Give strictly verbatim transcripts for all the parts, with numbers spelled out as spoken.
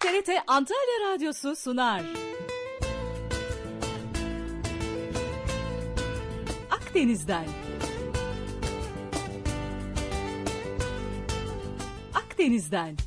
T R T Antalya Radyosu sunar. Akdeniz'den. Akdeniz'den.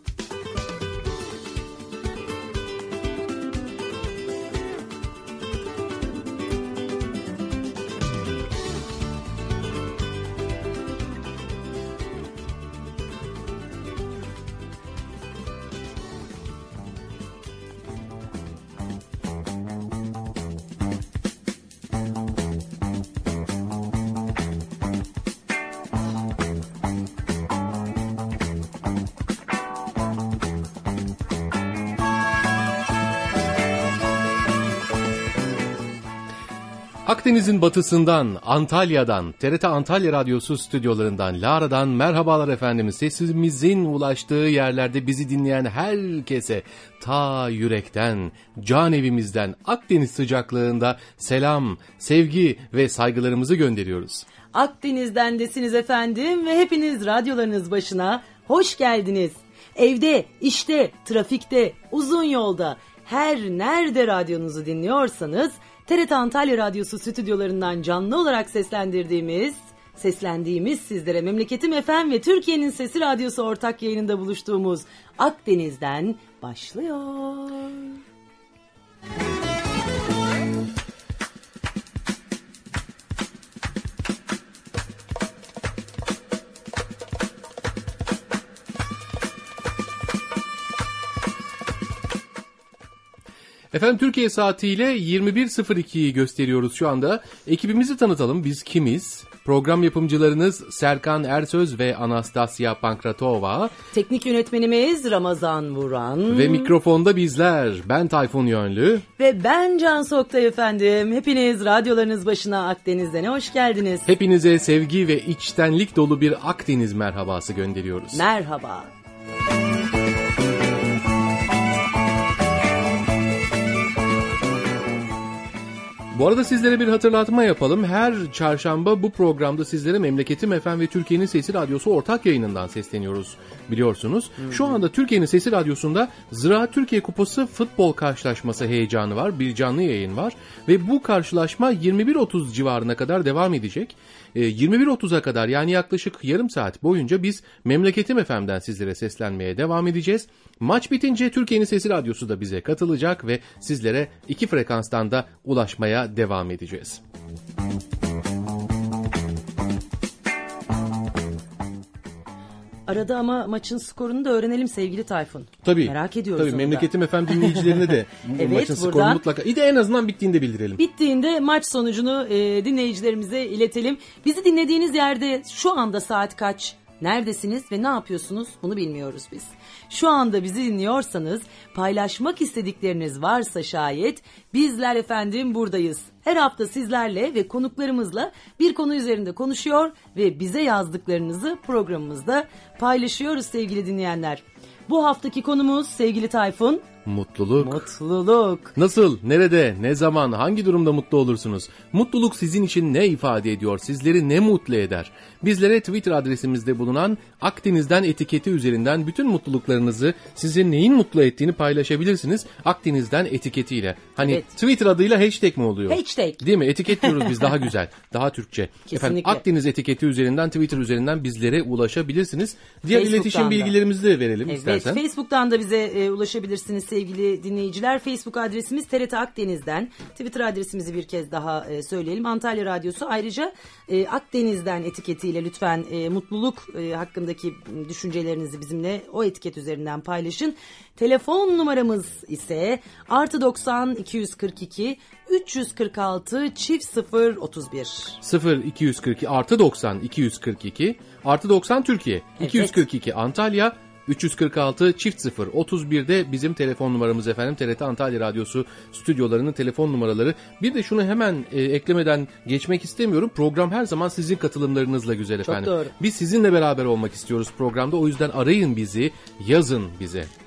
Akdeniz'in batısından, Antalya'dan, T R T Antalya Radyosu stüdyolarından, Lara'dan merhabalar efendim. Sesimizin ulaştığı yerlerde bizi dinleyen herkese ta yürekten, can evimizden, Akdeniz sıcaklığında selam, sevgi ve saygılarımızı gönderiyoruz. Akdeniz'dendesiniz efendim ve hepiniz radyolarınız başına hoş geldiniz. Evde, işte, trafikte, uzun yolda, her nerede radyonuzu dinliyorsanız T R T Antalya Radyosu stüdyolarından canlı olarak seslendirdiğimiz, seslendiğimiz sizlere Memleketim F M ve Türkiye'nin Sesi Radyosu ortak yayınında buluştuğumuz Akdeniz'den başlıyor. Efendim Türkiye saatiyle yirmi bir sıfır ikiyi gösteriyoruz şu anda. Ekibimizi tanıtalım. Biz kimiz? Program yapımcılarınız Serkan Ersöz ve Anastasia Pankratova. Teknik yönetmenimiz Ramazan Vuran. Ve mikrofonda bizler. Ben Tayfun Yönlü. Ve ben Cansu Oktay efendim. Hepiniz radyolarınız başına Akdeniz'den hoş geldiniz. Hepinize sevgi ve içtenlik dolu bir Akdeniz merhabası gönderiyoruz. Merhaba. Bu arada sizlere bir hatırlatma yapalım. Her çarşamba bu programda sizlere Memleketim F M ve Türkiye'nin Sesi Radyosu ortak yayınından sesleniyoruz biliyorsunuz. Hı hı. Şu anda Türkiye'nin Sesi Radyosu'nda Ziraat Türkiye Kupası futbol karşılaşması heyecanı var. Bir canlı yayın var ve bu karşılaşma yirmi bir otuz civarına kadar devam edecek. yirmi bir otuza kadar yani yaklaşık yarım saat boyunca biz Memleketim F M'den sizlere seslenmeye devam edeceğiz. Maç bitince Türkiye'nin Sesi Radyosu da bize katılacak ve sizlere iki frekanstan da ulaşmaya devam edeceğiz. Arada ama maçın skorunu da öğrenelim sevgili Tayfun. Tabii. Merak ediyoruz. Tabii Memleketim F M dinleyicilerine de evet, maçın skorunu mutlaka. İyi de en azından bittiğinde bildirelim. Bittiğinde maç sonucunu e, dinleyicilerimize iletelim. Bizi dinlediğiniz yerde şu anda saat kaç? Neredesiniz ve ne yapıyorsunuz? Bunu bilmiyoruz biz. Şu anda bizi dinliyorsanız, paylaşmak istedikleriniz varsa şayet bizler efendim buradayız. Her hafta sizlerle ve konuklarımızla bir konu üzerinde konuşuyor ve bize yazdıklarınızı programımızda paylaşıyoruz sevgili dinleyenler. Bu haftaki konumuz sevgili Tayfun. Mutluluk. Mutluluk. Nasıl, nerede, ne zaman, hangi durumda mutlu olursunuz? Mutluluk sizin için ne ifade ediyor? Sizleri ne mutlu eder? Bizlere Twitter adresimizde bulunan Akdeniz'den etiketi üzerinden bütün mutluluklarınızı, sizi neyin mutlu ettiğini paylaşabilirsiniz. Akdeniz'den etiketiyle. Hani evet. Twitter adıyla hashtag mi oluyor? Hashtag. Değil mi? Etiket diyoruz biz, daha güzel, daha Türkçe. Kesinlikle. Efendim Akdeniz etiketi üzerinden, Twitter üzerinden bizlere ulaşabilirsiniz. Diğer iletişim bilgilerimizi de verelim evet, istersen. Facebook'tan da bize e, ulaşabilirsiniz sevgili dinleyiciler. Facebook adresimiz T R T Akdeniz'den. Twitter adresimizi bir kez daha e, söyleyelim. Antalya Radyosu. Ayrıca e, Akdeniz'den etiketiyle lütfen e, mutluluk e, hakkındaki düşüncelerinizi bizimle o etiket üzerinden paylaşın. Telefon numaramız ise artı doksan iki yüz kırk iki üç yüz kırk altı çift sıfır otuz bir. sıfır iki yüz kırk iki artı doksan iki yüz kırk iki artı doksan Türkiye. Evet. iki yüz kırk iki Antalya. üç yüz kırk altı çift sıfır otuz birde bizim telefon numaramız efendim. T R T Antalya Radyosu stüdyolarının telefon numaraları. Bir de şunu hemen e, eklemeden geçmek istemiyorum. Program her zaman sizin katılımlarınızla güzel efendim. Çok doğru. Biz sizinle beraber olmak istiyoruz programda. O yüzden arayın bizi, yazın bize.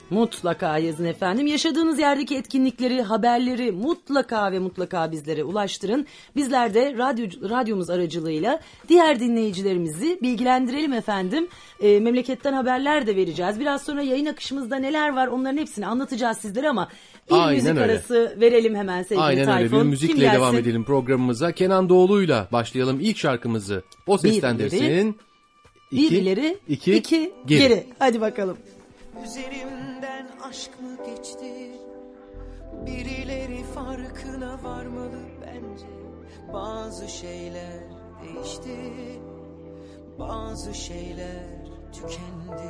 Mutlaka yazın efendim. Yaşadığınız yerdeki etkinlikleri, haberleri mutlaka ve mutlaka bizlere ulaştırın. Bizler de radyo, radyomuz aracılığıyla diğer dinleyicilerimizi bilgilendirelim efendim. E, memleketten haberler de vereceğiz. Biraz sonra yayın akışımızda neler var onların hepsini anlatacağız sizlere ama bir Aynen müzik öyle. arası verelim hemen sevgili Aynen Tayfun. öyle. Bir Kim müzikle gelsin? devam edelim programımıza. Kenan Doğulu'yla başlayalım ilk şarkımızı. O seslendirsin. ileri, İki, Bir ileri, iki, iki, geri. geri. Hadi bakalım. Üzerimden aşk mı geçti? Birileri farkına varmalı bence. Bazı şeyler değişti, bazı şeyler tükendi.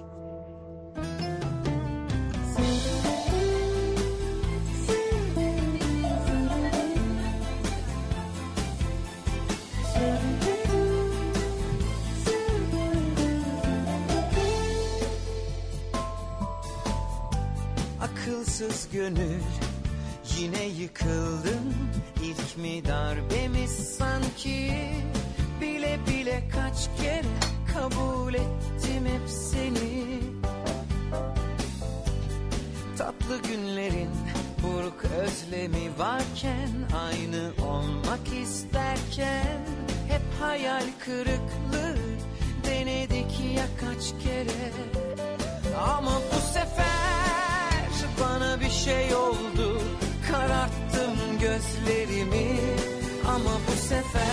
Akılsız gönül yine yıkıldım. İlk mi darbemiz sanki? Bile bile kaç kere kabul ettim hep seni. Tatlı günlerin buruk özlemi varken, aynı olmak isterken hep hayal kırıklığı denedik ya kaç kere. Ama bu sefer bana bir şey oldu, kararttım gözlerimi. Ama bu sefer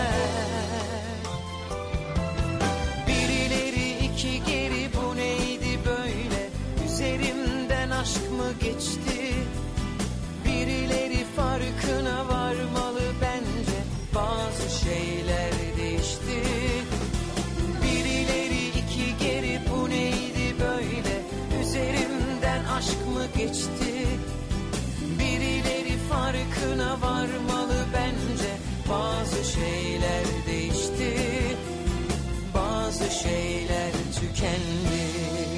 birileri iki geri, bu neydi böyle? Üzerimden aşk mı geçti? Birileri farkına varmalı bence. Bazı şeyler değişti. Birileri iki geri, bu neydi böyle? Üzerimden aşk mı geçti? Birileri farkına varmalı bence. Bazı şeyler değişti, bazı şeyler tükendi.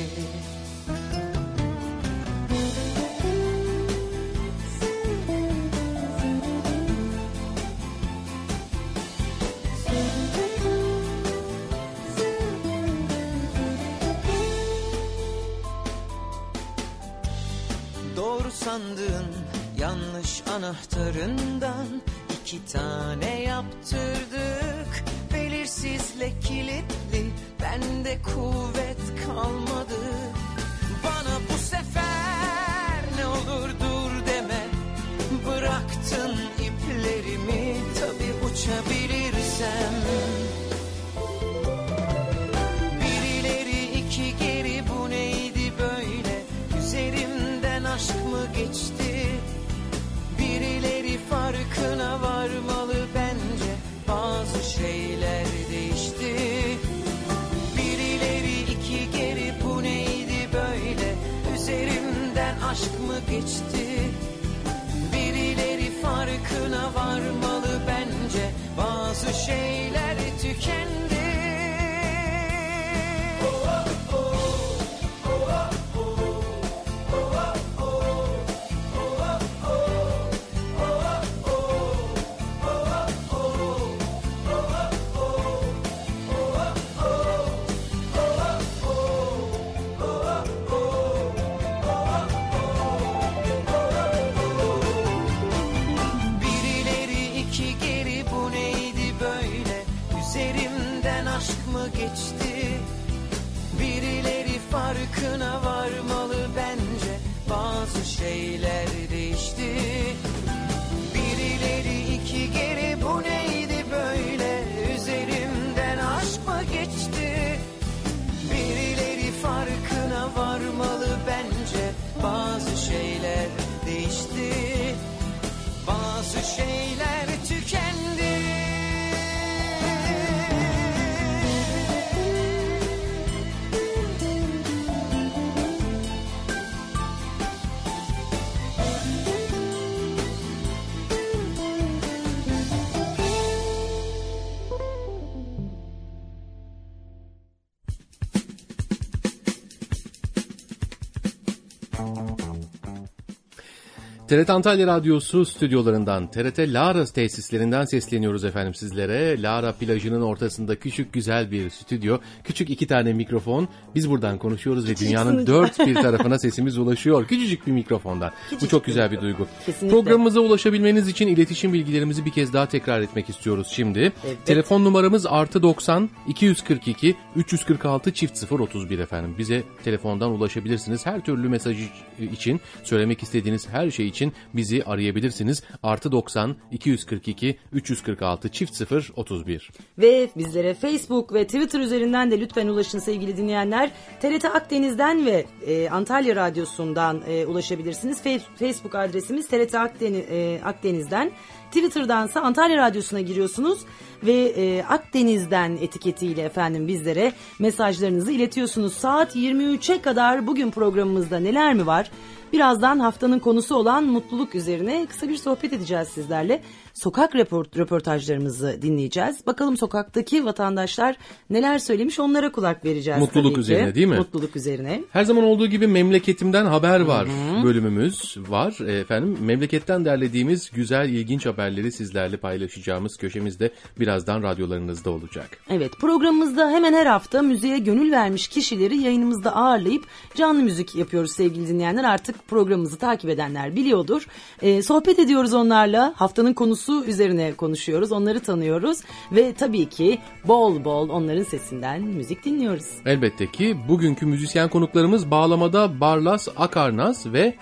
Doğru sandığın yanlış anahtarından iki tane yaptırdık. Belirsizle kilitli, bende kuvvet kalmadı. Bana bu sefer ne olur dur deme. Bıraktın iplerimi, tabii uçabilirsem. Birileri iki geri, bu neydi böyle? Üzerimden aşk mı geçti? Birileri farkına varmalı bence. Bazı şeyler değişti. Birileri iki geri, bu neydi böyle? Üzerimden aşk mı geçti? Birileri farkına varmalı bence. Bazı şeyler tükendi. Geçti. Birileri farkına varmalı bence. Bazı şeyler değişti. Birileri iki geri, bu neydi böyle? Üzerimden aşk mı geçti? Birileri farkına varmalı bence. Bazı şeyler değişti, bazı şeyler tükendi. T R T Antalya Radyosu stüdyolarından, T R T Lara tesislerinden sesleniyoruz efendim sizlere. Lara plajının ortasında küçük güzel bir stüdyo, küçük iki tane mikrofon. Biz buradan konuşuyoruz ve dünyanın dört bir tarafına sesimiz ulaşıyor. Küçücük bir mikrofondan. Küçücük Bu çok güzel bir duygu. Kesinlikle. Programımıza ulaşabilmeniz için iletişim bilgilerimizi bir kez daha tekrar etmek istiyoruz şimdi. Evet. Telefon numaramız artı doksan iki yüz kırk iki üç yüz kırk altı çift sıfır otuz bir efendim. Bize telefondan ulaşabilirsiniz. Her türlü mesaj için, söylemek istediğiniz her şey için bizi arayabilirsiniz. Artı doksan iki yüz kırk iki üç yüz kırk altı çift sıfır otuz bir. Ve bizlere Facebook ve Twitter üzerinden de lütfen ulaşın sevgili dinleyenler. T R T Akdeniz'den ve e, Antalya Radyosu'ndan e, ulaşabilirsiniz. Fe- Facebook adresimiz T R T Akdeniz, e, Akdeniz'den. Twitter'dansa Antalya Radyosu'na giriyorsunuz ve e, Akdeniz'den etiketiyle efendim bizlere mesajlarınızı iletiyorsunuz. Saat yirmi üçe kadar bugün programımızda neler mi var? Birazdan haftanın konusu olan mutluluk üzerine kısa bir sohbet edeceğiz sizlerle. Sokak report, röportajlarımızı dinleyeceğiz. Bakalım sokaktaki vatandaşlar neler söylemiş, onlara kulak vereceğiz. Mutluluk üzerine değil mi? Mutluluk üzerine. Her zaman olduğu gibi memleketimden haber var Hı-hı. bölümümüz var efendim. Memleketten derlediğimiz güzel ilginç haberleri sizlerle paylaşacağımız köşemizde birazdan radyolarınızda olacak. Evet, programımızda hemen her hafta müziğe gönül vermiş kişileri yayınımızda ağırlayıp canlı müzik yapıyoruz sevgili dinleyenler. Artık programımızı takip edenler biliyordur. Ee, sohbet ediyoruz onlarla. Haftanın konusu üzerine konuşuyoruz. Onları tanıyoruz ve tabii ki bol bol onların sesinden müzik dinliyoruz. Elbette ki bugünkü müzisyen konuklarımız bağlamada Barlas Akarnaz ve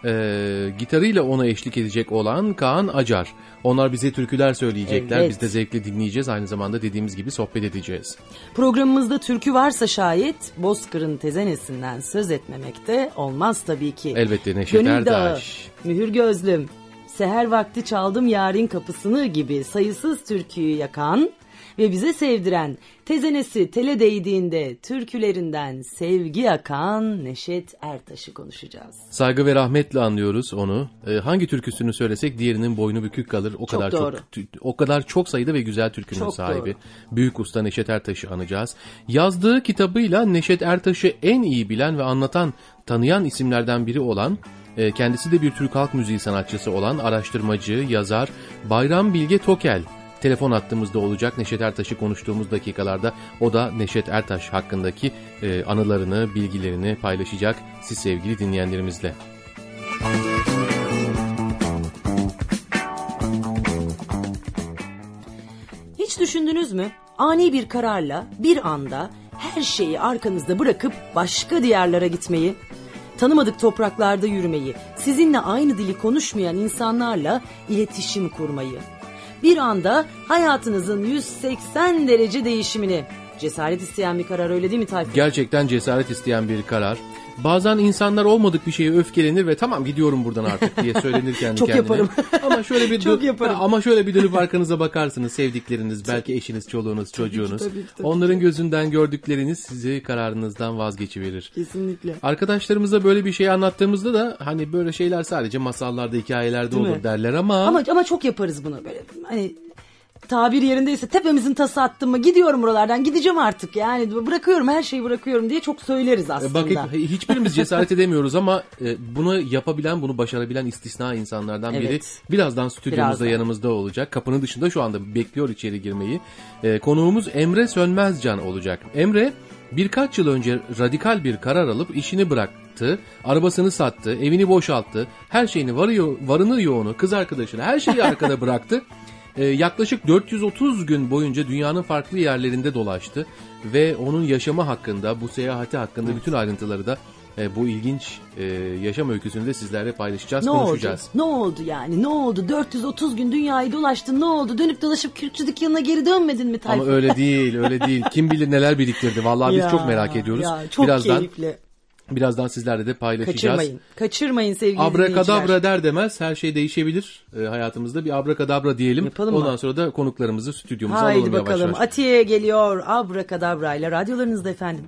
e, gitarıyla ona eşlik edecek olan Kaan Acar. Onlar bize türküler söyleyecekler. Evet. Biz de zevkle dinleyeceğiz. Aynı zamanda dediğimiz gibi sohbet edeceğiz. Programımızda türkü varsa şayet Bozkır'ın tezenesinden söz etmemekte olmaz tabii ki. Elbette Neşet Gönül Ertaş. Dağı, Mühür Gözlüm, Seher Vakti Çaldım Yarın Kapısını gibi sayısız türküyü yakan ve bize sevdiren, tezenesi tele değdiğinde türkülerinden sevgi akan Neşet Ertaş'ı konuşacağız. Saygı ve rahmetle anlıyoruz onu. Ee, hangi türküsünü söylesek diğerinin boynu bükük kalır. O çok kadar doğru. çok o kadar çok sayıda ve güzel türkünün çok sahibi. Doğru. Büyük usta Neşet Ertaş'ı anacağız. Yazdığı kitabıyla Neşet Ertaş'ı en iyi bilen ve anlatan, tanıyan isimlerden biri olan, kendisi de bir Türk halk müziği sanatçısı olan araştırmacı, yazar Bayram Bilge Tokel telefon hattımızda olacak. Neşet Ertaş'ı konuştuğumuz dakikalarda o da Neşet Ertaş hakkındaki e, anılarını, bilgilerini paylaşacak siz sevgili dinleyenlerimizle. Hiç düşündünüz mü? Ani bir kararla bir anda her şeyi arkanızda bırakıp başka diyarlara gitmeyi, tanımadık topraklarda yürümeyi, sizinle aynı dili konuşmayan insanlarla iletişim kurmayı. Bir anda hayatınızın yüz seksen derece değişimini. Cesaret isteyen bir karar, öyle değil mi Tayfun? Gerçekten cesaret isteyen bir karar. Bazen insanlar olmadık bir şeye öfkelenir ve tamam gidiyorum buradan artık diye söylenir kendi Çok kendine. yaparım. Ama şöyle bir Çok yaparım. Ama şöyle bir dönüp arkanıza bakarsınız, sevdikleriniz, belki eşiniz, çoluğunuz, çocuğunuz. Tabii ki, tabii ki, tabii. Onların gözünden gördükleriniz sizi kararınızdan vazgeçiverir. Kesinlikle. Arkadaşlarımıza böyle bir şey anlattığımızda da hani böyle şeyler sadece masallarda, hikayelerde değil olur mi? derler ama ama ama çok yaparız bunu böyle. Hani tabir yerindeyse tepemizin tası attım mı gidiyorum buralardan, gideceğim artık yani bırakıyorum, her şeyi bırakıyorum diye çok söyleriz aslında. Bak hiçbirimiz cesaret edemiyoruz ama bunu yapabilen, bunu başarabilen istisna insanlardan biri evet. Birazdan stüdyomuzda birazdan. Yanımızda olacak. Kapının dışında şu anda bekliyor içeri girmeyi. Konuğumuz Emre Sönmezcan olacak. Emre birkaç yıl önce radikal bir karar alıp işini bıraktı, arabasını sattı, evini boşalttı, her şeyini varıyor, varını yoğunu, kız arkadaşını, her şeyi arkada bıraktı. Ee, yaklaşık dört yüz otuz gün boyunca dünyanın farklı yerlerinde dolaştı ve onun yaşamı hakkında, bu seyahati hakkında evet. bütün ayrıntıları da e, bu ilginç e, yaşam öyküsünü de sizlerle paylaşacağız, ne konuşacağız. Oldu? Ne oldu yani? Ne oldu? dört yüz otuz gün dünyayı dolaştın. Ne oldu? Dönüp dolaşıp kürkçü dükkanına geri dönmedin mi Tayfun? Ama öyle değil, öyle değil. Kim bilir neler biriktirdi. Vallahi ya, biz çok merak ediyoruz. Ya, çok Birazdan, keyifli. Birazdan sizlerle de paylaşacağız. Kaçırmayın. Kaçırmayın sevgili Abrakadabra dinleyiciler. der demez her şey değişebilir e, hayatımızda. Bir abrakadabra diyelim. Yapalım Ondan mı? sonra da konuklarımızı stüdyomuza Haydi alalım yavaş bakalım. yavaş. Atiye geliyor abrakadabra ile radyolarınızda efendim.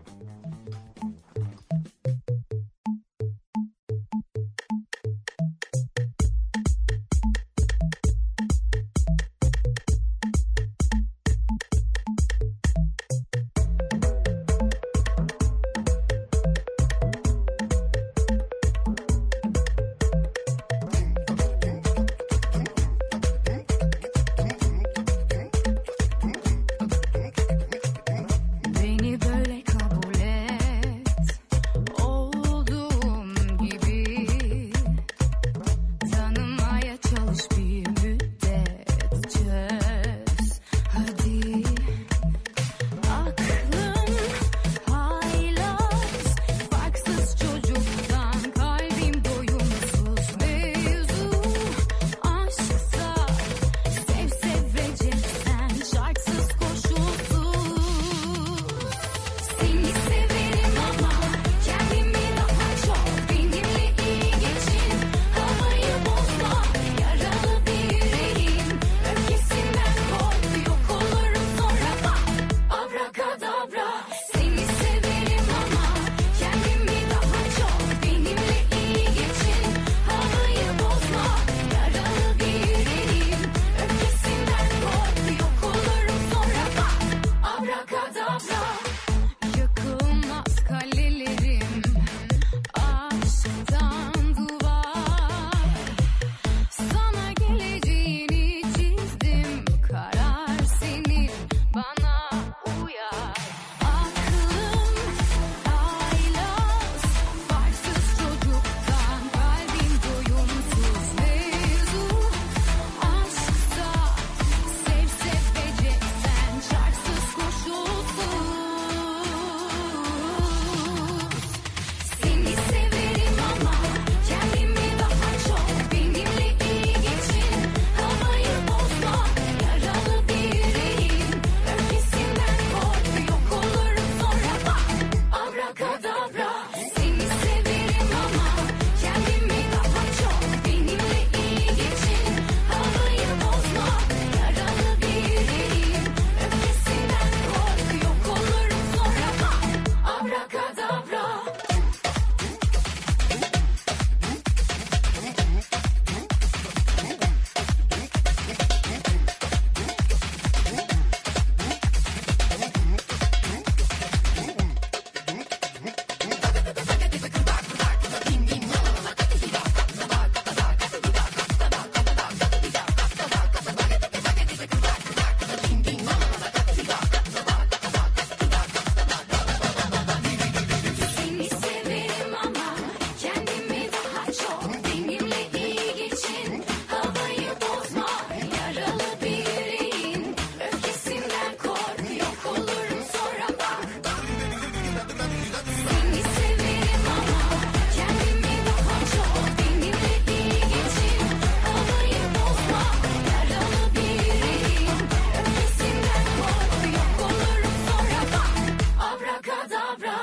senin bana uyar. Aklım haylaz, farsız çocuktan kalbim doyumsuz mevzu. Aşksa sev seveceksen şartsız koşulsuz. Seni severim ama kendimi daha çok, benimle iyi geçin, havayı bozma, yaralı bir yüreğim, öfkesinden kork, yok olurum sonra bak, abrakadabra. Seni severim ama kendimi daha çok, benimle iyi geçin, havayı bozma, yaralı bir yüreğim, öfkesinden kork, yok olurum sonra bak, abrakadabra. Seni severim ama kendimi daha çok, benimle iyi geçin, havayı bozma, yaralı bir yüreğin, öfkesinden kork, yok olurum sonra bak. Seni severim ama kendimi daha çok, benimle iyi geçin, havayı bozma, yaralı bir yüreğin, öfkesinden kork, yok olurum sonra bak, abrakadabra.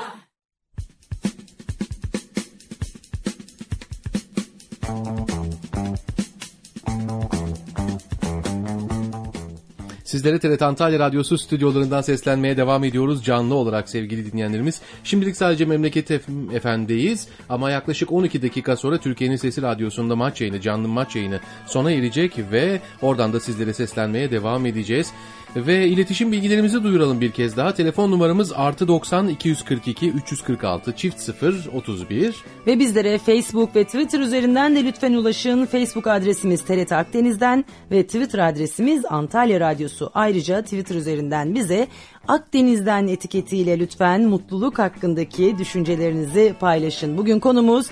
Sizlere T R T Antalya Radyosu stüdyolarından seslenmeye devam ediyoruz canlı olarak sevgili dinleyenlerimiz. Şimdilik sadece Memleket F M'deyiz ama yaklaşık on iki dakika sonra Türkiye'nin Sesi Radyosu'nda maç yayını, canlı maç yayını sona erecek ve oradan da sizlere seslenmeye devam edeceğiz. Ve iletişim bilgilerimizi duyuralım bir kez daha. Telefon numaramız artı doksan iki yüz kırk iki üç yüz kırk altı çift sıfır otuz bir. Ve bizlere Facebook ve Twitter üzerinden de lütfen ulaşın. Facebook adresimiz T R T Akdeniz'den ve Twitter adresimiz Antalya Radyosu. Ayrıca Twitter üzerinden bize Akdeniz'den etiketiyle lütfen mutluluk hakkındaki düşüncelerinizi paylaşın. Bugün konumuz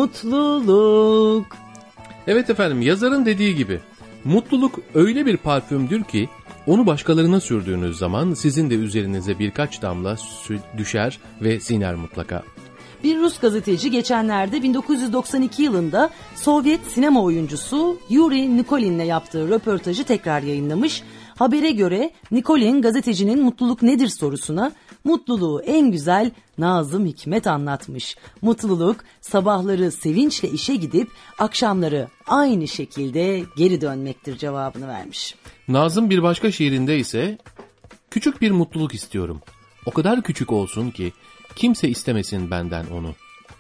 mutluluk. Evet efendim, yazarın dediği gibi mutluluk öyle bir parfümdür ki onu başkalarına sürdüğünüz zaman sizin de üzerinize birkaç damla sü- düşer ve siner mutlaka. Bir Rus gazeteci geçenlerde bin dokuz yüz doksan iki yılında Sovyet sinema oyuncusu Yuri Nikolin'le yaptığı röportajı tekrar yayınlamış. Habere göre Nikolin gazetecinin mutluluk nedir sorusuna mutluluğu en güzel Nazım Hikmet anlatmış. Mutluluk sabahları sevinçle işe gidip akşamları aynı şekilde geri dönmektir cevabını vermiş. Nazım bir başka şiirinde ise küçük bir mutluluk istiyorum. O kadar küçük olsun ki kimse istemesin benden onu.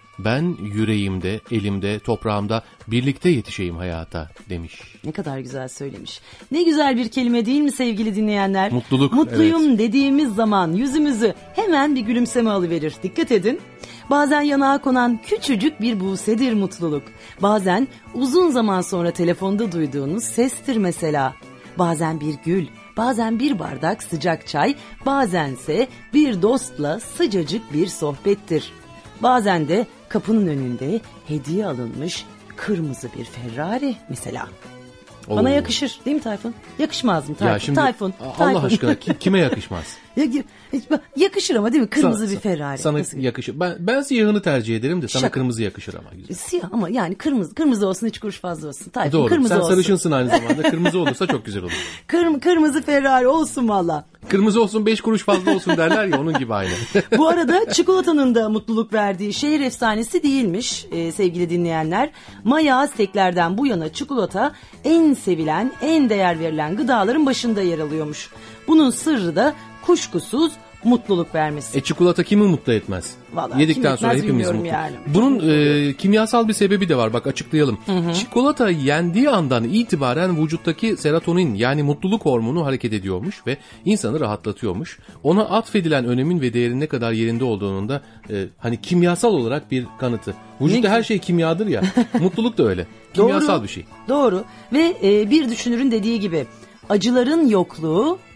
Ben yüreğimde, elimde, toprağımda birlikte yetişeyim hayata demiş. Ne kadar güzel söylemiş. Ne güzel bir kelime değil mi sevgili dinleyenler? Mutluluk, Mutluyum evet. dediğimiz zaman yüzümüzü hemen bir gülümseme alıverir. Dikkat edin. Bazen yanağa konan küçücük bir busedir mutluluk. Bazen uzun zaman sonra telefonda duyduğunuz sestir mesela. Bazen bir gül, bazen bir bardak sıcak çay, bazense bir dostla sıcacık bir sohbettir. Bazen de kapının önünde hediye alınmış kırmızı bir Ferrari mesela. Bana Oo. yakışır değil mi Tayfun? Yakışmaz mı Tayfun? Ya şimdi Tayfun, Allah Tayfun. aşkına ki- kime yakışmaz? Ya- ya- yakışır ama değil mi? Kırmızı Sana- bir Ferrari. Sana Nasıl? yakışır. Ben, ben siyahını tercih ederim de sana Şaka. kırmızı yakışır ama. Güzel. Siyah ama yani kırmızı kırmızı olsun, hiç kuruş fazla olsun. Tayfun Doğru. kırmızı Sen olsun. sarışınsın aynı zamanda. Kırmızı olursa çok güzel olur. Kırm- kırmızı Ferrari olsun valla. Kırmızı olsun beş kuruş fazla olsun derler ya, onun gibi aynı. Bu arada çikolatanın da mutluluk verdiği şehir efsanesi değilmiş e, sevgili dinleyenler. Maya Azteklerden bu yana çikolata en sevilen, en değer verilen gıdaların başında yer alıyormuş. Bunun sırrı da kuşkusuz mutluluk vermesi. E çikolata kimi mutlu etmez? Vallahi Yedikten kim sonra etmez hepimiz bilmiyorum mutlu. yani. Bunun e, kimyasal bir sebebi de var, bak açıklayalım. Çikolata yendiği andan itibaren vücuttaki serotonin yani mutluluk hormonu hareket ediyormuş ve insanı rahatlatıyormuş. Ona atfedilen önemin ve değerin ne kadar yerinde olduğunun da e, hani kimyasal olarak bir kanıtı. Vücutta her şey kimyadır ya. Mutluluk da öyle. Kimyasal Doğru, bir şey. Doğru ve e, bir düşünürün dediği gibi acıların yokluğu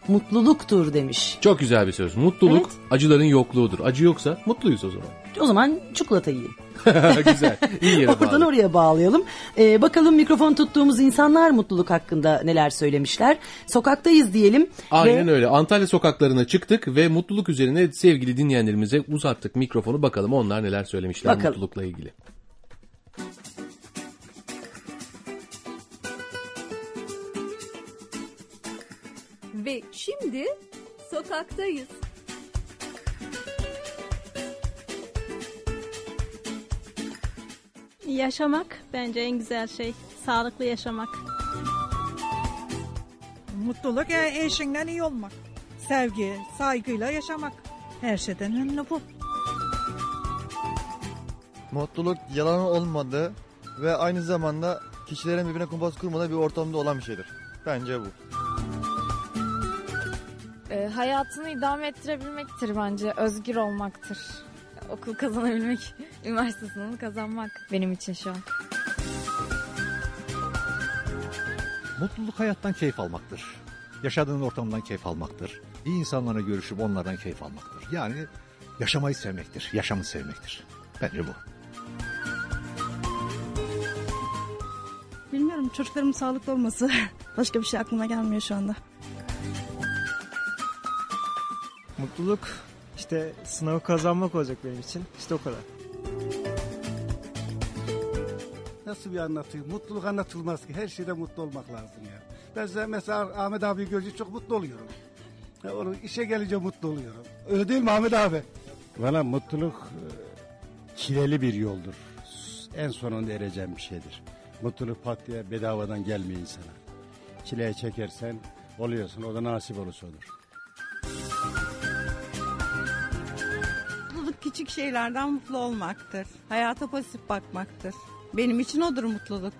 mutluluktur demiş. Çok güzel bir söz. Mutluluk Evet. acıların yokluğudur. Acı yoksa mutluyuz o zaman. O zaman çikolata yiyin. Güzel. İyi yere Oradan bağlı. oraya bağlayalım. Ee, bakalım mikrofon tuttuğumuz insanlar mutluluk hakkında neler söylemişler. Sokaktayız diyelim. Aynen ve... öyle. Antalya sokaklarına çıktık ve mutluluk üzerine sevgili dinleyenlerimize uzattık mikrofonu. Bakalım onlar neler söylemişler Bakalım. mutlulukla ilgili. Ve şimdi sokaktayız. Yaşamak bence en güzel şey. Sağlıklı yaşamak. Mutluluk e- eşinden iyi olmak. Sevgi, saygıyla yaşamak. Her şeyden önemli bu. Mutluluk yalan olmadığı ve aynı zamanda kişilerin birbirine kumpas kurmadığı bir ortamda olan bir şeydir. Bence bu. E, hayatını idame ettirebilmektir bence. Özgür olmaktır. Okul kazanabilmek, üniversite sınavını kazanmak benim için şu an. Mutluluk hayattan keyif almaktır. Yaşadığın ortamdan keyif almaktır. İyi insanlarla görüşüp onlardan keyif almaktır. Yani yaşamayı sevmektir, yaşamı sevmektir. Bence bu. Bilmiyorum, çocuklarımın sağlıklı olması. Başka bir şey aklıma gelmiyor şu anda. Mutluluk işte sınavı kazanmak olacak benim için. İşte o kadar. Nasıl bir anlatayım? Mutluluk anlatılmaz ki. Her şeyde mutlu olmak lazım ya. Ben size mesela Ahmet abi görünce çok mutlu oluyorum. Ya onu işe gelince mutlu oluyorum. Öyle değil mi Ahmet abi? Valla mutluluk çileli bir yoldur. En sonunda ereceğim bir şeydir. Mutluluk pat diye bedavadan gelmiyor insana. Çileye çekersen oluyorsun. O da nasip olursa olur. Mutluluk küçük şeylerden mutlu olmaktır. Hayata pozitif bakmaktır. Benim için odur mutluluk.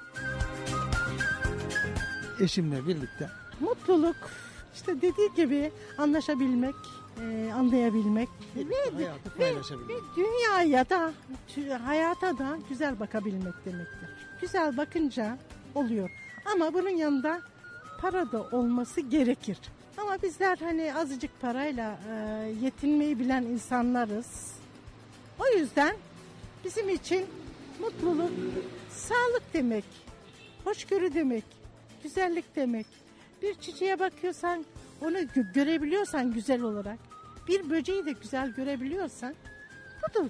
Eşimle birlikte. Mutluluk işte dediği gibi anlaşabilmek, e, anlayabilmek ve, Hayatı ve, paylaşabilmek. ve dünyaya da tü- hayata da güzel bakabilmek demektir. Güzel bakınca oluyor. Ama bunun yanında para da olması gerekir. Ama bizler hani azıcık parayla e, yetinmeyi bilen insanlarız. O yüzden bizim için mutluluk sağlık demek, hoşgörü demek, güzellik demek. Bir çiçeğe bakıyorsan, onu gö- görebiliyorsan güzel olarak, bir böceği de güzel görebiliyorsan budur.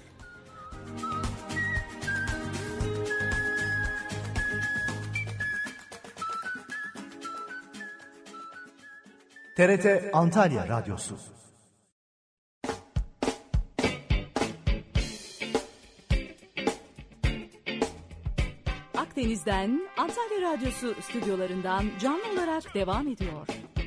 T R T Antalya Radyosu. Akdeniz'den Antalya Radyosu stüdyolarından canlı olarak devam ediyor.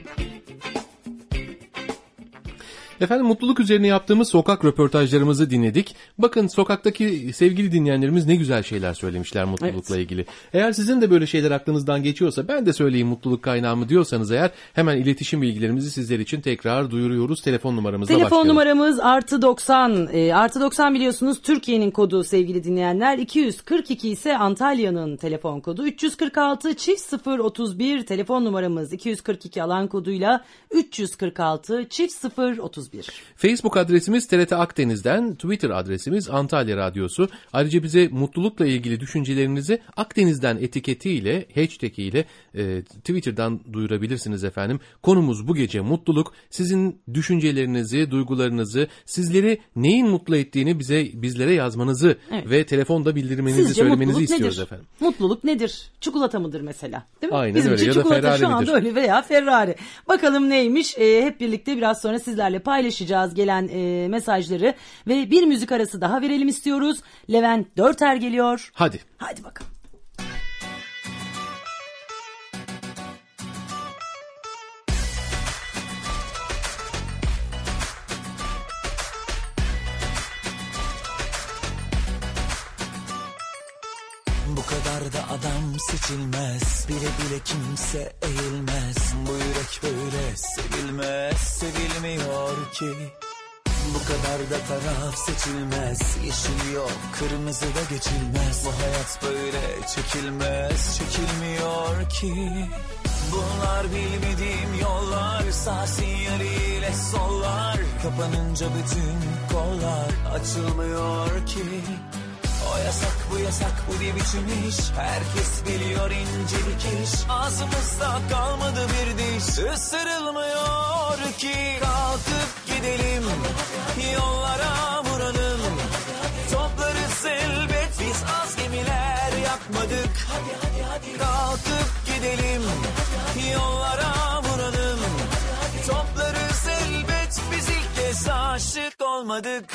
Efendim mutluluk üzerine yaptığımız sokak röportajlarımızı dinledik. Bakın sokaktaki sevgili dinleyenlerimiz ne güzel şeyler söylemişler mutlulukla Evet. ilgili. Eğer sizin de böyle şeyler aklınızdan geçiyorsa ben de söyleyeyim mutluluk kaynağımı diyorsanız eğer hemen iletişim bilgilerimizi sizler için tekrar duyuruyoruz. Telefon numaramızla Telefon başlayalım. numaramız artı doksan. E, artı doksan biliyorsunuz Türkiye'nin kodu sevgili dinleyenler. iki yüz kırk iki ise Antalya'nın telefon kodu. üç yüz kırk altı çift sıfır otuz bir telefon numaramız. iki yüz kırk iki alan koduyla üç yüz kırk altı çift sıfır otuz bir. Facebook adresimiz T R T Akdeniz'den, Twitter adresimiz Antalya Radyosu. Ayrıca bize mutlulukla ilgili düşüncelerinizi Akdeniz'den etiketiyle, hashtag ile e, Twitter'dan duyurabilirsiniz efendim. Konumuz bu gece mutluluk. Sizin düşüncelerinizi, duygularınızı, sizleri neyin mutlu ettiğini bize bizlere yazmanızı Evet. ve telefonda bildirmenizi, Sizce söylemenizi mutluluk istiyoruz nedir? efendim. Mutluluk nedir? Çikolata mıdır mesela? Değil mi? Aynen Bizim öyle. için Ya da çikolata Ferrari şu anda midir? öyle veya Ferrari. Bakalım neymiş? Ee, hep birlikte biraz sonra sizlerle paylaşacağız gelen e, mesajları ve bir müzik arası daha verelim istiyoruz. Levent Dörter geliyor. Hadi. Hadi bakalım. Bu kadar da adam seçilmez, bile bile kimse eğilmez. Bu yürek böyle sevilmez, sevilmiyor ki. Bu kadar da taraf seçilmez. Yeşil yok, kırmızı da geçilmez. Bu hayat böyle çekilmez, çekilmiyor ki. Bunlar bilmediğim yollar, sağ sinyaliyle sollar. Kapanınca bütün kollar açılmıyor ki. O yasak bu yasak bu diye biçilmiş. Herkes biliyor incelik iş. Ağzımızda kalmadı bir diş. Isırılmıyor ki. Kalkıp gidelim, yollara vuralım. Toplarız elbet, biz az gemiler yakmadık. Kalkıp gidelim, yollara vuralım. Toplarız elbet, biz ilk kez aşık olmadık.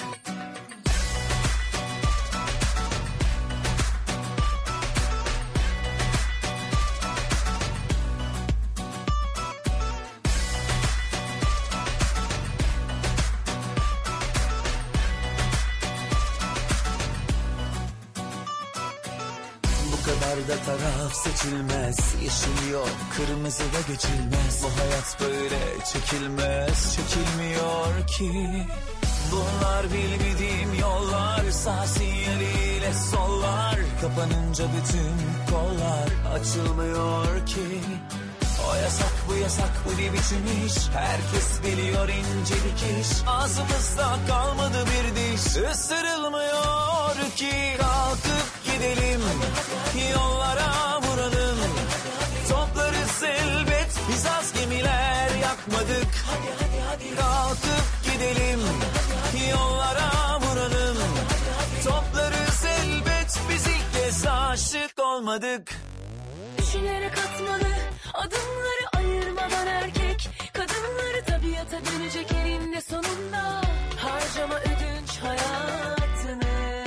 Bu kadar da taraf seçilmez. Yeşil yok, kırmızı da geçilmez. Bu hayat böyle çekilmez, çekilmiyor ki. Bunlar bilmediğim yollar, sağ sinyaliyle sollar. Kapanınca bütün kollar açılmıyor ki. O yasak bu yasak bu diye biçilmiş. Herkes biliyor incelik iş. Ağzımızda kalmadı bir diş. Isırılmıyor ki. Kalkıp gidelim, yollara vuralım. Toplarız elbet, biz az gemiler yakmadık. Kalkıp gidelim, yollara vuralım. Toplarız elbet, biz ilk kez aşık olmadık. Düşünerek atmalı adımları, ayırmadan erkek kadınları. Tabiata dönecek elinde sonunda. Harcama ödünç hayatını.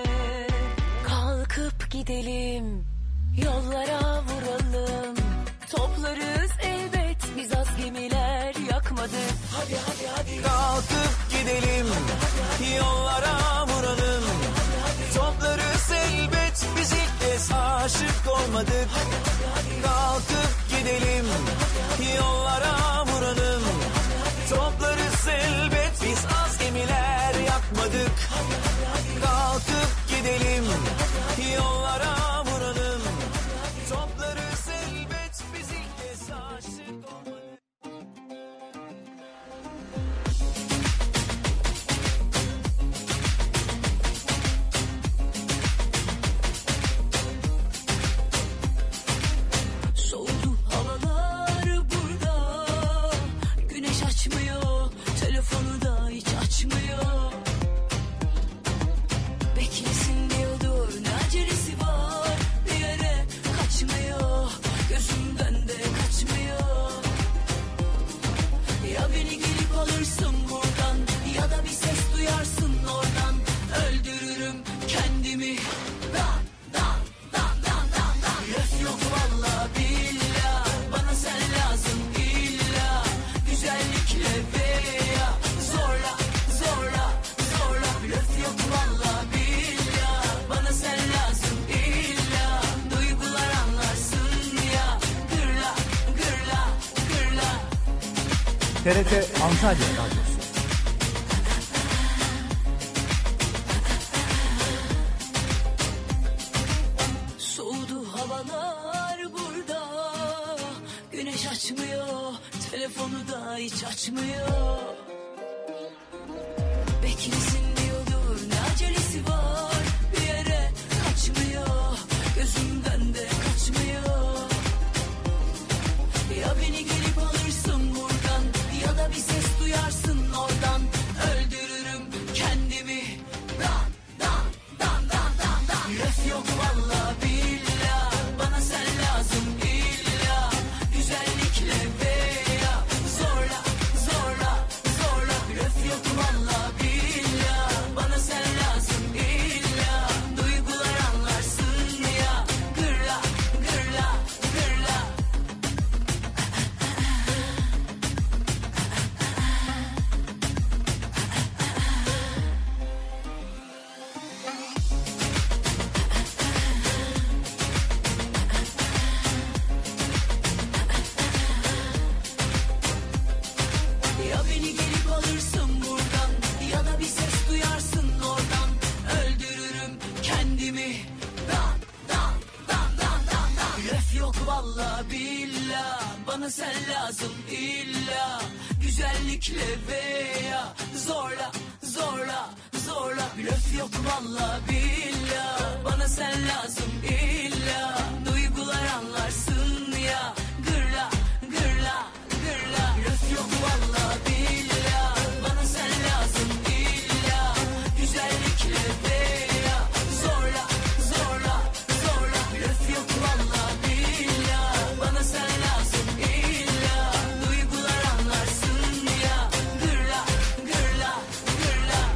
Kalkıp gidelim, yollara vuralım. Toplarız elbet, biz az gemiler yakmadık. Hadi hadi hadi. Kalkıp gidelim, yollara vuralım. Toplarız elbet, biz ilk kez aşık olmadık. Kalkıp gidelim, yollara vuralım. Toplarız elbet, biz az gemiler yakmadık. Kalkıp gidelim, yollara vuralım. Toplarız elbet, biz ilk kez aşık olmadık. Soğudu havalar burada. Güneş açmıyor, telefonu da hiç açmıyor. Beklesin diyordur, ne acelesi var. Bir yere kaçmıyor, gözümden de kaçmıyor. Ya beni gelip alırsın buradan, ya da bir ses duyarsın oradan. Öldürürüm kendimi. Dan dan dan dan dan dan. Löf yok valla billah, bana sen lazım illa. Güzellikle veya zorla zorla zorla. Löf yok valla billah, bana sen lazım illa. Duygular anlarsın ya. Gırla gırla gırla. T R T Antalya Radyosu. Soğudu havalar burada. Güneş açmıyor, telefonu da hiç açmıyor. Beklesin diyordur, ne acelesi var. Bir yere kaçmıyor, gözümden de kaçmıyor. Ya beni gelip alırsın buradan, ya da bir ses duyarsın oradan. Öldürürüm kendimi. Dan dan dan dan dan dan. Löf yok valla billah, bana sen lazım illa. Güzellikle veya zorla zorla zorla. Löf yok valla billah, Bana sen lazım illa, güzellikle veya zorla, zorla, zorla. Blöf yok valla billah. Bana sen lazım illa, duygular anlarsın ya. Gırla, gırla, gırla. Blöf yok valla billah. Bana sen lazım illa, güzellikle veya zorla, zorla, zorla. Blöf yok valla billah. Bana sen lazım illa, duygular anlarsın ya. Gırla, gırla, gırla.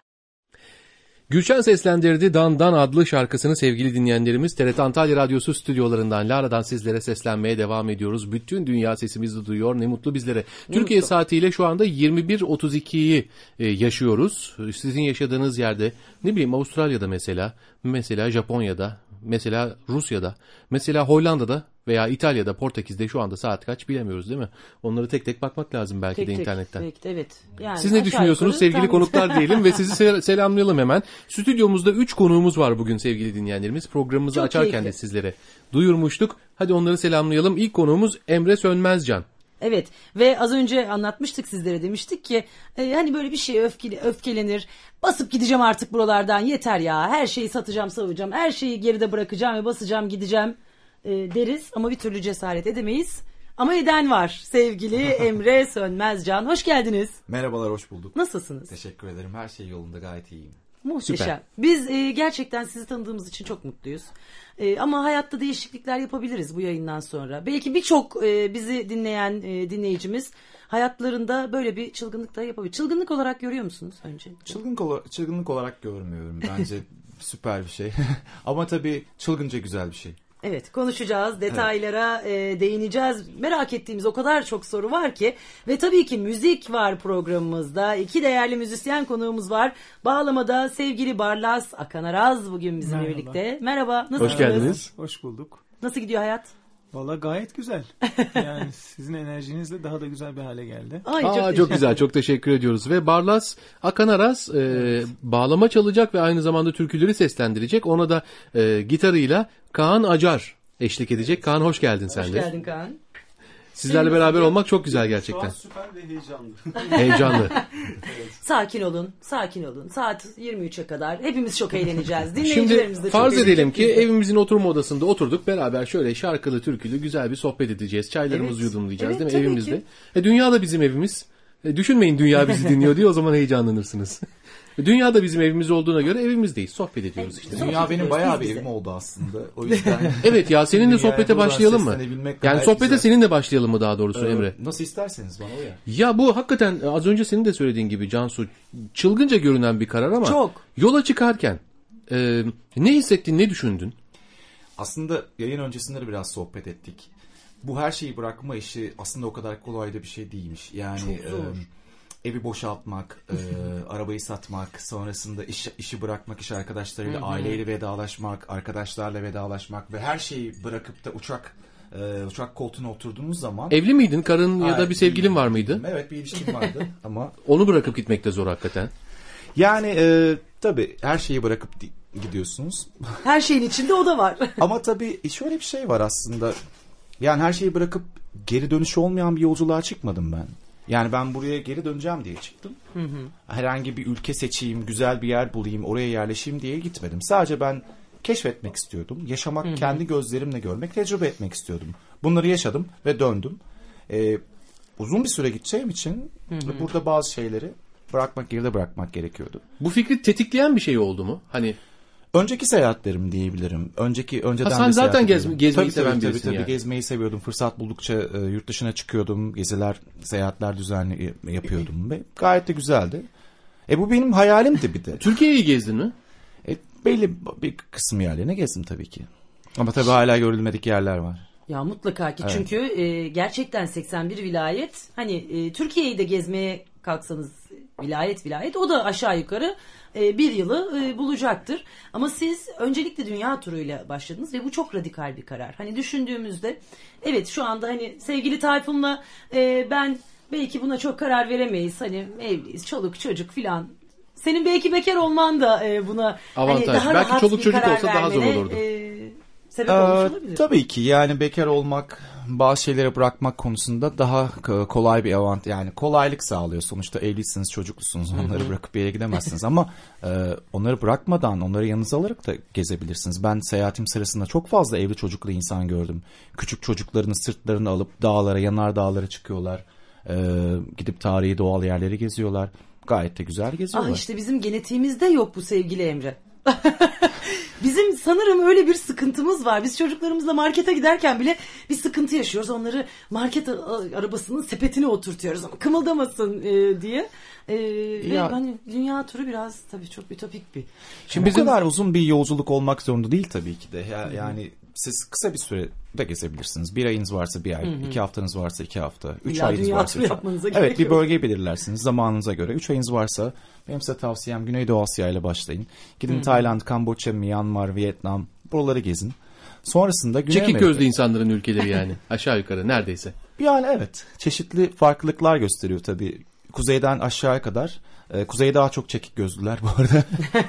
Gülşen seslendirdi Dan Dan adlı şarkısını sevgili dinleyenlerimiz. T R T Antalya Radyosu stüdyolarından Lara'dan sizlere seslenmeye devam ediyoruz. Bütün dünya sesimizi duyuyor. Ne mutlu bizlere. Ne Türkiye mutlu. Saatiyle şu anda yirmi bir otuz ikiyi e, yaşıyoruz. Sizin yaşadığınız yerde ne bileyim Avustralya'da mesela, mesela Japonya'da, mesela Rusya'da, mesela Hollanda'da veya İtalya'da, Portekiz'de şu anda saat kaç bilemiyoruz değil mi? Onları tek tek bakmak lazım belki tek de tek, internetten. Tek, evet. Yani siz ne düşünüyorsunuz yukarı, sevgili tam... konuklar diyelim ve sizi se- selamlayalım hemen. Stüdyomuzda üç konuğumuz var bugün sevgili dinleyenlerimiz. Programımızı Çok açarken keyifli. de sizlere duyurmuştuk. Hadi onları selamlayalım. İlk konuğumuz Emre Sönmezcan. Evet ve az önce anlatmıştık sizlere, demiştik ki e, hani böyle bir şey öfkeli, öfkelenir, basıp gideceğim artık buralardan, yeter ya, her şeyi satacağım savacağım, her şeyi geride bırakacağım ve basacağım gideceğim e, deriz ama bir türlü cesaret edemeyiz. Ama eden var sevgili Emre Sönmezcan, hoş geldiniz. Merhabalar, hoş bulduk. Nasılsınız? Teşekkür ederim, her şey yolunda, gayet iyiyim. Muhteşem. Süper. Biz e, gerçekten sizi tanıdığımız için çok mutluyuz. E, ama hayatta değişiklikler yapabiliriz bu yayından sonra. Belki birçok e, bizi dinleyen e, dinleyicimiz hayatlarında böyle bir çılgınlık da yapabilir. Çılgınlık olarak görüyor musunuz önce? Çılgınlık, ola- çılgınlık olarak görmüyorum. Bence süper bir şey. Ama tabii çılgınca güzel bir şey. Evet, konuşacağız, detaylara evet. e, değineceğiz. Merak ettiğimiz o kadar çok soru var ki ve tabii ki müzik var programımızda. İki değerli müzisyen konuğumuz var. Bağlamada sevgili Barlas Akanaraz bugün bizimle Merhaba. birlikte. Merhaba, nasılsınız? Hoş geldiniz. Hoş bulduk. Nasıl gidiyor hayat? Valla gayet güzel. Yani sizin enerjinizle daha da güzel bir hale geldi. Ay, çok, Aa, çok güzel, çok teşekkür ediyoruz. Ve Barlas Akanaraz e, evet. bağlama çalacak ve aynı zamanda türküleri seslendirecek. Ona da e, gitarıyla Kaan Acar eşlik edecek. Kaan hoş geldin sen de. Hoş geldin Kaan. Sizlerle beraber olmak çok güzel gerçekten. Şu an süper ve heyecanlı. Heyecanlı. Evet. Sakin olun, sakin olun. Saat yirmi üçe kadar hepimiz çok eğleneceğiz. Dinleyicilerimiz de Şimdi çok farz edelim ki bizi. evimizin oturma odasında oturduk. Beraber şöyle şarkılı, türkülü güzel bir sohbet edeceğiz. Çaylarımızı evet. yudumlayacağız evet, değil mi evimizde? E, dünya da bizim evimiz. E, düşünmeyin dünya bizi dinliyor diye, o zaman heyecanlanırsınız. Dünya da bizim evimiz olduğuna göre evimizdeyiz. Sohbet ediyoruz işte. Dünya sohbet benim bayağı bir evim oldu aslında. O yüzden. Evet ya, seninle sohbete başlayalım mı? Yani sohbete güzel. Seninle başlayalım mı daha doğrusu ee, Emre? Nasıl isterseniz bana o ya. Ya bu hakikaten az önce senin de söylediğin gibi Cansu, çılgınca görünen bir karar ama çok. Yola çıkarken e, ne hissettin, ne düşündün? Aslında yayın öncesinde de biraz sohbet ettik. Bu her şeyi bırakma işi aslında o kadar kolay da bir şey değilmiş. Yani çok zor. E, evi boşaltmak, e, arabayı satmak, sonrasında iş, işi bırakmak, iş arkadaşlarıyla, aileyle vedalaşmak, arkadaşlarla vedalaşmak ve her şeyi bırakıp da uçak e, uçak koltuğuna oturduğunuz zaman... Evli miydin? Karın ya da bir sevgilin var mıydı? Evet, bir ilişkim vardı ama... Onu bırakıp gitmek de zor hakikaten. Yani e, tabii her şeyi bırakıp gidiyorsunuz. Her şeyin içinde o da var. Ama tabii şöyle bir şey var aslında. Yani her şeyi bırakıp geri dönüşü olmayan bir yolculuğa çıkmadım ben. Yani ben buraya geri döneceğim diye çıktım. Hı hı. Herhangi bir ülke seçeyim, güzel bir yer bulayım, oraya yerleşeyim diye gitmedim. Sadece ben keşfetmek istiyordum. Yaşamak, hı hı. kendi gözlerimle görmek, tecrübe etmek istiyordum. Bunları yaşadım ve döndüm. Ee, uzun bir süre gideceğim için hı hı. burada bazı şeyleri bırakmak, geride bırakmak gerekiyordu. Bu fikri tetikleyen bir şey oldu mu? Hani önceki seyahatlerim diyebilirim. Önceki önceden ha, sen zaten gez, gezmeyi tabii, seven tabii, birisin tabii, yani. Tabii gezmeyi seviyordum. Fırsat buldukça e, yurt dışına çıkıyordum. Geziler, seyahatler düzenli e, yapıyordum ve gayet de güzeldi. E bu benim hayalimdi bir de. Türkiye'yi gezdin mi? E, belli bir kısım yerlerini gezdim tabii ki. Ama tabii hala görülmedik yerler var. Ya mutlaka ki, evet. Çünkü e, gerçekten seksen bir vilayet, hani e, Türkiye'yi de gezmeye kalksanız vilayet vilayet o da aşağı yukarı e, bir yılı e, bulacaktır. Ama siz öncelikle dünya turuyla başladınız ve bu çok radikal bir karar. Hani düşündüğümüzde evet, şu anda hani sevgili Tayfun'la e, ben belki buna çok karar veremeyiz. Hani evliyiz, çoluk çocuk filan. Senin belki bekar olman da e, buna avantaj. Hani daha belki çoluk çocuk olsa vermene, daha zor olurdu. E, sebep olmuş olabilir. Tabii ki yani bekar olmak bazı şeyleri bırakmak konusunda daha kolay bir avant, yani kolaylık sağlıyor. Sonuçta evlisiniz, çocuklusunuz, onları Hı-hı. bırakıp bir yere gidemezsiniz ama e, onları bırakmadan, onları yanınıza alarak da gezebilirsiniz. Ben seyahatim sırasında çok fazla evli çocuklu insan gördüm. Küçük çocuklarını sırtlarını alıp dağlara, yanar dağlara çıkıyorlar. E, gidip tarihi doğal yerleri geziyorlar. Gayet de güzel geziyorlar. Ah işte bizim genetiğimizde yok bu sevgili Emre. Bizim sanırım öyle bir sıkıntımız var. Biz çocuklarımızla markete giderken bile bir sıkıntı yaşıyoruz. Onları market arabasının sepetine oturtuyoruz ama kımıldamasın e, diye. E, ya, ve hani dünya turu biraz tabii çok ütopik bir. Şimdi bizim... Bu kadar uzun bir yolculuk olmak zorunda değil tabii ki de. Ya, yani siz kısa bir sürede gezebilirsiniz. Bir ayınız varsa bir ay, Hı-hı. iki haftanız varsa iki hafta, üç İlla ayınız varsa üç ay. Evet, bir bölge belirlersiniz zamanınıza göre. Üç ayınız varsa benim size tavsiyem Güneydoğu Asya ile başlayın. Gidin Hı-hı. Tayland, Kamboçya, Myanmar, Vietnam, buraları gezin. Sonrasında Güney Çekik Amerika. gözlü insanların ülkeleri yani aşağı yukarı neredeyse. Yani evet, çeşitli farklılıklar gösteriyor tabii. Kuzeyden aşağıya kadar. Kuzey daha çok çekik gözlüler bu arada.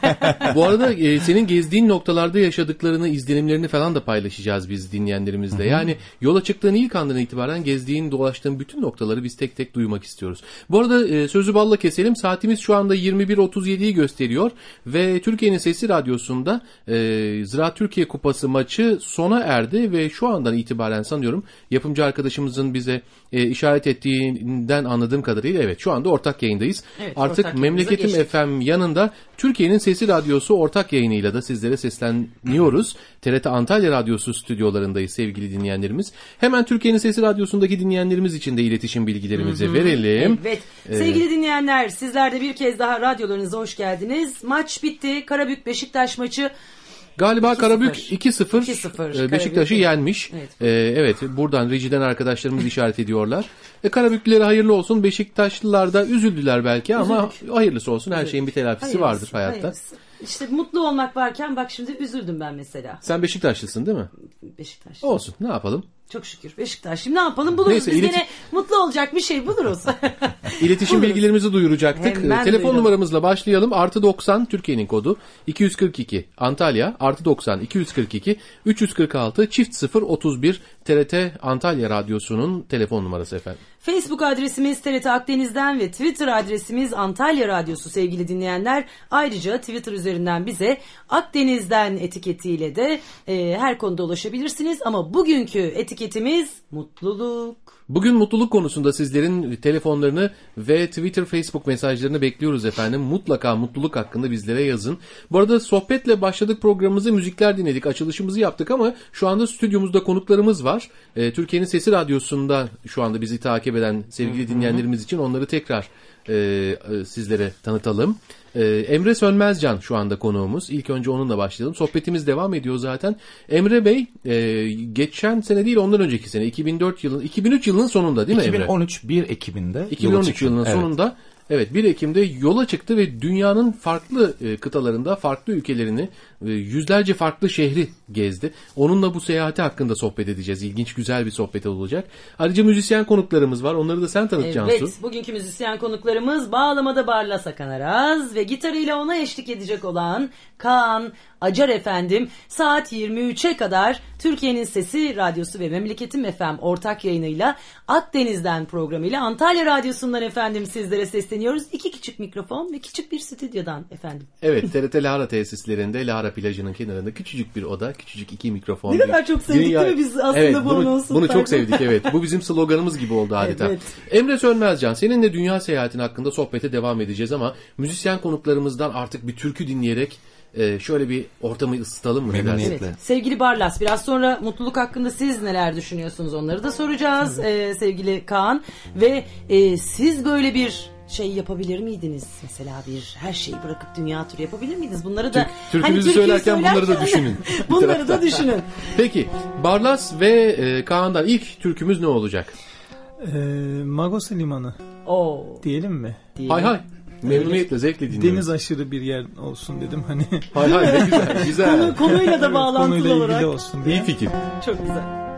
Bu arada e, senin gezdiğin noktalarda yaşadıklarını, izlenimlerini falan da paylaşacağız biz dinleyenlerimizle. Hı-hı. Yani yola çıktığın ilk andan itibaren gezdiğin, dolaştığın bütün noktaları biz tek tek duymak istiyoruz. Bu arada e, sözü balla keselim. Saatimiz şu anda yirmi bir otuz yediyi gösteriyor ve Türkiye'nin Sesi Radyosu'nda e, Ziraat Türkiye Kupası maçı sona erdi ve şu andan itibaren sanıyorum yapımcı arkadaşımızın bize e, işaret ettiğinden anladığım kadarıyla evet şu anda ortak yayındayız. Evet, artık ortak Memleketim F M yanında Türkiye'nin Sesi Radyosu ortak yayınıyla da sizlere sesleniyoruz. T R T Antalya Radyosu stüdyolarındayız sevgili dinleyenlerimiz. Hemen Türkiye'nin Sesi Radyosu'ndaki dinleyenlerimiz için de iletişim bilgilerimizi Hı-hı. verelim. Evet. Ee, sevgili dinleyenler, sizler de bir kez daha radyolarınıza hoş geldiniz. Maç bitti. Karabük Beşiktaş maçı. Galiba Karabük iki sıfır Beşiktaş'ı yenmiş. Evet. Ee, evet, buradan rejiden arkadaşlarımız işaret ediyorlar. E, Karabüklülere hayırlı olsun. Beşiktaşlılar da üzüldüler belki Üzüldük. ama hayırlısı olsun. Her Üzüldük. şeyin bir telafisi hayırlısı, vardır hayatta. Hayırlısı. İşte mutlu olmak varken bak şimdi üzüldüm ben mesela. Sen Beşiktaşlısın değil mi? Beşiktaşlı. Olsun, ne yapalım? Çok şükür Beşiktaşlıyım. Ne yapalım? Buluruz. Neyse, Biz ileti... gene mutlu olacak bir şey buluruz. İletişim buluruz. Bilgilerimizi duyuracaktık. Hemen Telefon duyuralım. Numaramızla başlayalım. Artı doksan Türkiye'nin kodu. iki yüz kırk iki Antalya. Artı doksan iki yüz kırk iki üç yüz kırk altı çift sıfır otuz bir T R T Antalya Radyosu'nun telefon numarası efendim. Facebook adresimiz T R T Akdeniz'den ve Twitter adresimiz Antalya Radyosu sevgili dinleyenler. Ayrıca Twitter üzerinden bize Akdeniz'den etiketiyle de e, her konuda ulaşabilirsiniz. Ama bugünkü etiketimiz mutluluk. Bugün mutluluk konusunda sizlerin telefonlarını ve Twitter, Facebook mesajlarını bekliyoruz efendim. Mutlaka mutluluk hakkında bizlere yazın. Bu arada sohbetle başladık programımızı, müzikler dinledik, açılışımızı yaptık ama şu anda stüdyomuzda konuklarımız var. Ee, Türkiye'nin Sesi Radyosu'nda şu anda bizi takip eden sevgili Hı-hı. dinleyenlerimiz için onları tekrar e, e, sizlere tanıtalım. Ee, Emre Sönmezcan şu anda konuğumuz. İlk önce onunla başlayalım. Sohbetimiz devam ediyor zaten. Emre Bey e, geçen sene değil ondan önceki sene iki bin dört yılın iki bin üç yılının sonunda değil mi Emre? iki bin on üç bir Ekim'inde iki bin on üç yılının evet. sonunda evet bir Ekim'de yola çıktı ve dünyanın farklı e, kıtalarında farklı ülkelerini e, yüzlerce farklı şehri gezdi. Onunla bu seyahati hakkında sohbet edeceğiz. İlginç güzel bir sohbet olacak. Ayrıca müzisyen konuklarımız var. Onları da sen tanıt evet, Cansu. Evet. Bugünkü müzisyen konuklarımız bağlamada Barlas Akan Araz ve gitarıyla ona eşlik edecek olan Kaan Acar efendim. Saat yirmi üçe kadar Türkiye'nin Sesi Radyosu ve Memleketim F M ortak yayınıyla Akdeniz'den programıyla Antalya Radyosu'ndan efendim sizlere sesleniyoruz. İki küçük mikrofon ve küçük bir stüdyodan efendim. Evet, T R T Lara tesislerinde Lara plajının kenarında küçücük bir oda, küçücük iki mikrofon. Ne kadar çok sevdik Dünya... değil mi biz aslında evet, bu bunu, anonsu? Bunu çok sevdik evet. Bu bizim sloganımız gibi oldu adeta. Evet. Emre Sönmezcan, seninle dünya seyahatin hakkında sohbete devam edeceğiz ama müzisyen konuklarımızdan artık bir türkü dinleyerek Ee, şöyle bir ortamı ısıtalım mı? Evet. Sevgili Barlas, biraz sonra mutluluk hakkında siz neler düşünüyorsunuz onları da soracağız ee, sevgili Kaan. Ve e, siz böyle bir şey yapabilir miydiniz? Mesela bir her şeyi bırakıp dünya turu yapabilir miydiniz? Bunları da Türkünüzü hani, söylerken, söylerken bunları da düşünün. bunları da düşünün. Peki Barlas ve e, Kaan'dan ilk türkümüz ne olacak? Ee, Magos Limanı. Oo. Diyelim mi? Diyelim. Hay hay. Memnuniyetle, zevkle dinliyorum. Deniz aşırı bir yer olsun dedim hani. Hay hay ne güzel, güzel. Konu, konuyla da bağlantılı konuyla olarak. ilgili olsun diye. İyi fikir. Çok güzel.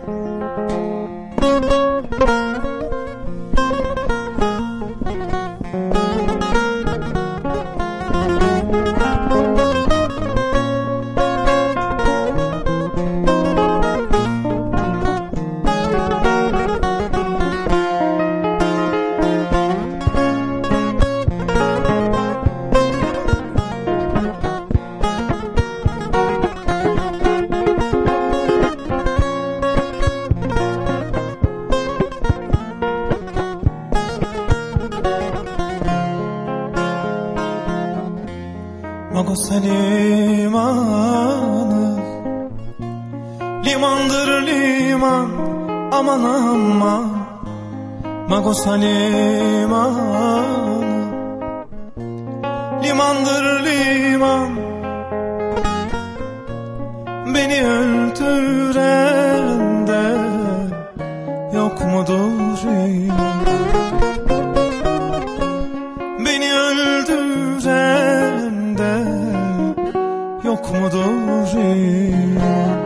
Magosa limanı, limandır liman, aman aman. Magosa limanı, limandır liman, beni öldüren de yok mudur iman? Beni öldüren de yok mudur iman?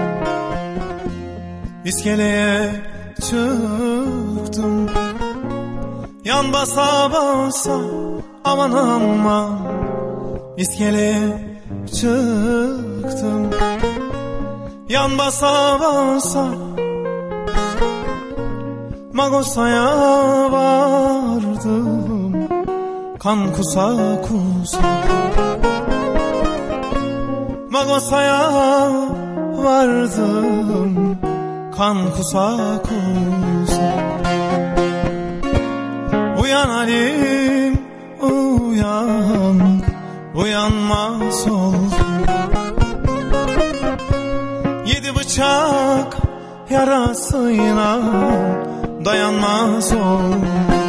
İskeleye çıktım, yan basa basa, aman aman. İskeleye çıktım, yan basa basa, Magosa'ya vardım, kan kusa kusa. Magosa'ya vardım, kan kusa kusa. Uyan Halim, uyan, uyanmaz oldum. Yedi bıçak yarasıyla dayanmaz oldum.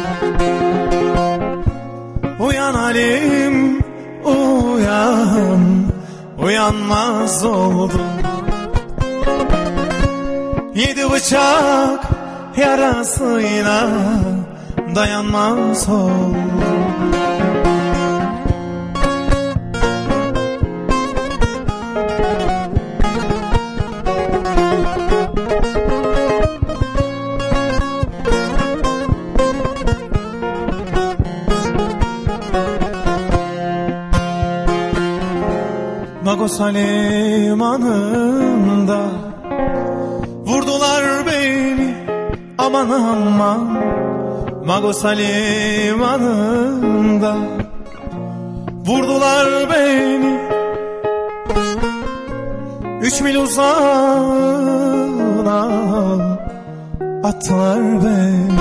Uyan Halim, uyan, uyanmaz oldum. Yedi bıçak yarasıyla dayanmaz oldum. Magosa limanında vurdular beni, aman aman. Magosa limanında vurdular beni, üç mil uzağına attılar beni.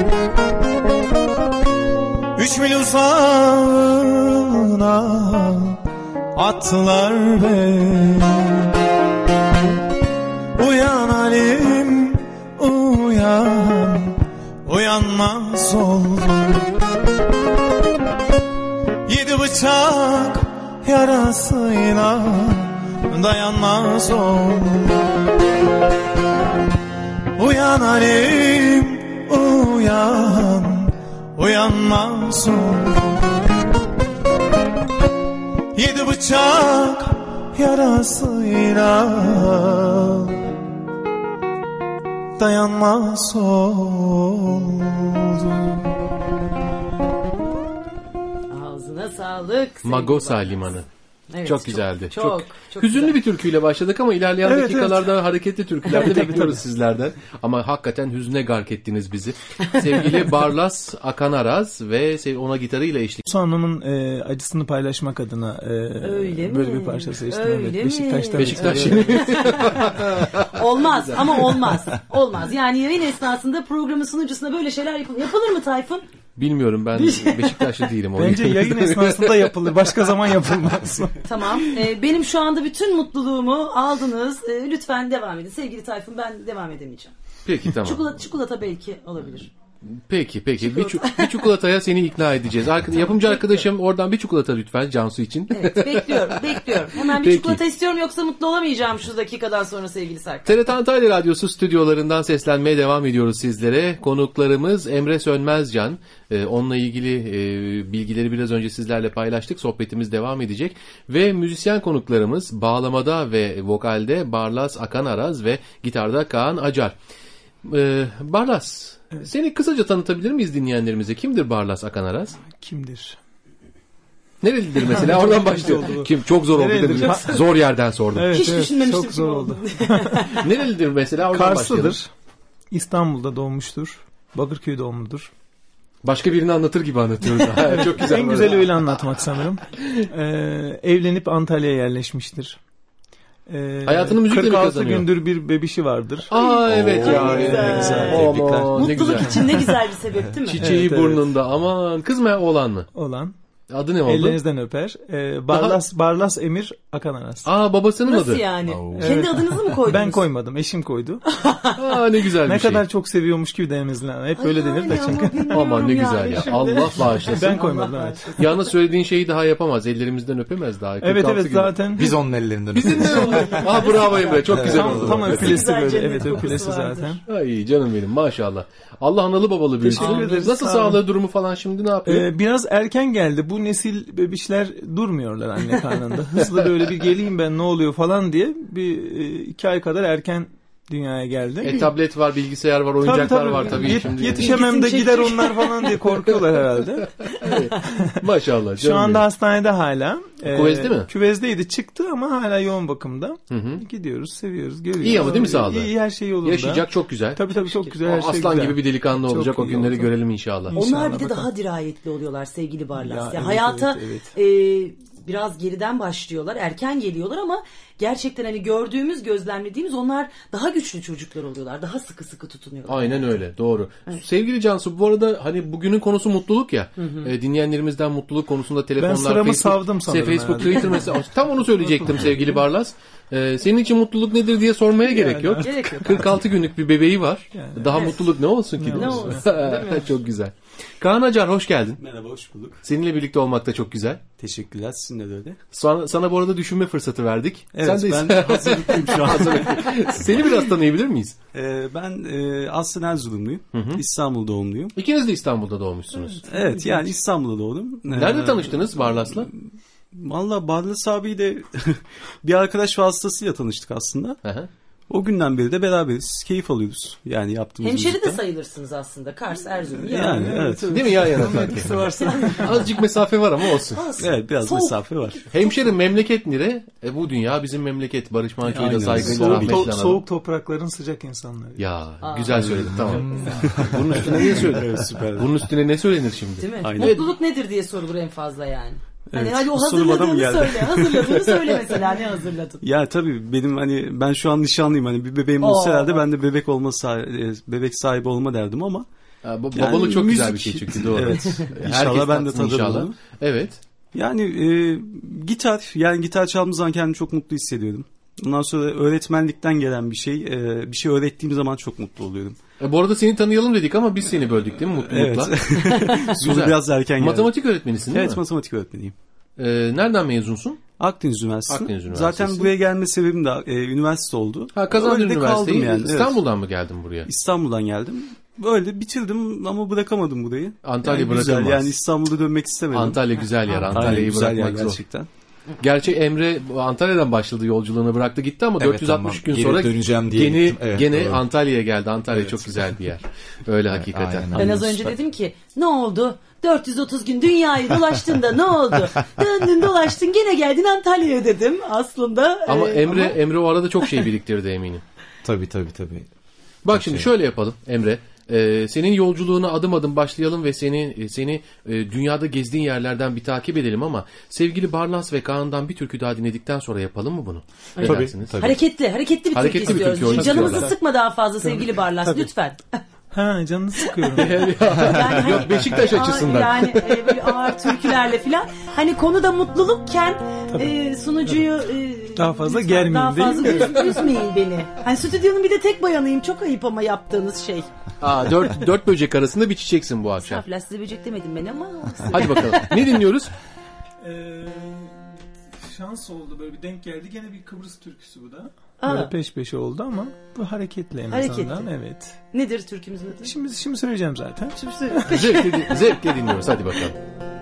Üç mil uzağına attılar beni. Uyan Halim, uyan, uyanmaz oldum. Yedi bıçak yarasıyla dayanmaz oldum. Uyan Halim, uyan, uyanmaz oldum. Yedi bıçak yarasıyla dayanmaz oldum. Ağzına sağlık. Magosa Limanı. Evet, çok güzeldi. Çok, Çok, çok, çok hüzünlü güzel. bir türküyle başladık ama ilerleyen Evet, dakikalarda evet. hareketli türkülerde Tabii, tabii, bekliyoruz tabii. sizlerden. Ama hakikaten hüzne gark ettiniz bizi. Sevgili Barlas Akanaraz ve sev- ona gitarıyla eşlik. Su Hanım'ın e, acısını paylaşmak adına e, Öyle böyle mi? bir parça seçtim. Öyle Evet. mi? Beşiktaş'tan. Beşiktaş. Olmaz ama olmaz. Olmaz. Yani yayın esnasında programın sunucusuna böyle şeyler yapılır. Yapılır mı Tayfun? Bilmiyorum, ben Beşiktaşlı değilim. o Bence yüzden. yayın esnasında yapılır. Başka zaman yapılmaz. Tamam. Ee, benim şu anda bütün mutluluğumu aldınız. Ee, lütfen devam edin. Sevgili Tayfun, ben devam edemeyeceğim. Peki tamam. Çikolata, çikolata belki olabilir. Peki peki bir, çu- bir çikolataya seni ikna edeceğiz. Arka- yapımcı arkadaşım oradan bir çikolata lütfen Cansu için. Evet, bekliyorum bekliyorum. Hemen bir Peki. çikolata istiyorum, yoksa mutlu olamayacağım şu dakikadan sonra sevgili Serkan. T R T Antalya Radyosu stüdyolarından seslenmeye devam ediyoruz sizlere. Konuklarımız Emre Sönmezcan. Ee, onunla ilgili e, bilgileri biraz önce sizlerle paylaştık. Sohbetimiz devam edecek. Ve müzisyen konuklarımız bağlamada ve vokalde Barlas Akanaraz ve gitarda Kaan Acar. Ee, Barlas, evet. Seni kısaca tanıtabilir miyiz dinleyenlerimize? Kimdir Barlas Akanaraz? Kimdir? Nerelidir mesela? Oradan başlıyor. Kim? Çok zor oldu değil mi? Zor yerden sordum. Evet, Hiç evet, düşünmemiştim. çok zor oldu. Nerelidir mesela? Oradan Karslıdır. başlayalım. İstanbul'da doğmuştur. Bakırköy doğumludur. Başka birini anlatır gibi anlatıyoruz. Evet, çok güzel. En güzel öyle anlatmak sanırım. Ee, evlenip Antalya'ya yerleşmiştir. Ee, Hayatını müzikle mi kırk altı kazanıyor? gündür bir bebişi vardır. Aa evet Oo, ya. ne güzel. güzel. Aman, Tebrikler. ne Mutluluk güzel. için ne güzel bir sebep değil mi? Çiçeği Evet, evet. burnunda. Aman, kız mı oğlan mı? Olan. Adı ne oldu? Ellerinizden öper. Ee, Barlas, Barlas Emir Akan Aras. Aa, babasının Nasıl adı. yani? Oo. Kendi Evet. adınızı mı koydunuz? Ben koymadım. Eşim koydu. Aa, ne güzel ne bir şey. kadar çok seviyormuş gibi dememiz lazım. Hep böyle denir de çünkü. Aman ne güzel ya. Allah bağışlasın. Ben koymadım, evet. Yalnız söylediğin şeyi daha yapamaz. Ellerimizden öpemez daha. Evet evet gün. zaten. Biz onun ellerinden Bizim de olur. Ah bravo Emre. Çok güzel oldu. Tam öpülesi Güzel böyle. cennet Evet kokusu öpülesi vardır. zaten. Ay canım benim maşallah. Allah analı babalı büyüsün. Teşekkür ederiz. Nasıl Sağ olun. sağlığı durumu falan şimdi ne yapıyor? Ee, biraz erken geldi. Bu nesil bebişler durmuyorlar anne karnında. Hızlı böyle bir geleyim ben ne oluyor falan diye bir e, iki ay kadar erken dünyaya geldi. E, tablet var, bilgisayar var, oyuncaklar tabii, tabii. var tabii. Yet- şimdi. Yetişemem de gider onlar falan diye korkuyorlar herhalde. Evet. Maşallah. Şu anda hastanede hala. Küvezde mi? Küvezdeydi, çıktı ama hala yoğun bakımda. Hı hı. Gidiyoruz, seviyoruz, görüyoruz. İyi ama değil mi sağlığı? İyi, iyi, her şey yolunda. Yaşayacak, çok güzel. Tabii tabii çok güzel, her şey Aslan güzel. gibi bir delikanlı Çok olacak, o iyi günleri oldu. görelim inşallah. Onlar İnşallah bir de bakalım. daha dirayetli oluyorlar sevgili Barlas. Ya, Ya, evet, hayata evet, e, biraz geriden başlıyorlar, erken geliyorlar ama gerçekten hani gördüğümüz, gözlemlediğimiz onlar daha güçlü çocuklar oluyorlar. Daha sıkı sıkı tutunuyorlar. Aynen öyle, doğru. Evet. Sevgili Cansu, bu arada hani bugünün konusu mutluluk ya. Hı hı. E, dinleyenlerimizden mutluluk konusunda telefonlar, Ben sıramı Facebook, savdım sanırım Facebook, herhalde. Twitter mesela. Tam onu söyleyecektim sevgili Barlas. E, senin için mutluluk nedir diye sormaya gerek yok. Gerek yok. kırk altı günlük bir bebeği var. Yani. Daha Evet. mutluluk ne olsun ki? Ne değil mi? olsun, değil mi? Çok güzel. Kaan Acar, hoş geldin. Merhaba, hoş bulduk. Seninle birlikte olmak da çok güzel. Teşekkürler, sizinle de öyle. Sana, sana bu arada düşünme fırsatı verdik. Evet, Sen de ben hazırlıklıyım şu an. Hazırlıklı. Seni biraz tanıyabilir miyiz? Ee, ben e, aslında Erzurumluyum. Hı hı. İstanbul doğumluyum. İkiniz de İstanbul'da doğmuşsunuz. Evet, yani İstanbul'da doğdum. Nerede Ee, tanıştınız Barlas'la? Valla Barlas abiyle bir arkadaş vasıtasıyla tanıştık aslında. Hı hı. O günden beri de beraberiz. Keyif alıyoruz yani yaptığımız Hemşeri de müzikten. sayılırsınız aslında. Kars, Erzurum. Yani evet. Değil mi yan yana sanki? Azıcık mesafe var ama olsun. Olsun. Evet, biraz Soğuk. mesafe var. Hemşerim, memleket nere? E, bu dünya bizim memleket. Barış Manço'yu da Aynen. saygıyla Soğuk, rahmetle to- analım. soğuk toprakların sıcak insanları. Ya Aa. güzel söyledin, tamam. Bunun üstüne ne söylenir? Evet, süper. Bunun üstüne ne söylenir şimdi? Değil mi? Aynen. Mutluluk nedir diye sorulur en fazla yani. Hani Evet, hadi o bu soru bana mı hazırladığını geldi? söyle. Hazırladığını söyle mesela. Ne hazırladın? Ya tabii benim hani ben şu an nişanlıyım, hani bir bebeğim olsa Oo. herhalde ben de bebek olma sahibi, bebek sahibi olma derdim ama Ha, bu- yani babalık çok güzel bir müzik- şey çünkü, doğru. Evet. Herkes İnşallah ben de tatsın tadarım inşallah. onu. Evet. Yani e, gitar, yani gitar çaldığım zaman kendimi çok mutlu hissediyordum. Ondan sonra öğretmenlikten gelen bir şey, e, bir şey öğrettiğim zaman çok mutlu oluyorum. E, bu arada seni tanıyalım dedik ama biz seni böldük değil mi mutlulukla? Evet. Sonu Güzel. biraz erken geldi. Matematik öğretmenisin değil Evet, mi? matematik öğretmeniyim. E, nereden mezunsun? Akdeniz Üniversitesi. Akdeniz Üniversitesi. Zaten buraya gelme sebebim de e, üniversite oldu. Ha, kazandın Öyle de üniversiteyi. kaldım yani. Evet. İstanbul'dan mı geldin buraya? İstanbul'dan geldim. Böyle bitirdim ama bırakamadım burayı. Antalya yani güzel, bırakılmaz. yani İstanbul'da dönmek istemedim. Antalya güzel yer. Antalya'yı Aynen, güzel bırakmak yer zor. gerçekten. Gerçi Emre Antalya'dan başladı, yolculuğunu bıraktı gitti ama Evet, dört yüz altmış tamam. gün Geri sonra döneceğim diye gene, gittim. Evet, gene doğru. Antalya'ya geldi. Antalya Evet. çok güzel bir yer. Öyle hakikaten. aynen. Ben az önce dedim ki ne oldu? dört yüz otuz gün dünyayı dolaştın da ne oldu? Döndün dolaştın gene geldin Antalya'ya dedim aslında. Ama Ee, Emre ama- Emre o arada çok şey biriktirdi eminim. Tabii tabii tabii. Bak şimdi şöyle yapalım Emre. Ee, senin yolculuğuna adım adım başlayalım ve seni seni e, dünyada gezdiğin yerlerden bir takip edelim ama sevgili Barlas ve Kaan'dan bir türkü daha dinledikten sonra yapalım mı bunu? Ne Tabii, dersiniz? tabii. Hareketli, hareketli bir Hareketli türkü bir türkü istiyoruz. olsun Canımızı istiyorlar. sıkma daha fazla sevgili Barlas Tabii. lütfen. Ha, canını sıkıyorum. Yani Yok, Beşiktaş hani, açısından. Yani e, böyle ağır türkülerle filan. Hani konuda mutlulukken e, sunucuyu e, Daha fazla lütfen germeyin, daha değil fazla mi? üz- üzmeyin beni. Hani stüdyonun bir de tek bayanıyım. Çok ayıp ama yaptığınız şey. Aa, dört, dört böcek arasında bir çiçeksin bu akşam. Estağfurullah size böcek demedim ben ama. Hadi bakalım. Ne dinliyoruz? Ee, şans oldu, böyle bir denk geldi. Gene bir Kıbrıs türküsü bu da. Aa. Böyle peş peşe oldu ama bu hareketli en Hareketli. azından. Evet. Nedir türkümüzün adı? Şimdi şimdi söyleyeceğim zaten. Şimdi söyle. Zevkle, zevkle dinliyoruz. Hadi bakalım.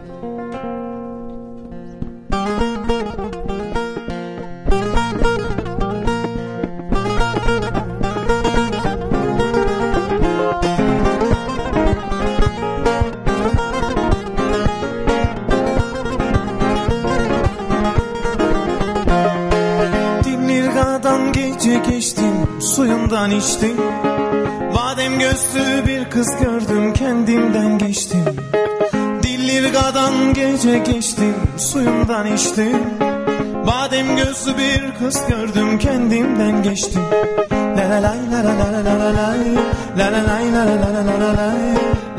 Dinlirga'dan gece geçtim, suyundan içtim. Badem gözlü bir kız gördüm, kendimden geçtim. Dillirga'dan gece geçtim, suyundan içtim. Badem gözlü bir kız gördüm, kendimden geçtim. La la lay la la la la la lay, la la lay la la la la la lay,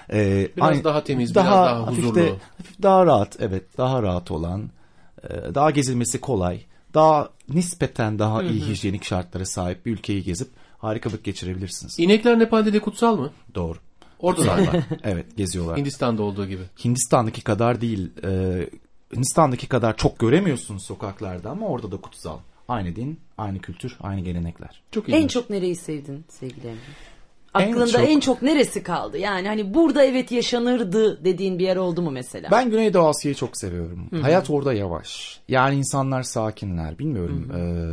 Ee, Biraz aynı- daha temiz, biraz daha hafif huzurlu. de- hafif daha rahat, evet, daha rahat olan, e, daha gezilmesi kolay, daha nispeten daha Hı hı. iyi hijyenik şartlara sahip bir ülkeyi gezip harika vakit geçirebilirsiniz. İnekler Nepal'de de kutsal mı? Doğru. Orada da Kutsallar. Evet, geziyorlar. Hindistan'da olduğu gibi. Hindistan'daki kadar değil. E, Hindistan'daki kadar çok göremiyorsunuz sokaklarda ama orada da kutsal. Aynı din, aynı kültür, aynı gelenekler. Çok En çok nereyi sevdin sevgili Emre? En Aklında çok- en çok neresi kaldı? Yani hani burada evet yaşanırdı dediğin bir yer oldu mu mesela? Ben Güneydoğu Asya'yı çok seviyorum. Hı hı. Hayat orada yavaş. Yani insanlar sakinler. Bilmiyorum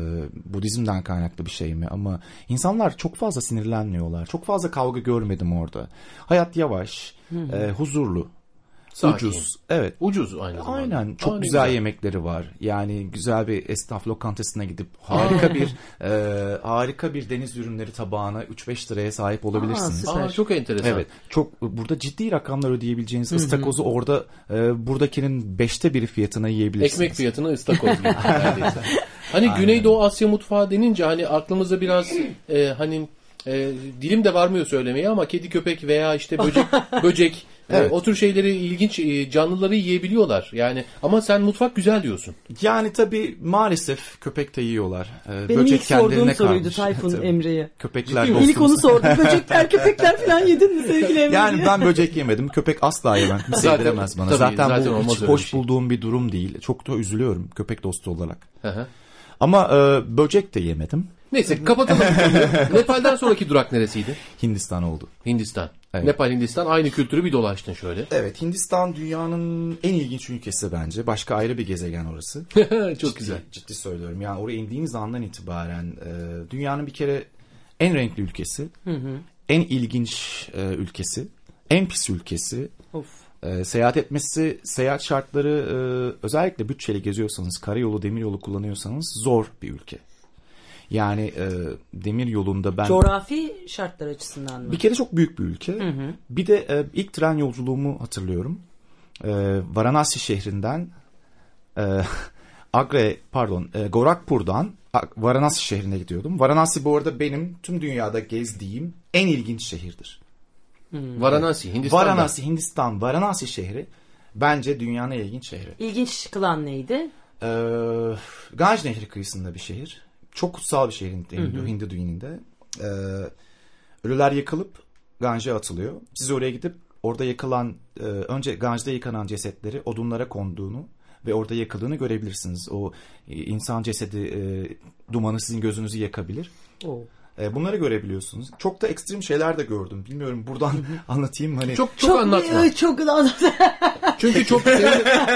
e, Budizm'den kaynaklı bir şey mi ama insanlar çok fazla sinirlenmiyorlar. Çok fazla kavga görmedim orada. Hayat yavaş, Hı hı. e, huzurlu. Sakin. Ucuz. Evet. Ucuz aynı zamanda. Aynen. Çok Aa, ne güzel, güzel. yemekleri var. Yani güzel bir esnaf lokantasına gidip harika bir e, harika bir deniz ürünleri tabağına üç beş liraya sahip olabilirsiniz. Aa, süper. Aa, çok enteresan. Evet. Çok burada ciddi rakamlar ödeyebileceğiniz Hı hı. ıstakozu orada e, buradakinin beşte biri fiyatına yiyebilirsiniz. Ekmek fiyatına ıstakoz gibi neredeyse. Hani Aynen. Güneydoğu Asya mutfağı denince hani aklımıza biraz e, hani e, dilim de varmıyor söylemeye ama kedi köpek veya işte böcek böcek Evet. e, o tür şeyleri ilginç e, canlıları yiyebiliyorlar. Yani ama sen mutfak güzel diyorsun. Yani tabii maalesef köpek de yiyorlar. Ee, Benim böcek ilk sorduğum kendilerine soruydu kalmış. Tayfun Tabii. Emre'ye. Köpekler İlk dostumuz. onu sordum. Böcekler, köpekler falan yedin mi sevgili Emre? Yani ben böcek yemedim. Köpek asla yemem. Kimse Zaten- yediremez bana. tabii, zaten, zaten bu olmaz hiç öyle hoş bir şey. bulduğum bir durum değil. Çok da üzülüyorum köpek dostu olarak. Hı hı. Ama e, böcek de yemedim. Neyse kapatalım. Nepal'den sonraki durak neresiydi? Hindistan oldu. Hindistan. Evet. Nepal, Hindistan aynı kültürü bir dolaştın şöyle. Evet, Hindistan dünyanın en ilginç ülkesi bence. Başka ayrı bir gezegen orası. Çok Ciddi- güzel. Ciddi söylüyorum. Yani oraya indiğimiz andan itibaren e, dünyanın bir kere en renkli ülkesi, Hı hı. en ilginç e, ülkesi, en pis ülkesi. Of. E, seyahat etmesi, seyahat şartları e, özellikle bütçeli geziyorsanız, karayolu, demiryolu kullanıyorsanız zor bir ülke. Yani e, demir yolunda ben... Coğrafi şartlar açısından mı? Bir kere çok büyük bir ülke. Hı hı. Bir de e, ilk tren yolculuğumu hatırlıyorum. E, Varanasi şehrinden e, Agre pardon e, Gorakhpur'dan A- Varanasi şehrine gidiyordum. Varanasi bu arada benim tüm dünyada gezdiğim en ilginç şehirdir. Hmm. Varanasi, Hindistan'da. Varanasi, Hindistan, Varanasi şehri bence dünyanın en ilginç şehri. İlginç kılan neydi? E, Ganj Nehri kıyısında bir şehir. Çok kutsal bir şehir Hindu, Hı hı. Hindu dininde. E, ölüler yakılıp Ganj'a atılıyor. Siz oraya gidip orada yakılan, e, önce Ganj'da yıkanan cesetleri odunlara konduğunu ve orada yakıldığını görebilirsiniz. O e, insan cesedi e, dumanı sizin gözünüzü yakabilir. Oo. E, bunları görebiliyorsunuz. Çok da ekstrem şeyler de gördüm. Bilmiyorum buradan anlatayım hani. Çok çok, anlatma. Çok anlatma. Çünkü çok senin,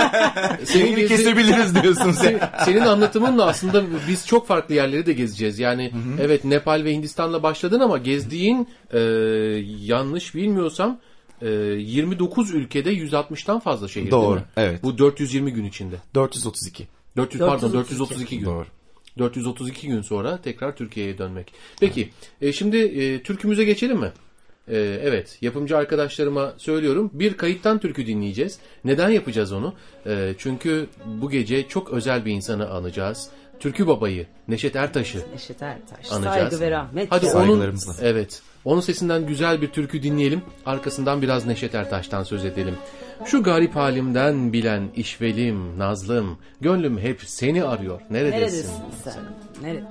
Seni gezi- kesebiliriz diyorsun sen. Senin, senin anlatımınla aslında biz çok farklı yerleri de gezeceğiz. Yani evet Nepal ve Hindistan'la başladın ama gezdiğin e, yanlış bilmiyorsam e, yirmi dokuz ülkede yüz altmıştan fazla şehir Doğru, değil mi? evet. Bu dört yüz yirmi gün içinde. dört yüz otuz iki. dört yüz pardon dört yüz otuz iki gün. Doğru. dört yüz otuz iki gün sonra tekrar Türkiye'ye dönmek. Peki e, şimdi e, türkümüze geçelim mi? E, evet yapımcı arkadaşlarıma söylüyorum. Bir kayıttan türkü dinleyeceğiz. Neden yapacağız onu? E, çünkü bu gece çok özel bir insanı anacağız. Türkü babayı Neşet Ertaş'ı Neşet Ertaş. anacağız. Saygı ve rahmet. Hadi onun, Saygılarımızla. evet, onun sesinden güzel bir türkü dinleyelim. Arkasından biraz Neşet Ertaş'tan söz edelim. Şu garip halimden bilen işvelim, nazlım, gönlüm hep seni arıyor. Neredesin? Neredesin sen? Nerede?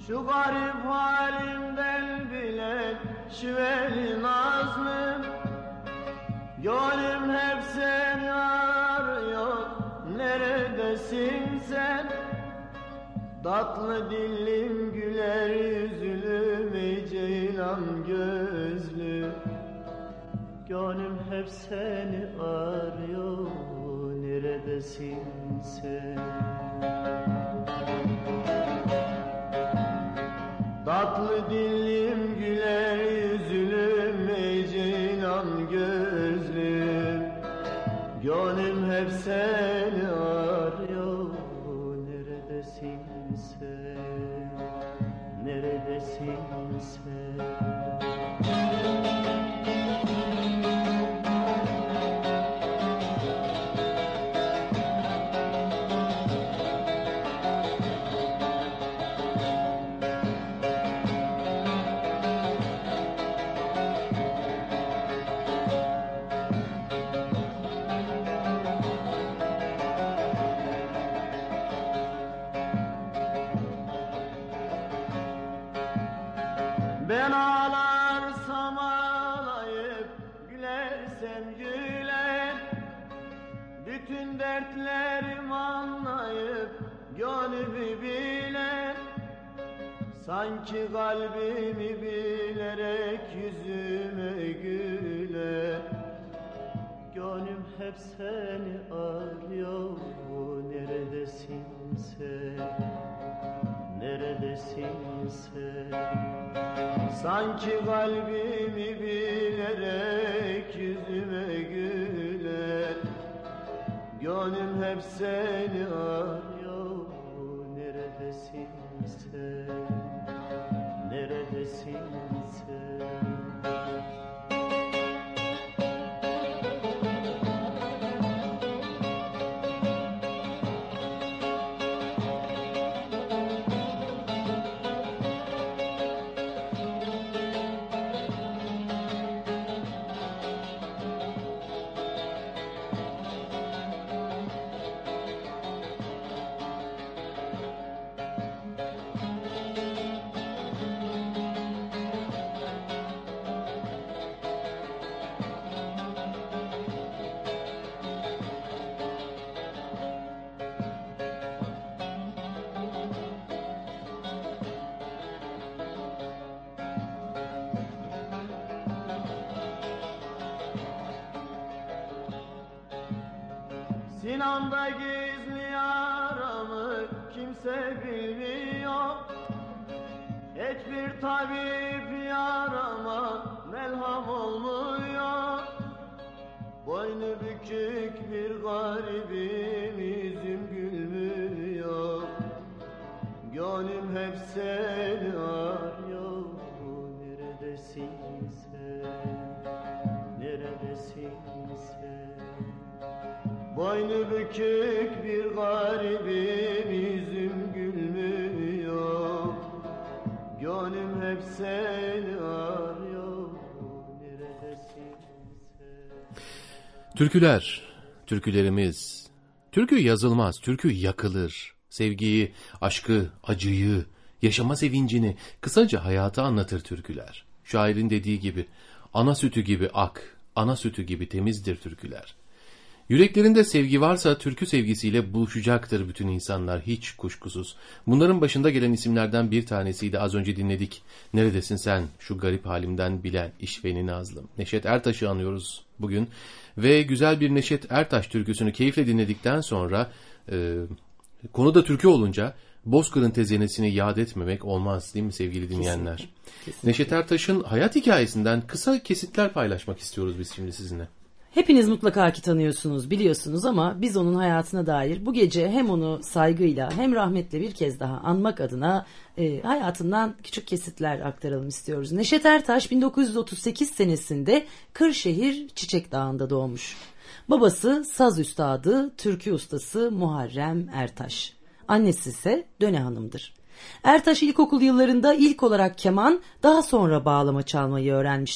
Şu garip halimden bilen şiveli nazlım, gönlüm hep seni arıyor, neredesin sen? Tatlı dillim güler yüzlüm, ey ceylan gözlüm, gönlüm hep seni arıyor, neredesin sen? Tatlı dillim güler yüzlüm, ey ceylan gözlüm, gönlüm hep seni arıyor, neredesin sen, neredesin sen? Ben ağlarsam ağlayıp gülersem güler, bütün dertlerim anlayıp gönlümü biler. Sanki kalbimi bilerek yüzüme güler, gönlüm hep seni arıyor, neredesin sen, neredesin sen? Sanki kalbimi bilerek yüzüme güler, gönlüm hep seni arıyor, neredesin sen, neredesin sen? Sinan'da gizli yaramı kimse bilmiyor, hiçbir tabip yarama melham olmuyor. Boynu bükük bir garibim, yüzüm gülmüyor, gönlüm hep seni arıyor, neredesin sen, neredesin sen? Boynu bükük bir garibim, yüzüm gülmüyor, gönlüm hep seni arıyor, neredesin sen? Türküler, türkülerimiz. Türkü yazılmaz, türkü yakılır. Sevgiyi, aşkı, acıyı, yaşama sevincini, kısaca hayatı anlatır türküler. Şairin dediği gibi, ana sütü gibi ak, ana sütü gibi temizdir türküler. Yüreklerinde sevgi varsa türkü sevgisiyle buluşacaktır bütün insanlar, hiç kuşkusuz. Bunların başında gelen isimlerden bir tanesiydi, az önce dinledik. Neredesin sen, şu garip halimden bilen işveni nazlım. Neşet Ertaş'ı anıyoruz bugün. Ve güzel bir Neşet Ertaş türküsünü keyifle dinledikten sonra, e, konu da türkü olunca Bozkır'ın tezenesini yad etmemek olmaz değil mi sevgili dinleyenler? Kesinlikle. Kesinlikle. Neşet Ertaş'ın hayat hikayesinden kısa kesitler paylaşmak istiyoruz biz şimdi sizinle. Hepiniz mutlaka ki tanıyorsunuz, biliyorsunuz ama biz onun hayatına dair bu gece hem onu saygıyla hem rahmetle bir kez daha anmak adına e, hayatından küçük kesitler aktaralım istiyoruz. Neşet Ertaş bin dokuz yüz otuz sekiz senesinde Kırşehir Çiçek Dağı'nda doğmuş. Babası saz üstadı, türkü ustası Muharrem Ertaş. Annesi ise Döne Hanım'dır. Ertaş ilkokul yıllarında ilk olarak keman, daha sonra bağlama çalmayı öğrenmiştir.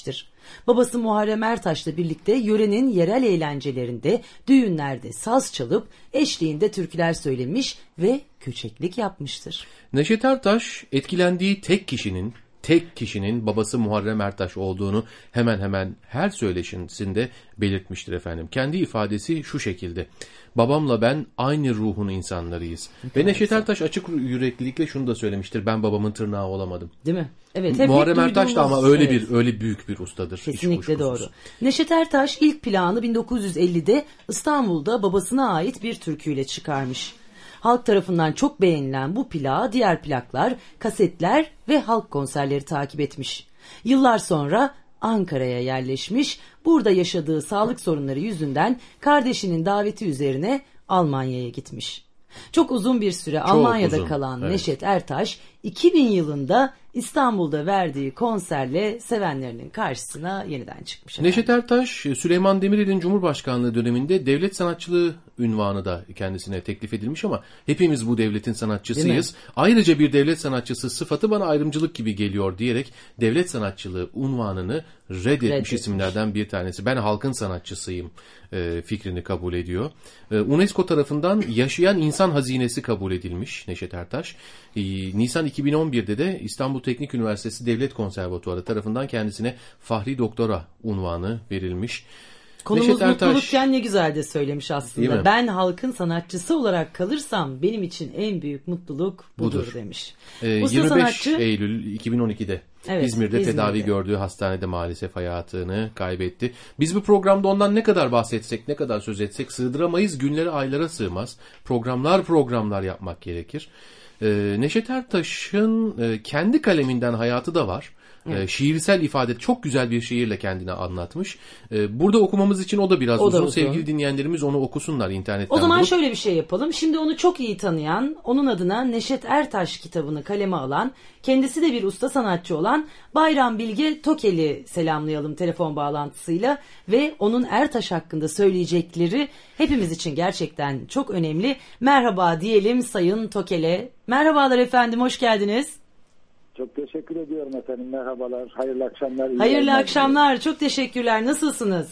Babası Muharrem Ertaş'la birlikte yörenin yerel eğlencelerinde, düğünlerde saz çalıp eşliğinde türküler söylemiş ve köçeklik yapmıştır. Neşet Ertaş etkilendiği tek kişinin tek kişinin babası Muharrem Ertaş olduğunu hemen hemen her söyleşisinde belirtmiştir efendim. Kendi ifadesi şu şekilde: babamla ben aynı ruhun insanlarıyız. Ve Neşet Ertaş açık yüreklilikle şunu da söylemiştir: ben babamın tırnağı olamadım. Değil mi? Evet. Hep Muharrem Ertaş da ama öyle evet. bir öyle büyük bir ustadır. Kesinlikle doğru. Neşet Ertaş ilk planı bin dokuz yüz ellide İstanbul'da babasına ait bir türküyle çıkarmış. Halk tarafından çok beğenilen bu plağı diğer plaklar, kasetler ve halk konserleri takip etmiş. Yıllar sonra Ankara'ya yerleşmiş, burada yaşadığı sağlık sorunları yüzünden kardeşinin daveti üzerine Almanya'ya gitmiş. Çok uzun bir süre çok Almanya'da uzun. kalan evet. Neşet Ertaş, iki bin yılında İstanbul'da verdiği konserle sevenlerinin karşısına yeniden çıkmış. Efendim. Neşet Ertaş, Süleyman Demirel'in Cumhurbaşkanlığı döneminde devlet sanatçılığı unvanı da kendisine teklif edilmiş ama hepimiz bu devletin sanatçısıyız. Ayrıca bir devlet sanatçısı sıfatı bana ayrımcılık gibi geliyor diyerek devlet sanatçılığı unvanını reddetmiş, reddetmiş. isimlerden bir tanesi. Ben halkın sanatçısıyım e, fikrini kabul ediyor. E, UNESCO tarafından yaşayan insan hazinesi kabul edilmiş Neşet Ertaş. E, Nisan iki bin on birde de İstanbul Teknik Üniversitesi Devlet Konservatuarı tarafından kendisine Fahri Doktora unvanı verilmiş. Konumuz Neşet mutlulukken Ertaş, ne güzel de söylemiş aslında. Ben halkın sanatçısı olarak kalırsam benim için en büyük mutluluk budur, budur. demiş. Ee, yirmi beş sanatçı, Eylül iki bin on ikide evet, İzmir'de, İzmir'de tedavi gördüğü hastanede maalesef hayatını kaybetti. Biz bu programda ondan ne kadar bahsetsek, ne kadar söz etsek sığdıramayız. Günleri aylara sığmaz. Programlar programlar yapmak gerekir. Ee, Neşet Ertaş'ın e, kendi kaleminden hayatı da var. Evet. E, şiirsel ifade çok güzel bir şiirle kendine anlatmış. E, burada okumamız için o da biraz o uzun. Da uzun. Sevgili dinleyenlerimiz onu okusunlar internetten. O zaman bulup. şöyle bir şey yapalım. Şimdi onu çok iyi tanıyan, onun adına Neşet Ertaş kitabını kaleme alan, kendisi de bir usta sanatçı olan Bayram Bilge Tokel'i selamlayalım telefon bağlantısıyla ve onun Ertaş hakkında söyleyecekleri hepimiz için gerçekten çok önemli. Merhaba diyelim Sayın Tokel'e. Merhabalar efendim, hoş geldiniz. Çok teşekkür ediyorum efendim. Merhabalar, hayırlı akşamlar. Hayırlı akşamlar, çok teşekkürler. Nasılsınız?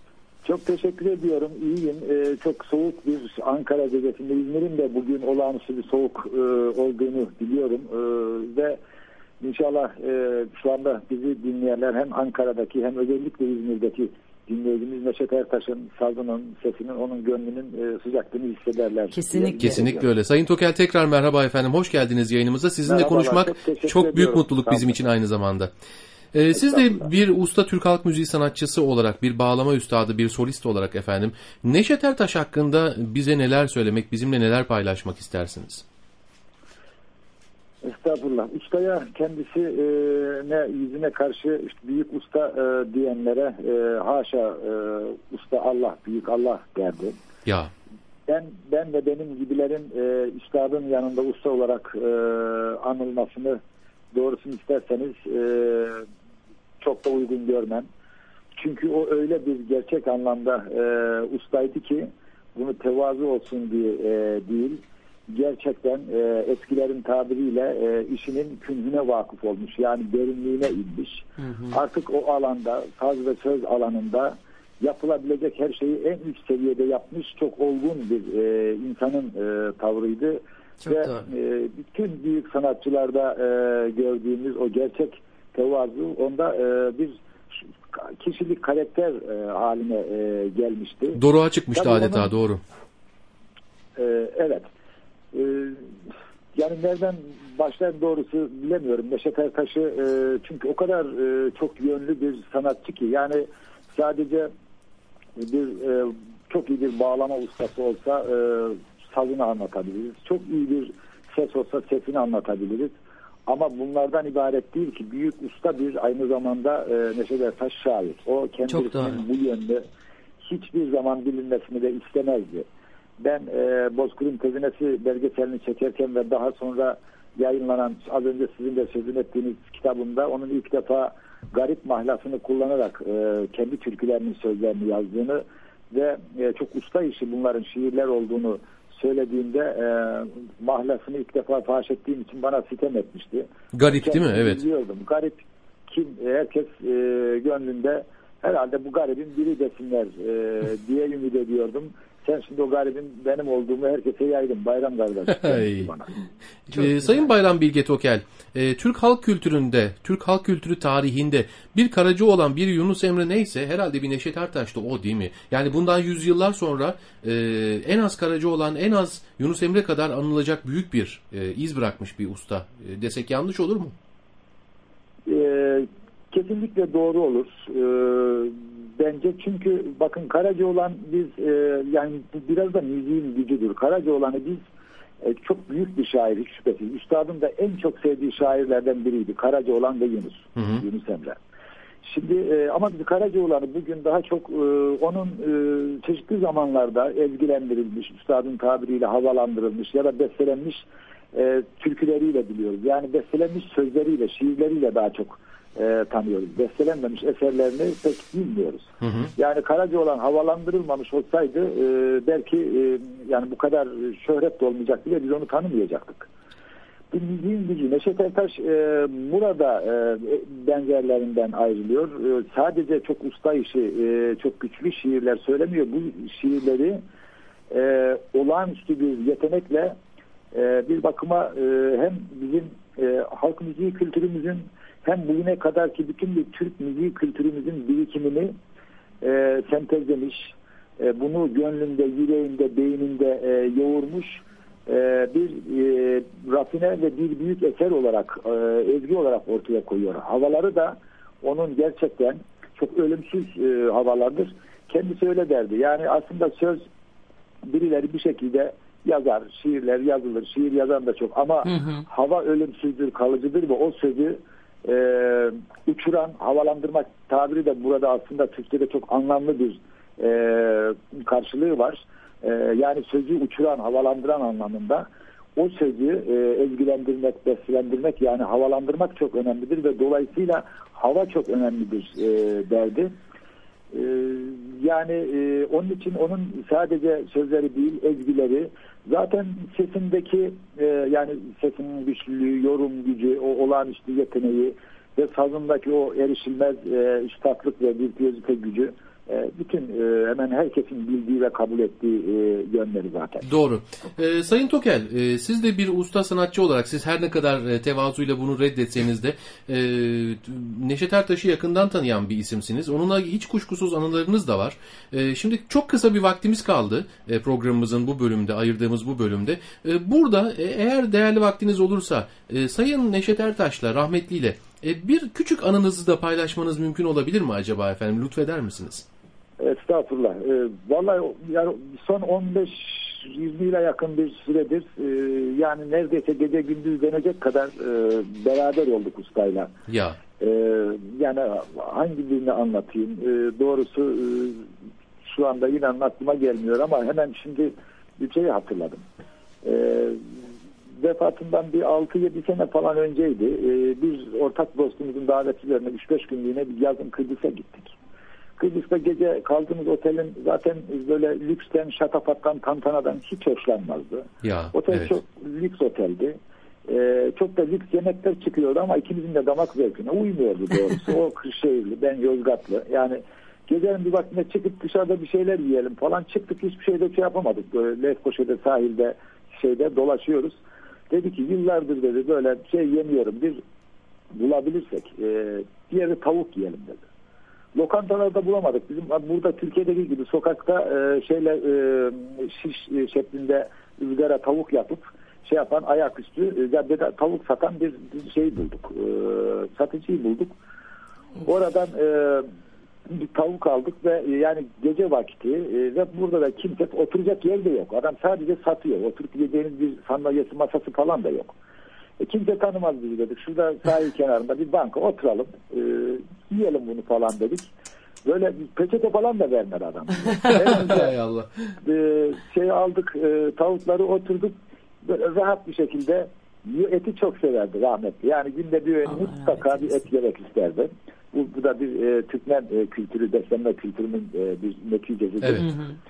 Çok teşekkür ediyorum, iyiyim. Ee, çok soğuk bir Ankara gecesinde, İzmir'in de bugün olağanüstü bir soğuk e, olduğunu biliyorum. E, ve inşallah e, şu anda bizi dinleyenler hem Ankara'daki hem özellikle İzmir'deki dinleyicimiz Neşet Ertaş'ın sazının, sesinin, onun gönlünün e, sıcaklığını hissederler. Kesinlikle. Kesinlikle öyle. Sayın Tokel tekrar merhaba efendim. Hoş geldiniz yayınımıza. Sizinle Merhabalar, konuşmak çok, çok büyük mutluluk bizim için aynı zamanda. Ee, siz de bir usta Türk halk müziği sanatçısı olarak, bir bağlama üstadı, bir solist olarak efendim, Neşet Ertaş hakkında bize neler söylemek, bizimle neler paylaşmak istersiniz? Estağfurullah. Ustaya kendisi e, ne yüzüne karşı işte büyük usta e, diyenlere e, haşa e, usta Allah, büyük Allah derdi. Ya. Ben ben ve benim gibilerin e, üstadın yanında usta olarak e, anılmasını doğrusunu isterseniz e, çok da uygun görmem. Çünkü o öyle bir gerçek anlamda e, ustaydı ki bunu tevazu olsun diye e, değil, gerçekten e, eskilerin tabiriyle e, işinin künhüne vakıf olmuş. Yani derinliğine inmiş. Hı hı. Artık o alanda, saz ve söz alanında yapılabilecek her şeyi en üst seviyede yapmış, çok olgun bir e, insanın e, tavrıydı. Çok ve e, bütün büyük sanatçılarda e, gördüğümüz o gerçek tevazu onda e, bir kişilik, karakter e, haline e, gelmişti. Doruğa çıkmıştı Tabii adeta, onun, doğru. E, evet. E, yani nereden başlar doğrusu bilemiyorum. Neşet Ertaş'ı e, çünkü o kadar e, çok yönlü bir sanatçı ki, yani sadece bir e, çok iyi bir bağlama ustası olsa e, sazını anlatabiliriz. Çok iyi bir ses olsa sesini anlatabiliriz. Ama bunlardan ibaret değil ki, büyük usta bir aynı zamanda e, Neşet Ertaş şair. O kendisinin bu yönde hiçbir zaman bilinmesini de istemezdi. Ben e, Bozkır'ın Tezinesi belgeselini çekerken ve daha sonra yayınlanan, az önce sizin de sözünü ettiğiniz kitabımda onun ilk defa garip mahlasını kullanarak e, kendi türkülerinin sözlerini yazdığını ve e, çok usta işi bunların şiirler olduğunu söylediğinde e, mahlasını ilk defa faş ettiğim için bana sitem etmişti. Garip değil mi? Evet. Biliyordum. Garip, kim herkes e, gönlünde herhalde bu garibin biri desinler e, diye ümit ediyordum. Sen şimdi o garibin benim olduğumu herkese yaydın. Bayram kardeş. Bana. Ee, Sayın Bayram Bilge Tokel, e, Türk halk kültüründe, Türk halk kültürü tarihinde bir Karaca olan bir Yunus Emre neyse herhalde bir Neşet Ertaş da o değil mi? Yani bundan yüzyıllar sonra e, en az Karaca olan, en az Yunus Emre kadar anılacak büyük bir e, iz bırakmış bir usta e, desek yanlış olur mu? Ee, kesinlikle doğru olur. Ee, bence çünkü bakın Karacaoğlan biz e, yani biraz da müziğin gücüdür. Karacaoğlan'ı biz e, çok büyük bir şair hiç şüphesiz. Üstadın da en çok sevdiği şairlerden biriydi. Karacaoğlan ve Yunus. Hı hı. Yunus Emre. Şimdi e, ama biz Karacaoğlan'ı bugün daha çok e, onun e, çeşitli zamanlarda ezgilendirilmiş, üstadın tabiriyle havalandırılmış ya da bestelenmiş e, türküleriyle biliyoruz. Yani bestelenmiş sözleriyle, şiirleriyle daha çok e, tanıyoruz. Bestelenmemiş eserlerini pek bilmiyoruz. Hı hı. Yani Karacaoğlan havalandırılmamış olsaydı e, belki e, yani bu kadar şöhret de olmayacaktı ve biz onu tanımayacaktık. Bu müziğin gücü. Neşet Ertaş e, burada e, benzerlerinden ayrılıyor. E, sadece çok usta işi, e, çok güçlü şiirler söylemiyor. Bu şiirleri e, olağanüstü bir yetenekle e, bir bakıma e, hem bizim e, halk müziği kültürümüzün hem bugüne kadarki bütün bir Türk müziği kültürümüzün birikimini e, sentezlemiş, e, bunu gönlünde, yüreğinde, beyninde e, yoğurmuş e, bir e, rafine ve bir büyük eser olarak, e, ezgi olarak ortaya koyuyor. Havaları da onun gerçekten çok ölümsüz e, havalardır. Kendisi öyle derdi. Yani aslında söz birileri bir şekilde yazar, şiirler yazılır, şiir yazan da çok ama hı hı. hava ölümsüzdür, kalıcıdır ve o sözü e, uçuran, havalandırmak tabiri de burada aslında Türkçe'de çok anlamlı bir e, karşılığı var. E, yani sözü uçuran, havalandıran anlamında o sözü e, ezgilendirmek, beslendirmek yani havalandırmak çok önemlidir ve dolayısıyla hava çok önemlidir e, derdi. E, yani e, onun için onun sadece sözleri değil, ezgileri zaten sesindeki e, yani sesinin güçlülüğü, yorum gücü, o olağanüstü yeteneği ve sazındaki o erişilmez e, üstatlık ve virtüözite gücü e, bütün e, hemen herkesin bildiği ve kabul ettiği e, yönleri zaten. Doğru. E, Sayın Tokel, e, siz de bir usta sanatçı olarak siz her ne kadar e, tevazuyla bunu reddetseniz de e, Neşet Ertaş'ı yakından tanıyan bir isimsiniz. Onunla hiç kuşkusuz anılarınız da var. E, şimdi çok kısa bir vaktimiz kaldı e, programımızın bu bölümde, ayırdığımız bu bölümde. E, burada e, eğer değerli vaktiniz olursa e, Sayın Neşet Ertaş'la, rahmetliyle e, bir küçük anınızı da paylaşmanız mümkün olabilir mi acaba efendim? Lütfeder misiniz? Estağfurullah. E, vallahi yani son on beş yirmi yıla yakın bir süredir e, yani neredeyse gece gündüz denecek kadar e, beraber olduk ustayla. Ya. E, yani hangi birini anlatayım? E, doğrusu e, şu anda yine aklıma gelmiyor ama hemen şimdi bir şeyi hatırladım. E, vefatından bir altı yedi sene falan önceydi. E, bir ortak dostumuzun davetçilerine üç beş günlüğüne bir yazın Kıbrıs'a gittik. Kıbrıs'ta gece kaldığımız otelin zaten böyle lüksten, şatafattan, tantanadan hiç hoşlanmazdı. Ya, Otel evet. çok lüks oteldi. Ee, çok da lüks yemekler çıkıyordu ama ikimizin de damak zevkine uymuyordu doğrusu. O Kırşehirli, ben Yozgatlı. Yani gecenin bir vaktinde çıkıp dışarıda bir şeyler yiyelim falan çıktık. Hiçbir şeyde şey yapamadık. Böyle Lefkoşa'da sahilde şeyde dolaşıyoruz. Dedi ki yıllardır dedi böyle şey yemiyorum. Bir bulabilirsek e, diğeri tavuk yiyelim dedi. Lokantalarda bulamadık. Bizim burada Türkiye'deki gibi sokakta e, şeyle e, şiş e, şeklinde ızgara tavuk yapıp şey yapan ayaküstü e, caddede tavuk satan bir, bir şey bulduk. E, satıcıyı bulduk. Oradan e, bir tavuk aldık ve e, yani gece vakti e, ve burada da kimse oturacak yer de yok. Adam sadece satıyor. Oturup yediğiniz bir sandalyesi masası falan da yok. E, kimse tanımaz bizi dedik. Şurada sahil kenarında bir banka oturalım. E, yiyelim bunu falan dedik. Böyle peçete falan da vermedi adam. Hay Allah. E, şey aldık e, tavukları oturduk. Böyle rahat bir şekilde eti çok severdi rahmetli. Yani günde bir öğün mutlaka bir et yemek isterdi. Bu, bu da bir e, Türkmen e, kültürü, beslenme kültürünün e, bir neticesidir. Evet.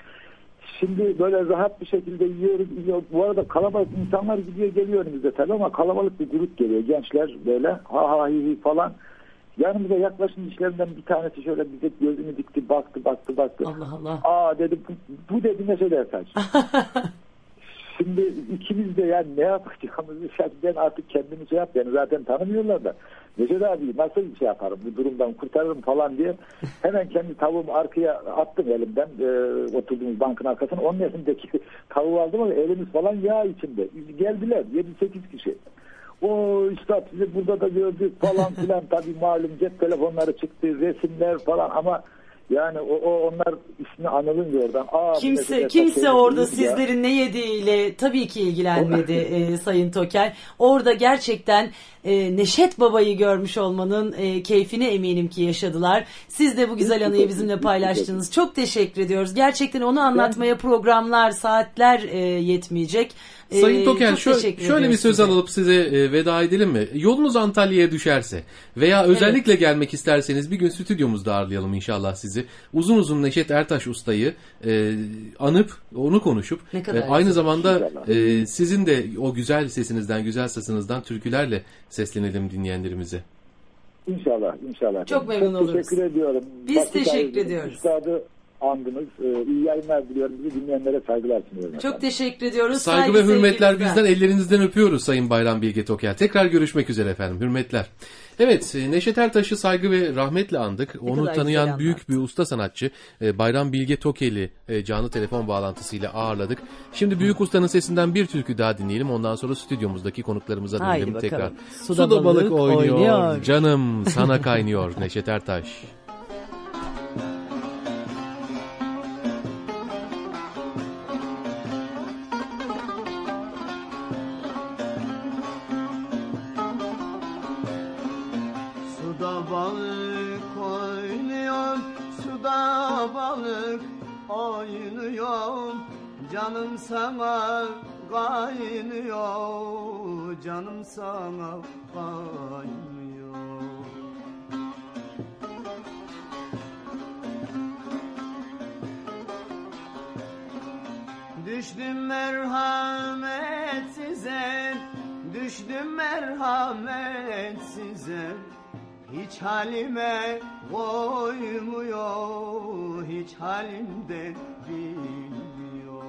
Şimdi böyle rahat bir şekilde yiyoruz, yiyoruz. Bu arada kalabalık insanlar gidiyor geliyor önümüzde tabii ama kalabalık bir grup geliyor. Gençler böyle ha ha hi hi falan. Yanımıza yaklaşın işlerinden bir tanesi şöyle bize gözünü dikti, baktı, baktı, baktı. Allah Allah. Aa dedi, bu, bu dedi Neşet Ertaş. Şimdi ikimiz de yani ne yapacağımızı ben artık kendimi şey yap, yani zaten tanımıyorlar da. Neşet abi nasıl şey yaparım, bu durumdan kurtarırım falan diye hemen kendi tavuğumu arkaya attım elimden, e, oturduğumuz bankın arkasına. Onun elindeki tavuğu aldım ama elimiz falan yağ içinde. Geldiler yedi sekiz kişi. O üstad sizi burada da gördük falan filan, tabii malum cep telefonları çıktı, resimler falan ama yani o, o onlar ismi anılınca oradan. Aa, kimse kimse orada sizlerin ya. Ne yediğiyle tabii ki ilgilenmedi e, Sayın Tokel. Orada gerçekten e, Neşet Baba'yı görmüş olmanın e, keyfini eminim ki yaşadılar. Siz de bu güzel anıyı bizimle paylaştınız. Çok teşekkür ediyoruz. Gerçekten onu anlatmaya programlar, saatler e, yetmeyecek. Sayın Tokel, şöyle, şöyle bir söz size. alıp size e, veda edelim mi? Yolunuz Antalya'ya düşerse veya özellikle evet. gelmek isterseniz bir gün stüdyomuzda ağırlayalım inşallah sizi. Uzun uzun Neşet Ertaş Usta'yı e, anıp onu konuşup e, aynı zamanda e, sizin de o güzel sesinizden, güzel sesinizden türkülerle seslenelim dinleyenlerimize. İnşallah, inşallah. Çok memnun oluruz. Teşekkür ediyorum. Biz Vakit teşekkür ediyoruz. Üstadı andınız. Ee, iyi yayınlar diliyorum. Bizi dinleyenlere saygılar sunuyorum. Çok efendim. Teşekkür ediyoruz. Saygı, Saygı ve hürmetler bizden. Ellerinizden öpüyoruz Sayın Bayram Bilge Tokel. Tekrar görüşmek üzere efendim. Hürmetler. Evet, Neşet Ertaş'ı saygı ve rahmetle andık. Ne Onu tanıyan büyük bir usta sanatçı Bayram Bilge Tokel'i canlı telefon bağlantısıyla ağırladık. Şimdi büyük ustanın sesinden bir türkü daha dinleyelim. Ondan sonra stüdyomuzdaki konuklarımıza dönelim tekrar. Suda, Suda balık, balık oynuyor, oynuyor. Canım sana kaynıyor Neşet Ertaş. Suda balık oynuyor, suda balık oynuyor, canım sana kaynıyor, canım sana kaynıyor. Düştüm merhamet size, düştüm merhamet size. Hiç halime koymuyor, hiç halimden bilmiyor.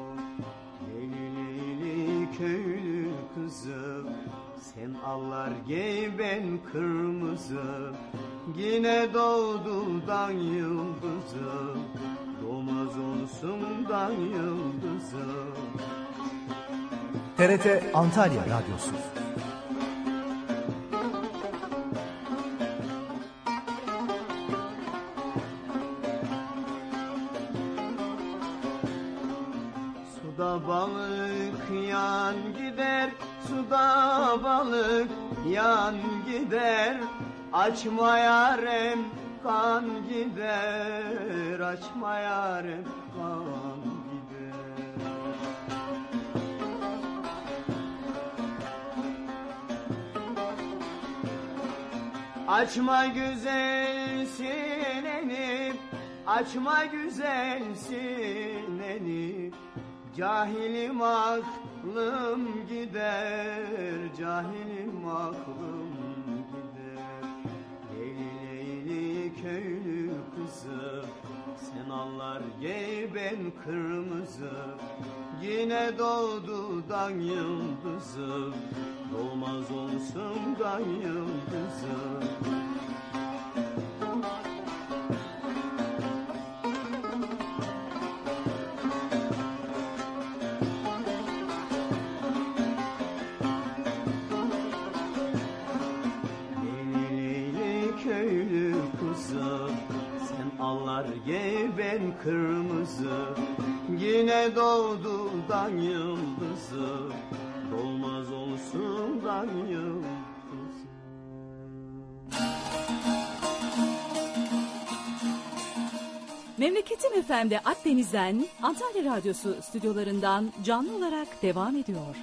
Leyli köylü kızı, sen allar giy ben kırmızı. Yine doğdudan yıldızı, doğmaz olsundan yıldızı. T R T Antalya Radyosu. Suda balık yan gider, suda balık yan gider. Açma yarem kan gider, açma yarem kan gider. Açma güzel sineni, açma güzel sineni. Cahilim aklım gider, cahilim aklım gider. Leyli leyli köylü kızı, sen allar giy ben kırmızı. Yine doğdudan yıldızı, doğmaz olsundan yıldızı. Allar giy ben kırmızı, yine doğdudan yıldızı, dolmaz olsundan yıldızı. Memleketim F M'de Akdeniz'den Antalya Radyosu stüdyolarından canlı olarak devam ediyor.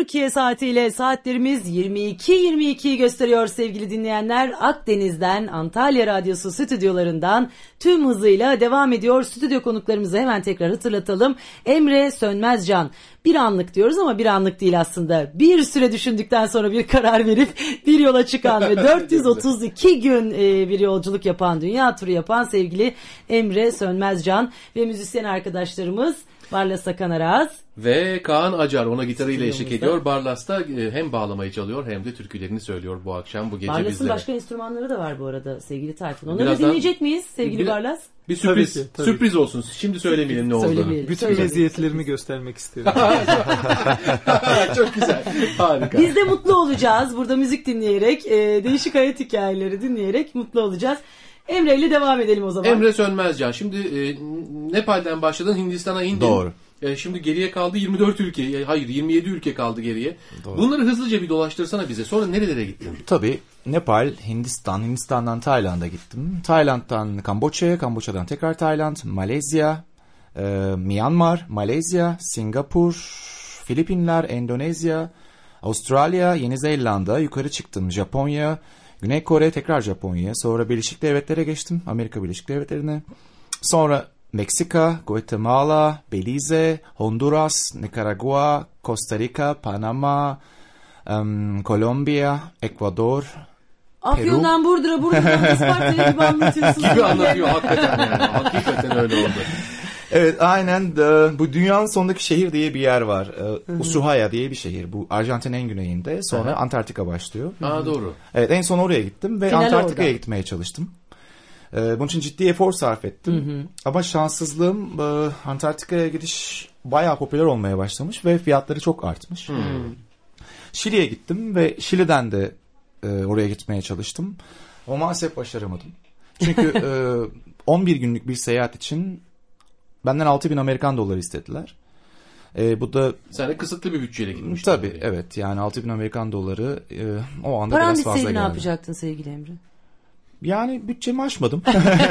Türkiye saatiyle saatlerimiz yirmi iki yirmi ikiyi gösteriyor sevgili dinleyenler. Akdeniz'den Antalya Radyosu stüdyolarından tüm hızıyla devam ediyor. Stüdyo konuklarımızı hemen tekrar hatırlatalım. Emre Sönmezcan. Bir anlık diyoruz ama bir anlık değil aslında. Bir süre düşündükten sonra bir karar verip bir yola çıkan ve dört yüz otuz iki gün e, bir yolculuk yapan, dünya turu yapan sevgili Emre Sönmezcan ve müzisyen arkadaşlarımız Barlas Akan Araz ve Kaan Acar ona gitarıyla eşlik ediyor. Barlas da hem bağlamayı çalıyor hem de türkülerini söylüyor bu akşam, bu gece Barlas'ın bizlere. başka enstrümanları da var bu arada sevgili Tayfun. Onları Birazdan, dinleyecek miyiz sevgili bir, Barlas? Bir sürpriz. Tabii ki, tabii. Sürpriz olsun. Şimdi söylemeyelim ne olduğunu. Bütün meziyetlerimi göstermek istiyorum. Çok güzel. Harika. Biz de mutlu olacağız. Burada müzik dinleyerek, e, değişik hayat hikayeleri dinleyerek mutlu olacağız. Emre ile devam edelim o zaman. Emre Sönmezcan. Şimdi e, Nepal'den başladın, Hindistan'a indin. Doğru. E, şimdi geriye kaldı yirmi dört ülke. E, hayır yirmi yedi ülke kaldı geriye. Doğru. Bunları hızlıca bir dolaştırsana bize. Sonra nerelere gittin? Tabii. Nepal, Hindistan, Hindistan'dan Tayland'a gittim. Tayland'dan Kamboçya'ya, Kamboçya'dan tekrar Tayland, Malezya, e, Myanmar, Malezya, Singapur, Filipinler, Endonezya, Avustralya, Yeni Zelanda, yukarı çıktım Japonya, Güney Kore, tekrar Japonya, sonra Birleşik Devletlere geçtim, Amerika Birleşik Devletleri'ne, sonra Meksika, Guatemala, Belize, Honduras, Nikaragua, Costa Rica, Panama, um, Kolombiya, Ekvador, Afyon'dan Burdur'a, Burdur'dan Isparta'ya gibi anlatıyorsunuz. Gibi anlatıyor hakikaten yani. Hakikaten öyle oldu. Evet, aynen de, bu dünyanın sonundaki şehir diye bir yer var. E, Ushuaia diye bir şehir. Bu Arjantin'in en güneyinde. Sonra Hı-hı. Antarktika başlıyor. Aa, doğru. Evet, en son oraya gittim ve Final Antarktika'ya orada. gitmeye çalıştım. E, bunun için ciddi efor sarf ettim. Hı-hı. Ama şanssızlığım, e, Antarktika'ya gidiş bayağı popüler olmaya başlamış ve fiyatları çok artmış. Hı-hı. Şili'ye gittim ve Şili'den de e, oraya gitmeye çalıştım. Ama maalesef başaramadım. Çünkü e, on bir günlük bir seyahat için benden altı bin Amerikan doları istediler. E, bu da... Sen de kısıtlı bir bütçeyle gitmiştin. Tabii yani. Evet, yani altı bin Amerikan doları e, o anda Paran biraz fazla geldi. ne yapacaktın sevgili Emre? Yani bütçemi aşmadım.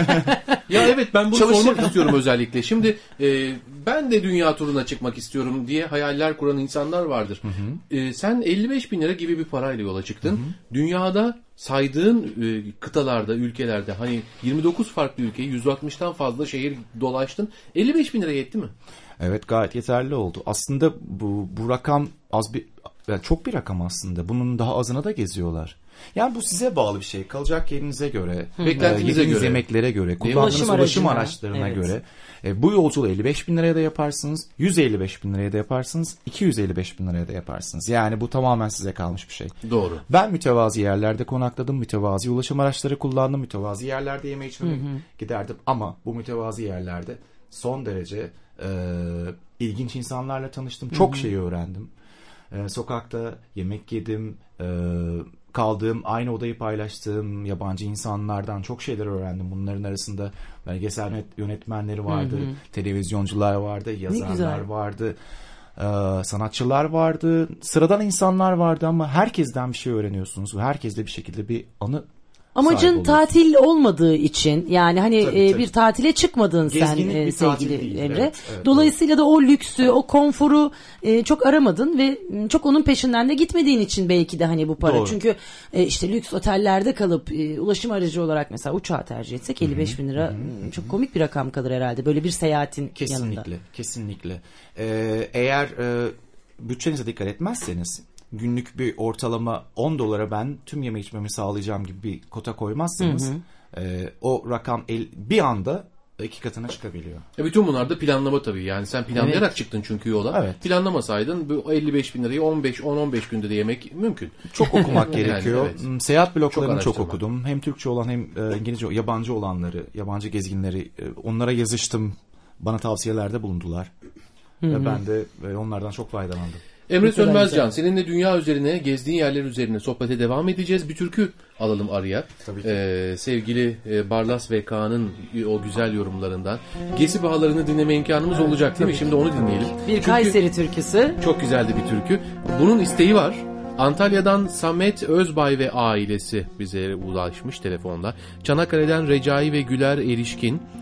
Ya evet, ben bunu sormak istiyorum özellikle. Şimdi e, ben de dünya turuna çıkmak istiyorum diye hayaller kuran insanlar vardır. Hı hı. E, sen elli beş bin lira gibi bir parayla yola çıktın. Hı hı. Dünyada saydığın e, kıtalarda, ülkelerde hani yirmi dokuz farklı ülkeyi yüz altmıştan fazla şehir dolaştın. elli beş bin lira yetti mi? Evet, gayet yeterli oldu. Aslında bu, bu rakam az bir, yani çok bir rakam aslında. Bunun daha azına da geziyorlar. Yani bu size bağlı bir şey. Kalacak yerinize göre, beklentinize göre, yemeklere göre, kullandığınız ulaşım, ulaşım araçlarına evet. göre. E, bu yolculuğu elli beş bin liraya da yaparsınız, yüz elli beş bin liraya da yaparsınız, iki yüz elli beş bin liraya da yaparsınız. Yani bu tamamen size kalmış bir şey. Doğru. Ben mütevazi yerlerde konakladım, mütevazi ulaşım araçları kullandım, mütevazi yerlerde yeme içmeye giderdim. Ama bu mütevazi yerlerde son derece e, ilginç insanlarla tanıştım. Çok hı hı. şey öğrendim. E, sokakta yemek yedim, e, kaldığım, aynı odayı paylaştığım yabancı insanlardan çok şeyler öğrendim. Bunların arasında belgesel yönetmenleri vardı, hı hı. televizyoncular vardı, yazarlar vardı, e, sanatçılar vardı, sıradan insanlar vardı ama herkesten bir şey öğreniyorsunuz ve herkes de bir şekilde bir anı Amacın tatil olmadığı için yani hani tabii, e, tabii. bir tatile çıkmadın Gezginlik sen e, sevgili değil, Emre. Evet, evet, Dolayısıyla evet. da o lüksü, o konforu e, çok aramadın ve çok onun peşinden de gitmediğin için belki de hani bu para. Doğru. Çünkü e, işte lüks otellerde kalıp e, ulaşım aracı olarak mesela uçağı tercih etsek elli beş bin lira Hı-hı. çok komik bir rakam kalır herhalde böyle bir seyahatin kesinlikle, yanında. Kesinlikle, kesinlikle. Ee, eğer e, bütçenize dikkat etmezseniz günlük bir ortalama on dolara ben tüm yeme içmemi sağlayacağım gibi bir kota koymazsanız hı hı. E, o rakam el, bir anda iki katına çıkabiliyor. E bütün bunlar da planlama tabii. Yani sen planlayarak evet. çıktın çünkü yola. Evet. Planlamasaydın bu elli beş bin lirayı on beş on on beş günde de yemek mümkün. Çok okumak gerekiyor. Yani, evet. Seyahat bloglarını çok, çok okudum. Hem Türkçe olan hem e, İngilizce, yabancı olanları, yabancı gezginleri e, onlara yazıştım. Bana tavsiyelerde bulundular. Hı hı. Ve ben de e, onlardan çok faydalandım. Emre Sönmezcan, seninle dünya üzerine, gezdiğin yerler üzerine sohbete devam edeceğiz. Bir türkü alalım araya. Ee, sevgili e, Barlas ve Kaan'ın o güzel yorumlarından. Gezi Bağları'nı dinleme imkanımız olacak değil mi? Şimdi onu dinleyelim. Bir Çünkü Kayseri türküsü. Çok güzeldi bir türkü. Bunun isteği var. Antalya'dan Samet Özbay ve ailesi bize ulaşmış telefonla. Çanakkale'den Recai ve Güler Erişkin,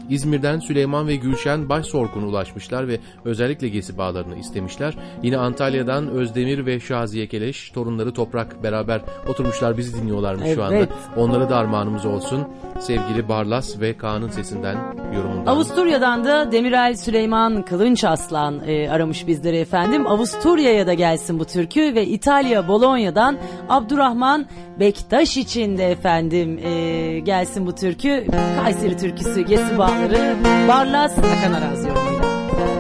İzmir'den Süleyman ve Gülşen Başsorkun'a ulaşmışlar ve özellikle Gesi Bağları'nı istemişler. Yine Antalya'dan Özdemir ve Şaziye Keleş, torunları Toprak beraber oturmuşlar, bizi dinliyorlarmış Evet. şu anda. Onlara da armağanımız olsun. Sevgili Barlas ve Kaan'ın sesinden, yorumundan. Avusturya'dan da Demirel Süleyman Kılınç Aslan e, aramış bizleri efendim. Avusturya'ya da gelsin bu türkü ve İtalya Bologna'dan Abdurrahman Bektaş için de efendim e, gelsin bu türkü. Kayseri türküsü Gesi Bağları, Barlas Hakan Araz yorumuyla.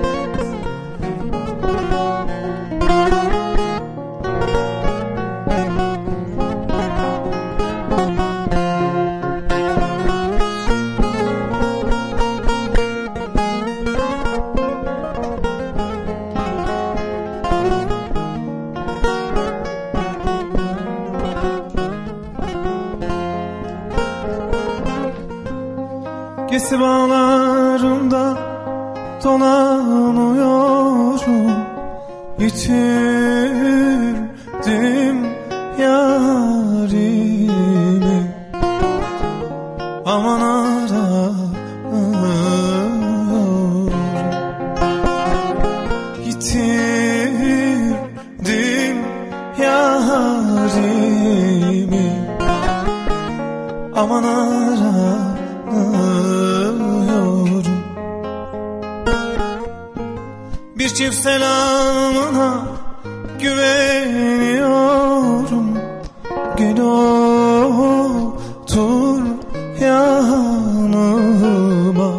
Gesi bağlarında dolanıyorum, yitirdim yarimi. Aman arıyorum, yitirdim yarimi. Aman arıyorum, bir çift selamına güveniyorum. Gel otur yanıma,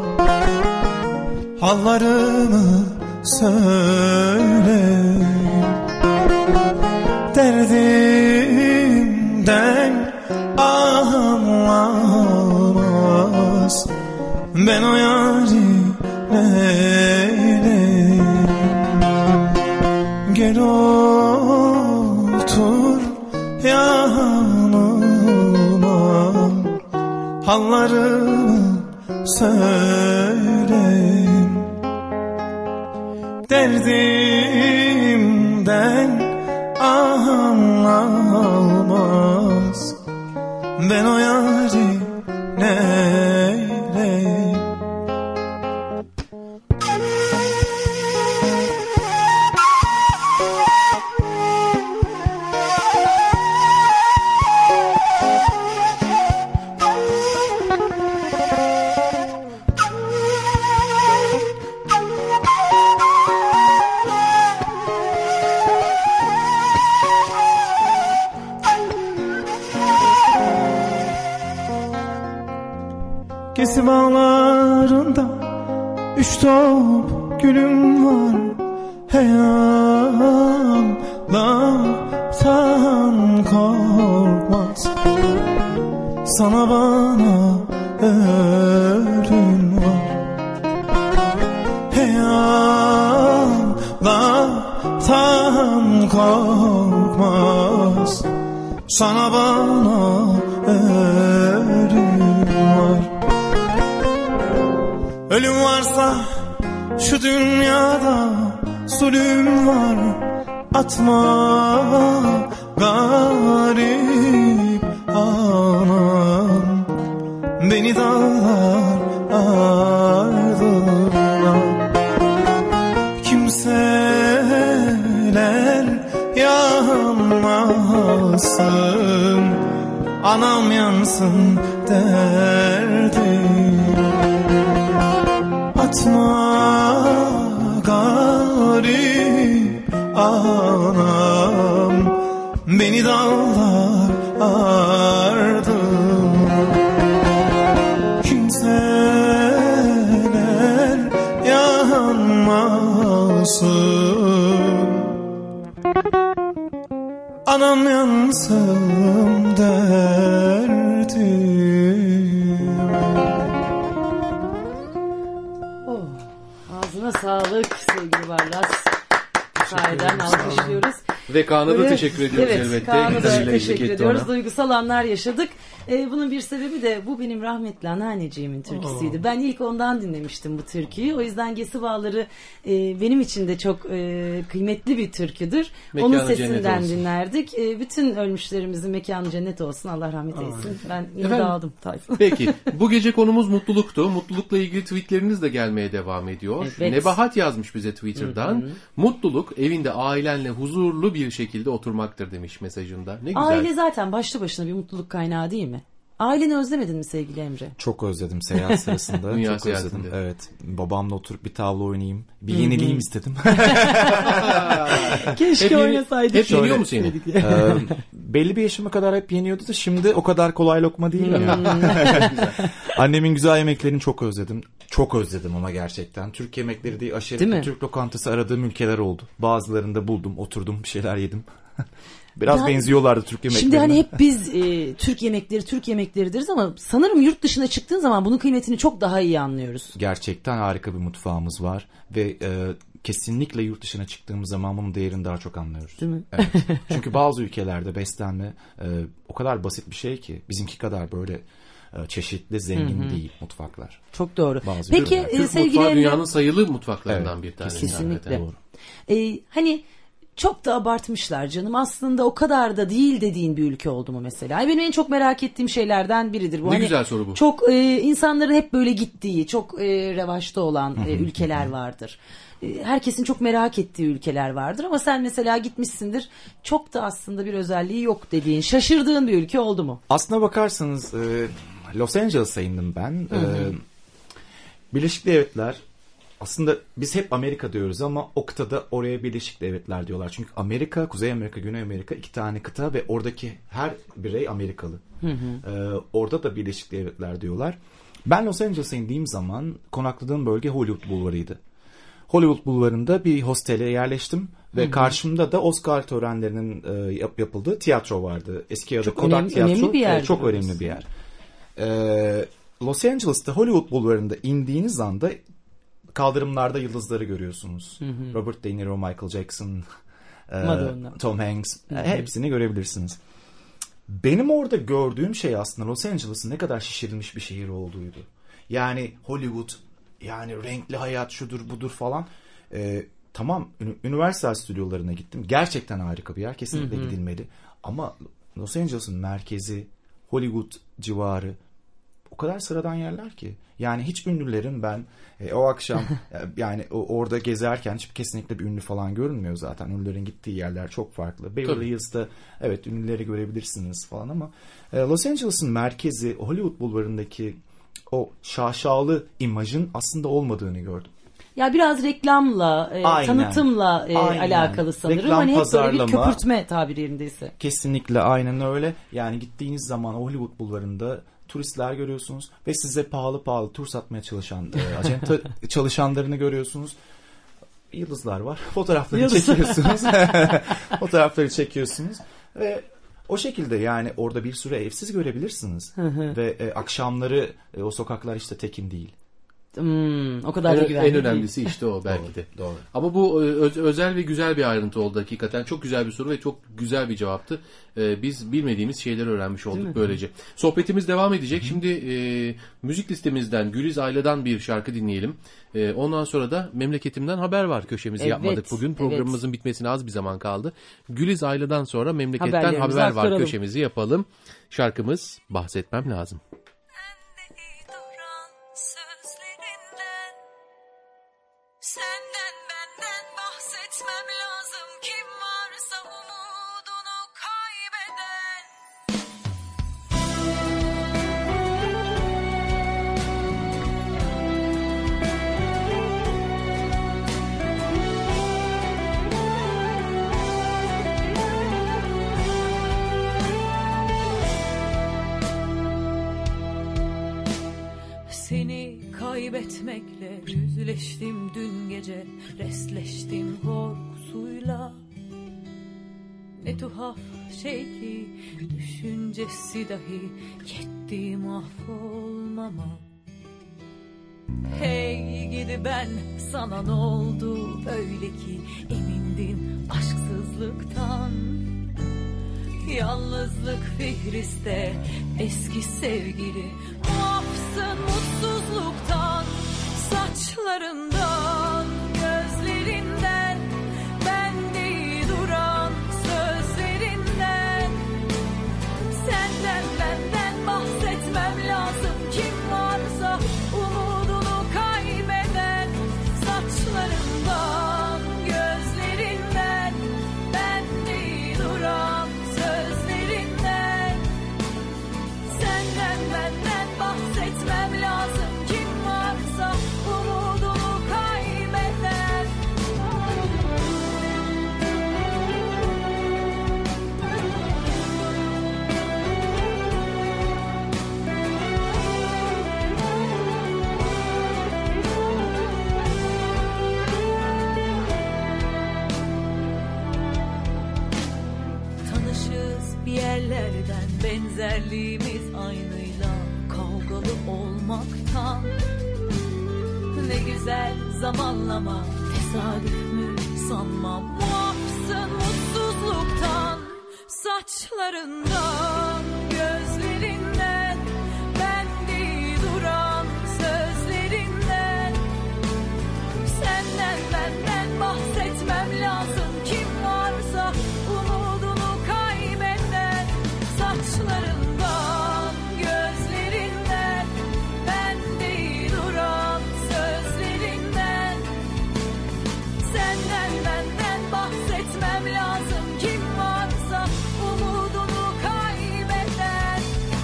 hallarımı söyleyeyim. Derdimden anlamaz, ben o yâri neyleyim. Gel otur yanıma, hallarımı söyleyeyim. Derdimden anlamaz, ben o yâri neyleyim. Gesi bağlarında üç top gülüm var, heyamdan korkmaz. Sana bana ölüm var, heyamdan korkmaz. Sana bana ölüm var. Ölüm varsa şu dünyada zulüm var. Atma garip anam beni dağlar ardına. Kimseler yanmasın, anam yansın derdim. Atma garip anam beni dağlar ardına. Kimseler yanmasın, anam yansın derdim. Ağzına sağlık sevgili Barlas. Sahiden alkışlıyoruz. Ve Kaan'a da Böyle- teşekkür ediyoruz evet, elbette. Kaan'a da Güzel teşekkür etti ediyoruz. ona. Duygusal anlar yaşadık. Ee, bunun bir sebebi de bu benim rahmetli anneanneciğimin türküsüydü. Oo. Ben ilk ondan dinlemiştim bu türküyü. O yüzden Gesi Bağları e, benim için de çok e, kıymetli bir türküdür. Mekanı Onun cennet sesinden olsun. dinlerdik. E, bütün ölmüşlerimizin mekanı cennet olsun. Allah rahmet eylesin. Ben yine Efendim, dağıldım Tayfun. Peki bu gece konumuz mutluluktu. Mutlulukla ilgili tweetleriniz de gelmeye devam ediyor. Evet. Nebahat yazmış bize Twitter'dan. Hı hı. Mutluluk evinde ailenle huzurlu bir şekilde oturmaktır demiş mesajında. Ne güzel. Aile zaten başlı başına bir mutluluk kaynağı değil mi? Aileni özlemedin mi sevgili Emre? Çok özledim seyahat sırasında. Dünya Çok özledim. seyahatinde. Evet. Babamla oturup bir tavla oynayayım. Bir Hı hı. yenileyim istedim. Keşke Hep yeni- oynasaydık. hep yeniyor mu seni? e, belli bir yaşıma kadar hep yeniyordu da şimdi o kadar kolay lokma değil. Hmm. Annemin güzel yemeklerini çok özledim. Çok özledim ama gerçekten. Türk yemekleri değil, aşırı Değil mi? bir Türk lokantası aradığım ülkeler oldu. Bazılarında buldum, oturdum, bir şeyler yedim. Biraz Ya, benziyorlardı Türk yemeklerine. Şimdi hani hep biz e, Türk yemekleri, Türk yemekleri deriz ama sanırım yurt dışına çıktığın zaman bunun kıymetini çok daha iyi anlıyoruz. Gerçekten harika bir mutfağımız var ve e, kesinlikle yurt dışına çıktığımız zaman bunun değerini daha çok anlıyoruz. Değil mi? Evet. Çünkü bazı ülkelerde beslenme e, o kadar basit bir şey ki bizimki kadar böyle e, çeşitli, zengin Hı hı. değil mutfaklar. Çok doğru. Bazı Peki ülkeler. e, Türk sevgili mutfağı Emre- dünyanın sayılı mutfaklarından Evet, bir tanesi. Kesinlikle. Hakikaten. E, hani çok da abartmışlar canım. Aslında o kadar da değil dediğin bir ülke oldu mu mesela? Ay, benim en çok merak ettiğim şeylerden biridir bu. Ne Hani güzel soru bu. Çok e, insanların hep böyle gittiği, çok e, revaçta olan e, ülkeler vardır. E, herkesin çok merak ettiği ülkeler vardır ama sen mesela gitmişsindir. Çok da aslında bir özelliği yok dediğin, şaşırdığın bir ülke oldu mu? Aslına bakarsanız e, Los Angeles'a indim ben. Hı hı. E, Birleşik Devletler aslında biz hep Amerika diyoruz ama o kıtada oraya Birleşik Devletler diyorlar. Çünkü Amerika, Kuzey Amerika, Güney Amerika iki tane kıta ve oradaki her birey Amerikalı. Hı hı. Ee, orada da Birleşik Devletler diyorlar. Ben Los Angeles'a indiğim zaman konakladığım bölge Hollywood Bulvarı'ydı. Hollywood Bulvarı'nda bir hostele yerleştim ve Hı hı. karşımda da Oscar törenlerinin e, yap, yapıldığı tiyatro vardı. Eski adı Çok Kodak önemli- Tiyatro. önemli bir yer Evet, çok diyoruz. önemli bir yer. Ee, Los Angeles'ta Hollywood Bulvarı'nda indiğiniz anda kaldırımlarda yıldızları görüyorsunuz. Hı hı. Robert De Niro, Michael Jackson, e, Madonna. Tom Hanks, Hı hı. hepsini görebilirsiniz. Benim orada gördüğüm şey aslında Los Angeles'ın ne kadar şişirilmiş bir şehir olduğuydu. Yani Hollywood, yani renkli hayat şudur budur falan. E, tamam, Universal stüdyolarına gittim. Gerçekten harika bir yer. Kesinlikle Hı hı. gidilmeli. Ama Los Angeles'ın merkezi, Hollywood civarı o kadar sıradan yerler ki. Yani hiç ünlülerin ben e, o akşam e, yani o, orada gezerken hiç kesinlikle bir ünlü falan görünmüyor zaten. Ünlülerin gittiği yerler çok farklı. Beverly Tabii. Hills'ta evet ünlüleri görebilirsiniz falan ama e, Los Angeles'ın merkezi Hollywood bulvarındaki o şaşalı imajın aslında olmadığını gördüm. Ya biraz reklamla, e, Aynen. tanıtımla e, Aynen. alakalı sanırım. Reklam, hani hep böyle bir pazarlama. köpürtme tabiri yerindeyse. Kesinlikle aynen öyle. Yani gittiğiniz zaman Hollywood bulvarında turistler görüyorsunuz ve size pahalı pahalı tur satmaya çalışan e, acenta çalışanlarını görüyorsunuz. Yıldızlar var. Fotoğrafları Yıldız. çekiyorsunuz. Fotoğrafları çekiyorsunuz ve o şekilde yani orada bir sürü evsiz görebilirsiniz. Hı hı. Ve e, akşamları e, o sokaklar işte tekin değil. Hmm, o kadar da En, güvenli en değil. önemlisi işte o belki de. Doğru. Ama bu e, öz- özel ve güzel bir ayrıntı oldu hakikaten. Çok güzel bir soru ve çok güzel bir cevaptı. E, biz bilmediğimiz şeyleri öğrenmiş Değil olduk mi? böylece. Sohbetimiz devam edecek. Şimdi e, müzik listemizden Güliz Ayla'dan bir şarkı dinleyelim. E, ondan sonra da Memleketimden Haber Var köşemizi Evet, yapmadık bugün. Programımızın bitmesine az bir zaman kaldı. Güliz Ayla'dan sonra Memleketten Haberlerimizi Haber Var aktaralım. köşemizi yapalım. Şarkımız Bahsetmem Lazım. Senden benden bahsetmem lazım. Kim varsa umudunu kaybeden. Seni kaybetmekle yüzleştim dün gece, resleştim korkusuyla. Ne tuhaf şey ki düşüncesi dahi yetti mahvolmama. Hey gidi ben, sana ne oldu böyle ki emindin aşksızlıktan. Yalnızlık fihriste eski sevgili, muafsın mutsuzluktan. Saçlarından, gözlerinden, bende duran sözlerinden. Senden benden bahsetmem lazım, kim varsa umudunu kaybeden. Saçlarından, gözlerinden, bende duran sözlerinden. Senden benden bahsetmem lazım, kim varsa umudunu kaybeden. Tanışız bir yerlerden, benzerliğimiz aynıyla kavgalı olmaktan. Ne güzel zamanlama, tesadüf mü sanmam, muafsın mutsuzluktan. Saçlarından, gözlerinden, bende duran sözlerinden. Senden benden bahsetmem lazım, kim varsa umudunu kaybeden. Saçlarından, gözlerinden, bende duran sözlerinden. Senden benden bahsetmem lazım, kim varsa umudunu kaybeden.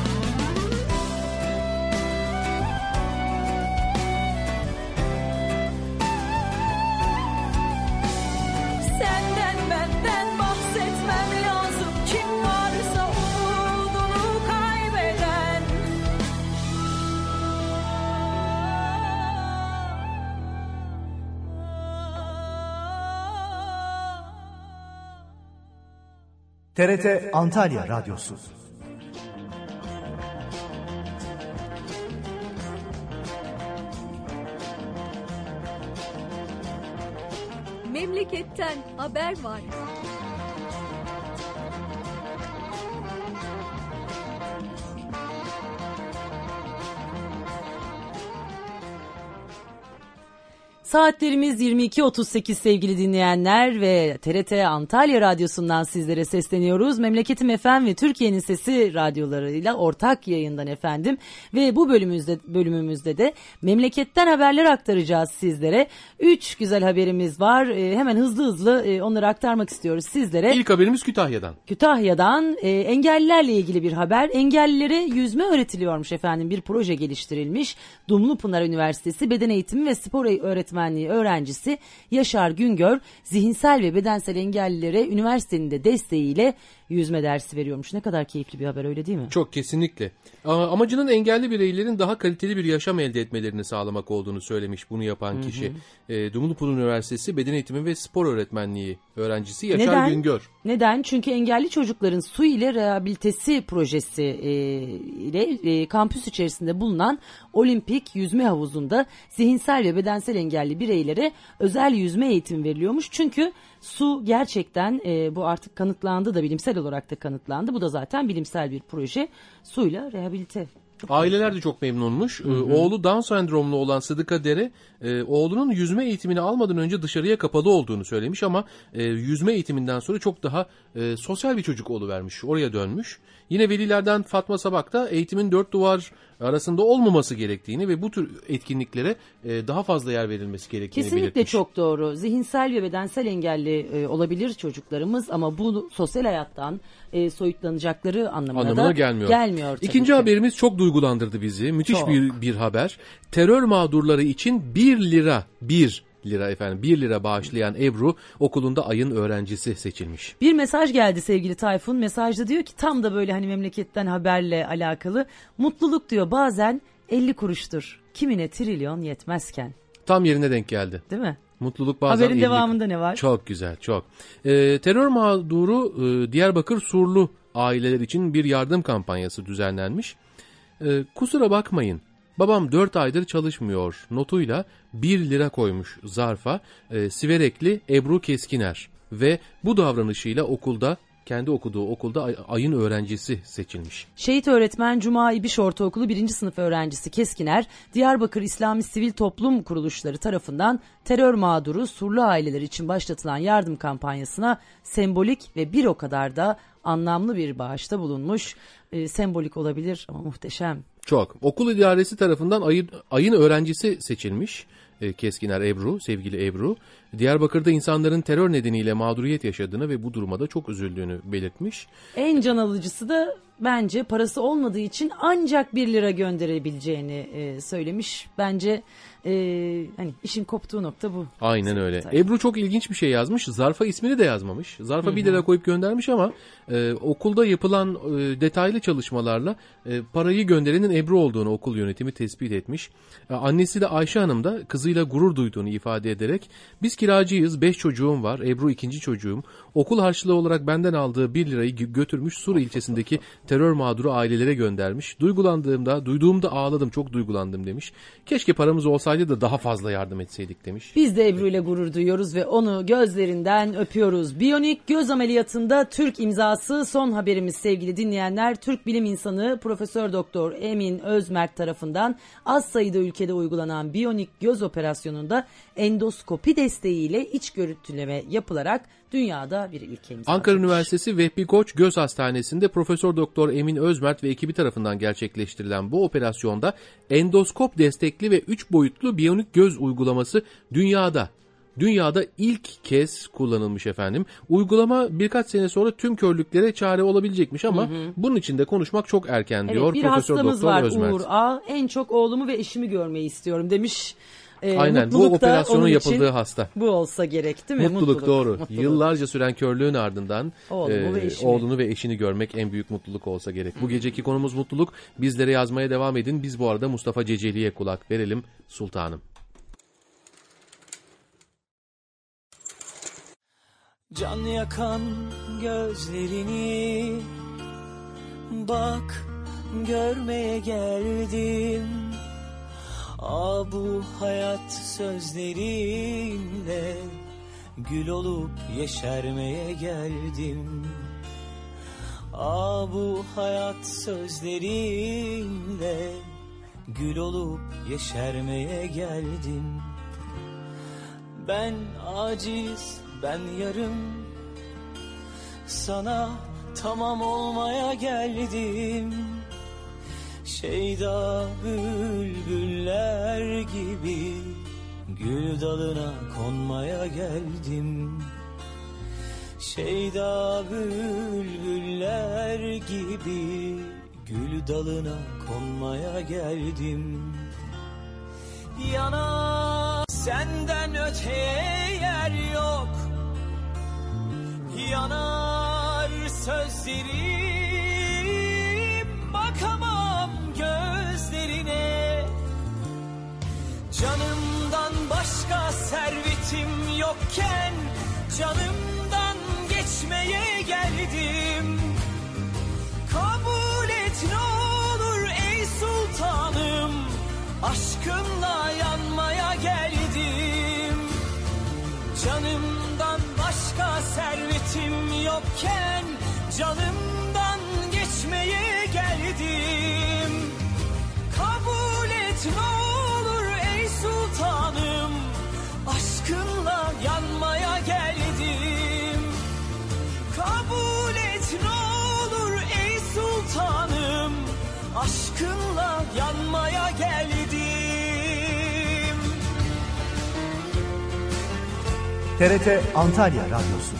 Senden benden bahsetmem lazım, kim varsa umudunu kaybeden. T R T Antalya Radyosu. Memleketten haber var. Saatlerimiz yirmi iki otuz sekiz sevgili dinleyenler ve T R T Antalya Radyosu'ndan sizlere sesleniyoruz. Memleketim F M ve Türkiye'nin Sesi radyolarıyla ortak yayından efendim. Ve bu bölümümüzde, bölümümüzde de memleketten haberler aktaracağız sizlere. Üç güzel haberimiz var. Ee, hemen hızlı hızlı e, onları aktarmak istiyoruz sizlere. İlk haberimiz Kütahya'dan. Kütahya'dan e, engellilerle ilgili bir haber. Engellilere yüzme öğretiliyormuş efendim. Bir proje geliştirilmiş. Dumlupınar Üniversitesi Beden Eğitimi ve Spor Öğretmenliği öğrencisi Yaşar Güngör zihinsel ve bedensel engellilere üniversitenin de desteğiyle yüzme dersi veriyormuş. Ne kadar keyifli bir haber, öyle değil mi? Çok, kesinlikle. Amacının engelli bireylerin daha kaliteli bir yaşam elde etmelerini sağlamak olduğunu söylemiş bunu yapan Hı hı. kişi. E, Dumlupınar Üniversitesi Beden Eğitimi ve Spor Öğretmenliği öğrencisi Yaşar Neden? Güngör. Neden? Çünkü engelli çocukların su ile rehabilitesi projesi e, ile e, kampüs içerisinde bulunan olimpik yüzme havuzunda zihinsel ve bedensel engelli bireylere özel yüzme eğitimi veriliyormuş. Çünkü su gerçekten e, bu artık kanıtlandı da, bilimsel olarak da kanıtlandı. Bu da zaten bilimsel bir proje. Suyla rehabilite. Aileler de çok memnunmuş. Hı hı. Oğlu Down sendromlu olan Sıdıka Dere, e, oğlunun yüzme eğitimini almadan önce dışarıya kapalı olduğunu söylemiş ama e, yüzme eğitiminden sonra çok daha e, sosyal bir çocuk oluvermiş. Oraya dönmüş. Yine velilerden Fatma Sabak da eğitimin dört duvar arasında olmaması gerektiğini ve bu tür etkinliklere e, daha fazla yer verilmesi gerektiğini Kesinlikle belirtmiş. çok doğru. Zihinsel ve bedensel engelli e, olabilir çocuklarımız ama bu sosyal hayattan e, soyutlanacakları anlamına, Anlamına da gelmiyor. gelmiyor. İkinci haberimiz çok duygulandırdı bizi. Müthiş Çok. bir bir haber. Terör mağdurları için bir lira, bir lira efendim, bir lira bağışlayan Ebru okulunda ayın öğrencisi seçilmiş. Bir mesaj geldi sevgili Tayfun. Mesajda diyor ki, tam da böyle hani memleketten haberle alakalı. Mutluluk diyor bazen elli kuruştur. Kimine trilyon yetmezken. Tam yerine denk geldi. Değil mi? Mutluluk bazen Haberin elli... devamında ne var? Çok güzel, çok. Ee, terör mağduru e, Diyarbakır Surlu aileler için bir yardım kampanyası düzenlenmiş. Ee, kusura bakmayın, babam dört aydır çalışmıyor notuyla bir lira koymuş zarfa e, Siverekli Ebru Keskiner ve bu davranışıyla okulda, kendi okuduğu okulda ay- ayın öğrencisi seçilmiş. Şehit öğretmen Cuma İbiş Ortaokulu birinci sınıf öğrencisi Keskiner, Diyarbakır İslami Sivil Toplum Kuruluşları tarafından terör mağduru Surlu aileler için başlatılan yardım kampanyasına sembolik ve bir o kadar da anlamlı bir bağışta bulunmuş. E, sembolik olabilir ama muhteşem. Çok. Okul idaresi tarafından ayın, ayın öğrencisi seçilmiş. E, Keskiner Ebru, sevgili Ebru. Diyarbakır'da insanların terör nedeniyle mağduriyet yaşadığını ve bu duruma da çok üzüldüğünü belirtmiş. En can alıcısı da bence parası olmadığı için ancak bir lira gönderebileceğini e, söylemiş. Bence e, hani işin koptuğu nokta bu. Aynen öyle. Ebru çok ilginç bir şey yazmış. Zarfa ismini de yazmamış. Zarfa Hı bir hı. lira koyup göndermiş ama e, okulda yapılan e, detaylı çalışmalarla e, parayı gönderenin Ebru olduğunu okul yönetimi tespit etmiş. E, annesi de Ayşe Hanım da kızıyla gurur duyduğunu ifade ederek biz kiracıyız, beş çocuğum var, Ebru ikinci çocuğum. Okul harçlığı olarak benden aldığı bir lirayı götürmüş Sur ilçesindeki terör mağduru ailelere göndermiş. Duygulandığımda, duyduğumda ağladım, çok duygulandım demiş. Keşke paramız olsaydı da daha fazla yardım etseydik demiş. Biz de Ebru ile gurur duyuyoruz ve onu gözlerinden öpüyoruz. Biyonik göz ameliyatında Türk imzası son haberimiz sevgili dinleyenler. Türk bilim insanı Profesör Doktor Emin Özmert tarafından az sayıda ülkede uygulanan biyonik göz operasyonunda endoskopi desteğiyle iç görüntüleme yapılarak dünyada bir ilke imza Ankara atılmış. Üniversitesi Vehbi Koç Göz Hastanesi'nde Profesör Doktor Emin Özmert ve ekibi tarafından gerçekleştirilen bu operasyonda endoskop destekli ve üç boyutlu biyonik göz uygulaması dünyada Dünyada ilk kez kullanılmış efendim. Uygulama birkaç sene sonra tüm körlüklere çare olabilecekmiş ama hı hı. bunun için de konuşmak çok erken diyor evet, bir Profesör hastamız Doktor var Özmert. Uğur A. En çok oğlumu ve eşimi görmeyi istiyorum demiş. Ee, Aynen bu operasyonun yapıldığı hasta. Bu olsa gerek değil mi? Mutluluk, Mutluluk doğru. Mutluluk. Yıllarca süren körlüğün ardından Oğlumu e, ve eşimi. oğlunu ve eşini görmek en büyük mutluluk olsa gerek. Bu geceki konumuz mutluluk. Bizlere yazmaya devam edin. Biz bu arada Mustafa Ceceli'ye kulak verelim Sultanım. Can yakan gözlerini bak görmeye geldim. Aa bu hayat sözlerinle gül olup yeşermeye geldim. Aa bu hayat sözlerinle gül olup yeşermeye geldim. Ben aciz, ben yarım, sana tamam olmaya geldim. Şeyda bülbüller gibi gül dalına konmaya geldim. Şeyda bülbüller gibi gül dalına konmaya geldim. Yana senden öteye yer yok, yanar sözlerim, bakamam gözlerine. Canımdan başka servetim yokken canımdan geçmeye geldim. Kabul et ne olur ey sultanım, aşkınla yanmaya geldim. Canımdan başka servetim yokken canımdan geçmeye geldim. Kabul et ne olur ey sultanım, aşkınla yanmaya geldim. Kabul et ne olur ey sultanım, aşkınla yanmaya geldim. T R T Antalya Radyosu.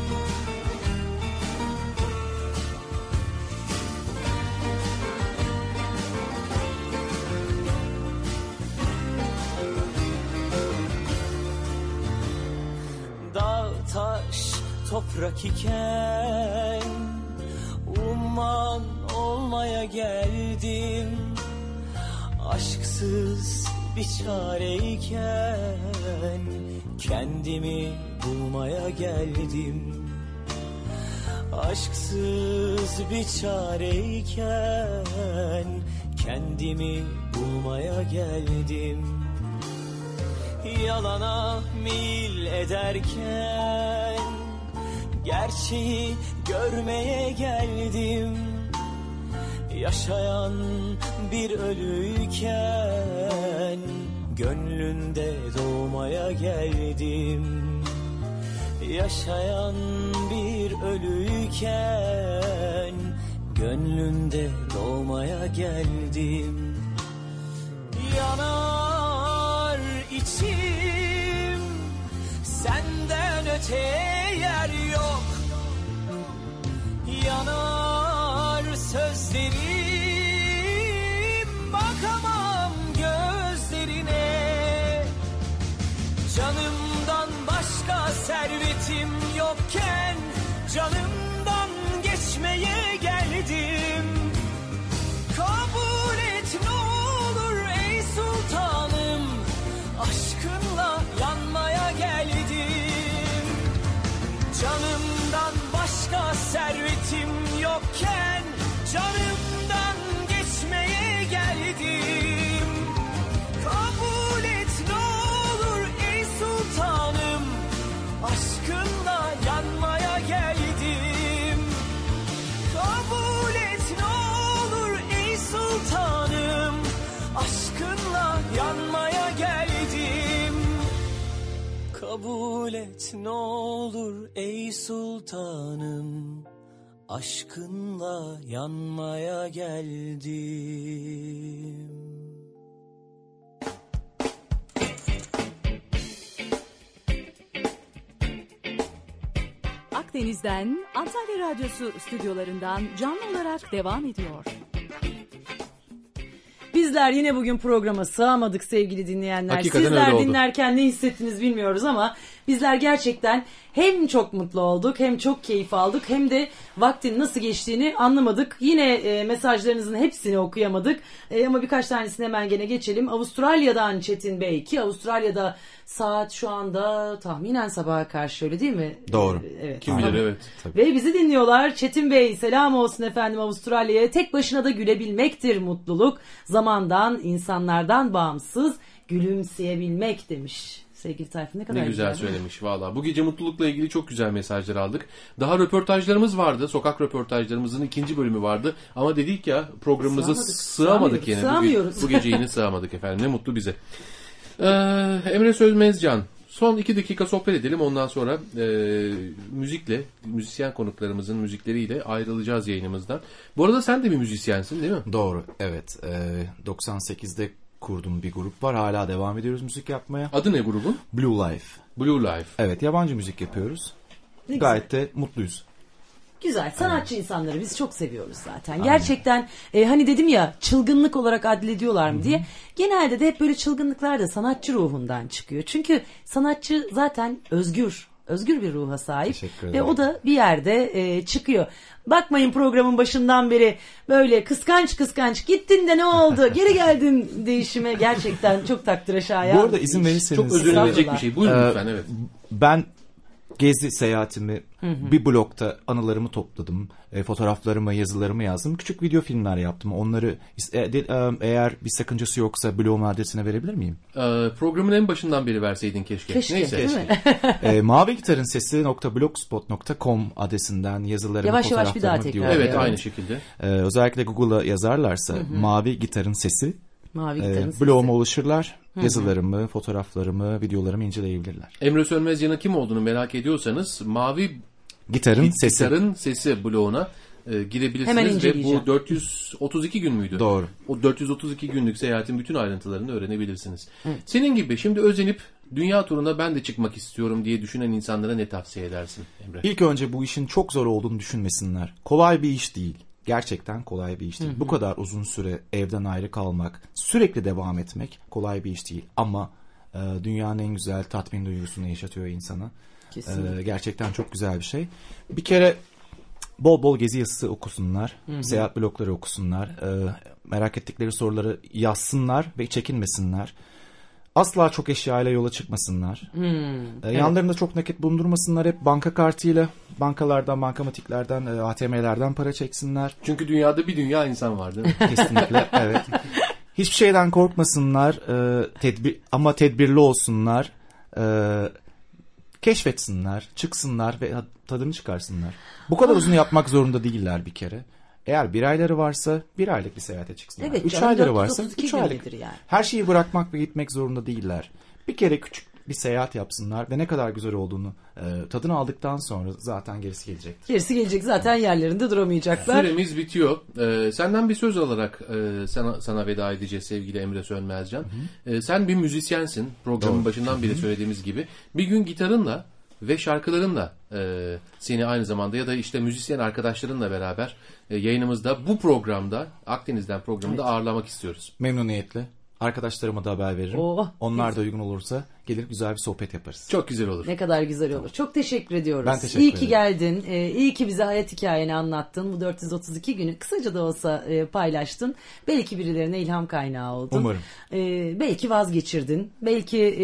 Dağ, taş, toprak iken umman olmaya geldim. Aşksız bir çareyken kendimi bulmaya geldim. Aşksız bir çareyken kendimi bulmaya geldim. Yalana meyil ederken gerçeği görmeye geldim. Yaşayan bir ölüyken gönlünde doğmaya geldim. Yaşayan bir ölüyken gönlünde doğmaya geldim. Yanar içim, senden öteye yer yok. Yanar sözlerim, bakamam gözlerine. Canımdan başka servetim yokken canımdan geçmeye geldim. Kabul et ne olur ey sultanım, aşkınla yanmaya geldim. Canımdan başka servetim yokken canımdan geçmeye geldim. Kabul et ne olur ey sultanım, aşkınla yanmaya geldim. Kabul et ne olur ey sultanım, aşkınla yanmaya geldim. Kabul et ne olur ey sultanım, aşkınla yanmaya geldim. Akdeniz'den Antalya Radyosu stüdyolarından canlı olarak devam ediyor. Bizler yine bugün programa sığamadık sevgili dinleyenler. Hakikaten Sizler öyle oldu. dinlerken ne hissettiniz bilmiyoruz ama bizler gerçekten hem çok mutlu olduk, hem çok keyif aldık, hem de vaktin nasıl geçtiğini anlamadık. Yine e, mesajlarınızın hepsini okuyamadık e, ama birkaç tanesini hemen gene geçelim. Avustralya'dan Çetin Bey, ki Avustralya'da saat şu anda tahminen sabaha karşı, öyle değil mi? Doğru. E, evet. Kim bilir, evet. Tabii. Ve bizi dinliyorlar. Çetin Bey, selam olsun efendim Avustralya'ya. Tek başına da gülebilmektir mutluluk. Zamandan, insanlardan bağımsız gülümseyebilmek demiş. Sevgili Tayfun, ne kadar ne güzel, güzel söylemiş valla. Bu gece mutlulukla ilgili çok güzel mesajlar aldık. Daha röportajlarımız vardı. Sokak röportajlarımızın ikinci bölümü vardı. Ama dedik ya, programımıza sığamadık, sığamadık yine. Sığamıyoruz. Bu, bu gece yine sığamadık efendim. Ne mutlu bize. Ee, Emre Sözmezcan. Son iki dakika sohbet edelim. Ondan sonra e, müzikle, müzisyen konuklarımızın müzikleriyle ayrılacağız yayınımızdan. Bu arada sen de bir müzisyensin değil mi? Doğru, evet. Ee, doksan sekizde kurduğum bir grup var. Hala devam ediyoruz müzik yapmaya. Adı ne grubun? Blue Life. Blue Life. Evet, yabancı müzik yapıyoruz. Ne Gayet güzel. de mutluyuz. Güzel, sanatçı insanları biz çok seviyoruz zaten. Aynen. Gerçekten e, hani dedim ya, çılgınlık olarak adlediyorlar mı Hı-hı. diye. Genelde de hep böyle çılgınlıklar da sanatçı ruhundan çıkıyor. Çünkü sanatçı zaten özgür, özgür bir ruha sahip. Ve o da bir yerde e, çıkıyor. Bakmayın programın başından beri böyle kıskanç kıskanç gittin de ne oldu, geri geldin değişime, gerçekten çok takdire şayan. Bu arada izin verirseniz. Çok özür dilerecek bir şey. Buyurun lütfen, evet. Ben gezi seyahatimi, hı hı. bir blogda anılarımı topladım. E, fotoğraflarımı, yazılarımı yazdım. Küçük video filmler yaptım. Onları e, e, eğer bir sakıncası yoksa blogum adresine verebilir miyim? Ee, programın en başından beri verseydin keşke. Keşke, Neyse. değil mi? e, mavi gitarın sesi nokta blogspot nokta com adresinden yazılarımı, yavaş fotoğraflarımı yavaş bir daha tekrar. Evet, yani. aynı şekilde. E, özellikle Google'a yazarlarsa hı hı. Mavi Gitarın Sesi, Mavi Gitarın e, Sesi. bloguma ulaşırlar. Hı-hı. Yazılarımı, fotoğraflarımı, videolarımı inceleyebilirler. Emre Sönmezcan'ın kim olduğunu merak ediyorsanız Mavi Gitarın Git, Sesi, Gitarın Sesi bloguna e, girebilirsiniz ve bu dört yüz otuz iki gün müydü? Doğru. O dört yüz otuz iki günlük seyahatin bütün ayrıntılarını öğrenebilirsiniz. Evet. Senin gibi şimdi özenip dünya turuna ben de çıkmak istiyorum diye düşünen insanlara ne tavsiye edersin Emre? İlk önce bu işin çok zor olduğunu düşünmesinler. Kolay bir iş değil. Gerçekten kolay bir iş değil. Hı hı. Bu kadar uzun süre evden ayrı kalmak, sürekli devam etmek kolay bir iş değil. Ama e, dünyanın en güzel tatmin duygusunu yaşatıyor insana. E, gerçekten çok güzel bir şey. Bir kere bol bol gezi yazısı okusunlar, hı hı. seyahat blogları okusunlar, e, merak ettikleri soruları yazsınlar ve çekinmesinler. Asla çok eşyayla yola çıkmasınlar. Hmm, ee, evet. Yanlarında çok nakit bulundurmasınlar. Hep banka kartıyla bankalardan, bankamatiklerden, A T M'lerden para çeksinler. Çünkü dünyada bir dünya insan var değil mi? Kesinlikle, evet. Hiçbir şeyden korkmasınlar. E, tedbir, ama tedbirli olsunlar. E, keşfetsinler, çıksınlar ve tadını çıkarsınlar. Bu kadar uzun yapmak zorunda değiller bir kere. Eğer bir ayları varsa bir aylık bir seyahate çıksınlar. Evet, üç canım, ayları varsa dört yüz otuz iki üç aylık. gündedir yani. Her şeyi bırakmak ve gitmek zorunda değiller. Bir kere küçük bir seyahat yapsınlar ve ne kadar güzel olduğunu e, tadını aldıktan sonra zaten gerisi gelecektir. Gerisi gelecek, zaten yerlerinde duramayacaklar. Süremiz bitiyor. Ee, senden bir söz alarak e, sana, sana veda edeceğiz sevgili Emre Sönmezcan. Ee, sen bir müzisyensin. Programın Doğru. başından beri söylediğimiz gibi. Bir gün gitarınla ve şarkılarınla e, seni aynı zamanda ya da işte müzisyen arkadaşlarınla beraber e, yayınımızda, bu programda, Akdeniz'den programında Evet. ağırlamak istiyoruz. Memnuniyetle. Arkadaşlarıma da haber veririm. Oh, Onlar da uygun olursa gelir güzel bir sohbet yaparız. Çok güzel olur. Ne kadar güzel olur. Çok teşekkür ediyoruz. Ben teşekkür İyi ki ederim. geldin. Ee, iyi ki bize hayat hikayeni anlattın. Bu dört yüz otuz iki günü kısaca da olsa e, paylaştın. Belki birilerine ilham kaynağı oldun. Umarım. Ee, belki vazgeçirdin. Belki e,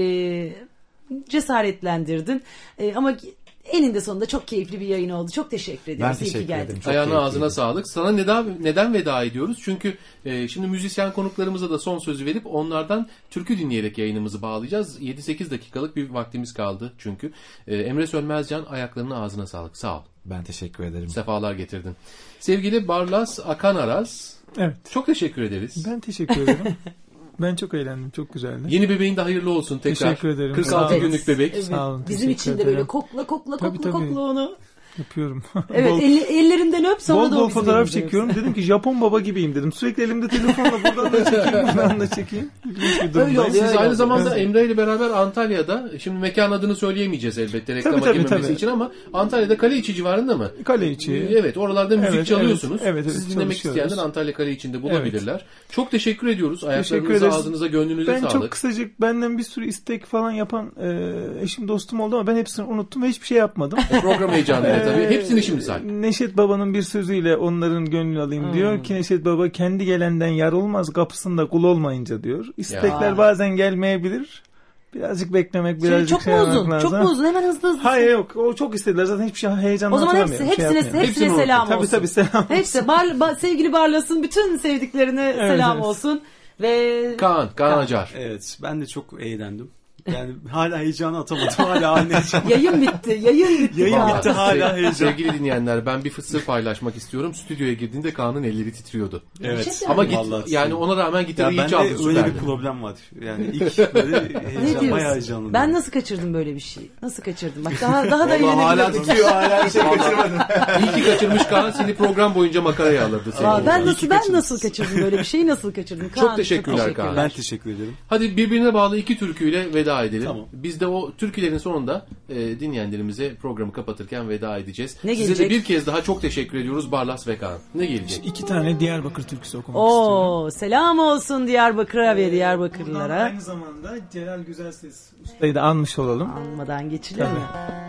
cesaretlendirdin. E, ama eninde sonunda çok keyifli bir yayın oldu. Çok teşekkür ediyoruz. Ben İyi ki teşekkür geldin. ederim. Çok Ayağına keyifliydi. ağzına sağlık. Sana neden neden veda ediyoruz? Çünkü e, şimdi müzisyen konuklarımıza da son sözü verip onlardan türkü dinleyerek yayınımızı bağlayacağız. yedi sekiz dakikalık bir vaktimiz kaldı çünkü. E, Emre Sönmezcan, ayaklarına ağzına sağlık. Sağ ol. Ben teşekkür ederim. Sefalar getirdin. Sevgili Barlas Akanaraz. Evet. Çok teşekkür ederiz. Ben teşekkür ederim. Ben çok eğlendim. Çok güzeldi. Yeni bebeğin de hayırlı olsun tekrar. Teşekkür ederim. kırk Sağ altı olun. günlük bebek. Evet. Sağ olun, Bizim teşekkür için de böyle ederim. kokla kokla Tabii, kokla tabii. kokla onu. Yapıyorum. Evet, Bol- elli- ellerinden öp, sonra bol da bol o bizim fotoğraf elimize çekiyorum. öpsün. Dedim ki Japon baba gibiyim dedim. Sürekli elimde telefonla buradan da çekeyim, buradan da çekeyim. İlginç bir durumdayım. Siz aynı zamanda Evet. Emre ile beraber Antalya'da, şimdi mekan adını söyleyemeyeceğiz elbette reklama Tabii, tabii, girmemesi tabii. için, ama Antalya'da Kaleiçi civarında mı? Kaleiçi. Evet, oralarda müzik Evet, çalıyorsunuz. evet, evet, Siz dinlemek çalışıyoruz. isteyenler Antalya Kaleiçi'nde bulabilirler. Çok teşekkür ediyoruz. Teşekkür Ayaklarınıza, ederiz. ağzınıza, gönlünüze ben sağlık. çok kısacık, benden bir sürü istek falan yapan e, eşim dostum oldu ama ben hepsini unuttum ve hiçbir şey yapmadım. Program heyecanıyla tabii. Ee, Hepsini şimdi say. Neşet Baba'nın bir sözüyle onların gönlünü alayım Hmm. diyor ki Neşet Baba, kendi gelenden yar olmaz, kapısında kul olmayınca diyor. İstekler Ya. bazen gelmeyebilir. Birazcık beklemek, Şey, birazcık çok şey mu yapmak uzun? lazım. Çok mu uzun? Hemen hızlı hızlı. Hayır yok. O çok istediler. Zaten hiçbir şey heyecanla O zaman hepsi, hatırlamıyorum. hepsine, Şey yapmıyorum. hepsine selam Tabii olsun. tabii selam olsun. Hepsi, Bar, Ba- sevgili Barlas'ın bütün sevdiklerine selam evet. olsun. Ve Kaan, Kaan Acar. Evet, ben de çok eğlendim. Yani hala heyecanı atamadım. Hala aynı heyecan. yayın bitti. Yayın bitti. Yayın Kaan. bitti, hala heyecan. Sevgili dinleyenler, ben bir fısır paylaşmak istiyorum. Stüdyoya girdiğinde Kaan'ın elleri titriyordu. Evet. Ama git, Vallahi yani ona rağmen gitarı iyi ya çaldı, bende öyle süperdi. bir problem var. Yani ilk böyle Ne heyecan, bayağı diyorsun? heyecanlı. Ben nasıl kaçırdım böyle bir şey? Nasıl kaçırdım? Bak daha daha da Vallahi hala eğlenebilirdik. titriyor, hala bir şey kaçırmadın. İyi ki kaçırmış Kaan, seni program boyunca makaraya alırdı. Aa, ben İyi nasıl ki ben kaçırmış. nasıl kaçırdım böyle bir şeyi? Nasıl kaçırdım? Çok Kaan, teşekkürler Kaan. Ben teşekkür ederim. Hadi birbirine bağlı iki türküyle veda edelim. Tamam. Biz de o türkülerin sonunda e, dinleyenlerimize programı kapatırken veda edeceğiz. Ne Size de gelecek? bir kez daha çok teşekkür ediyoruz Barlas ve Kaan. Ne gelecek? İki tane Diyarbakır türküsü okumak istiyorum. Oo, selam olsun Diyarbakır'a ve Diyarbakırlılara. Aynı zamanda Celal Güzelses ustayı da anmış olalım. Anmadan geçilir mi?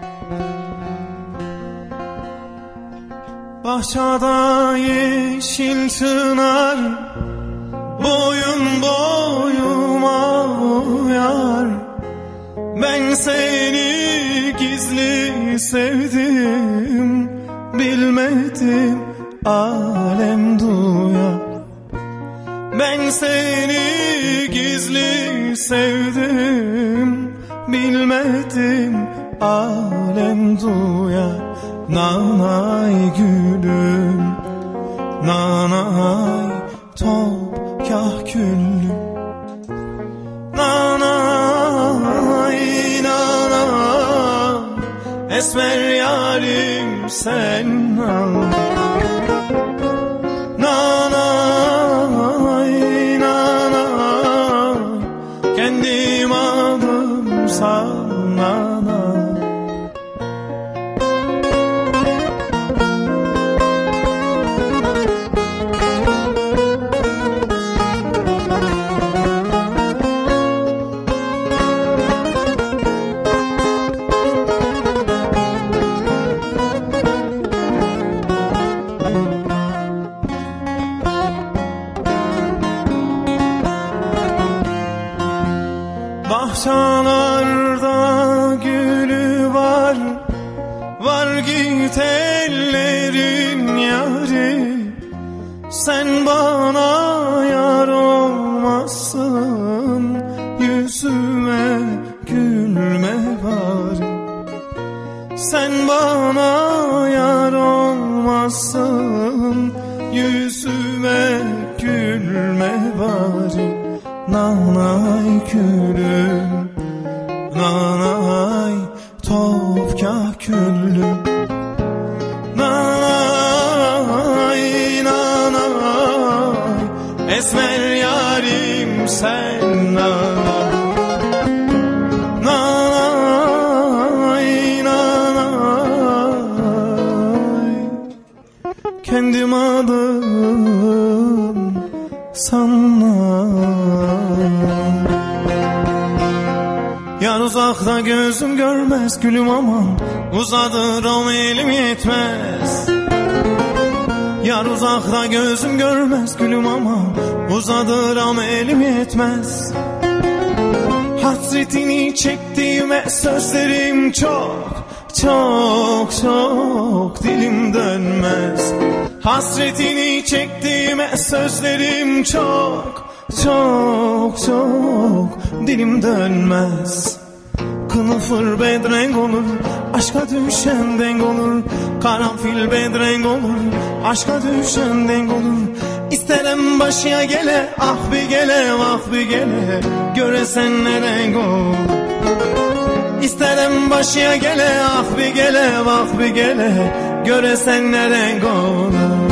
Bahçada yeşil çınar, boyun boyuma uyar. Ben seni gizli sevdim, bilmedim alem duyar. Ben seni gizli sevdim, bilmedim alem duyar. Nanay gülüm, nanay topkah güllüm, nanay nanay esmer yarim sen al. Nanay nanay kendim adım sana. Bahçalarda gülü var, var git ellerin yari. Sen bana yar olmazsın, yüzüme gülme bari. bana yar olmazsın, yüzüme gülme bari. Nanay gülüm, nanay topkah gülüm. Nanay, nanay, esmer yarim sen nanay. Nanay, nanay, kendim adım sana. Yar uzakta gözüm görmez gülüm aman, uzadırım elim yetmez. Yar uzakta gözüm görmez gülüm aman, uzadırım elim yetmez. Hasretini çektiğime sözlerim çok, çok, çok dilim dönmez. Hasretini çektiğime sözlerim çok, çok, çok dilim dönmez. Kılıfır bedrenk olur, aşka düşen denk olur. Karanfil bedrenk olur, aşka düşen denk olur. İsterim başıya gele, ah bir gele, ah bir gele, göresen ne renk olur. İsterim başıya gele, ah bir gele, ah bir gele, göresen ne renk olur.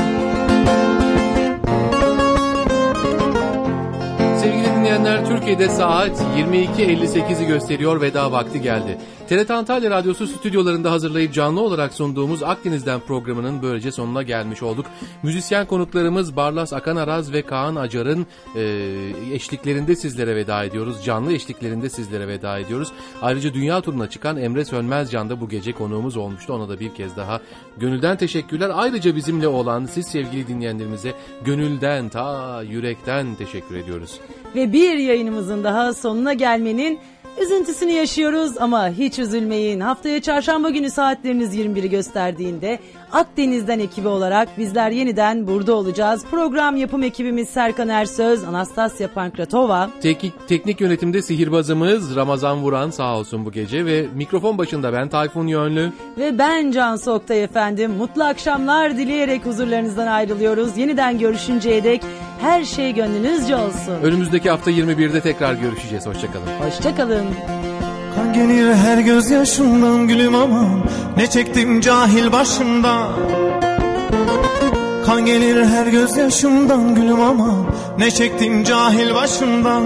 Sevgili dinleyenler, Türkiye'de saat yirmi iki elli sekizi gösteriyor, veda vakti geldi. T R T Antalya Radyosu stüdyolarında hazırlayıp canlı olarak sunduğumuz Akdeniz'den programının böylece sonuna gelmiş olduk. Müzisyen konuklarımız Barlas Akanaraz ve Kaan Acar'ın e, eşliklerinde sizlere veda ediyoruz. Canlı eşliklerinde sizlere veda ediyoruz. Ayrıca dünya turuna çıkan Emre Sönmezcan da bu gece konuğumuz olmuştu. Ona da bir kez daha gönülden teşekkürler. Ayrıca bizimle olan siz sevgili dinleyenlerimize gönülden, ta yürekten teşekkür ediyoruz. Ve bir yayınımızın daha sonuna gelmenin üzüntüsünü yaşıyoruz ama hiç üzülmeyin. Haftaya çarşamba günü saatleriniz yirmi biri gösterdiğinde Akdeniz'den ekibi olarak bizler yeniden burada olacağız. Program yapım ekibimiz Serkan Ersöz, Anastasya Pankratova. Teknik, teknik yönetimde sihirbazımız Ramazan Vuran sağ olsun bu gece ve mikrofon başında ben Tayfun Yönlü. Ve ben Cansu Oktay efendim. Mutlu akşamlar dileyerek huzurlarınızdan ayrılıyoruz. Yeniden görüşünceye dek her şey gönlünüzce olsun. Önümüzdeki hafta yirmi birde tekrar görüşeceğiz. Hoşçakalın. Hoşçakalın. Kan gelir her gözyaşımdan gülüm aman, ne çektim cahil başımdan. Kan gelir her gözyaşımdan gülüm aman, ne çektim cahil başımdan.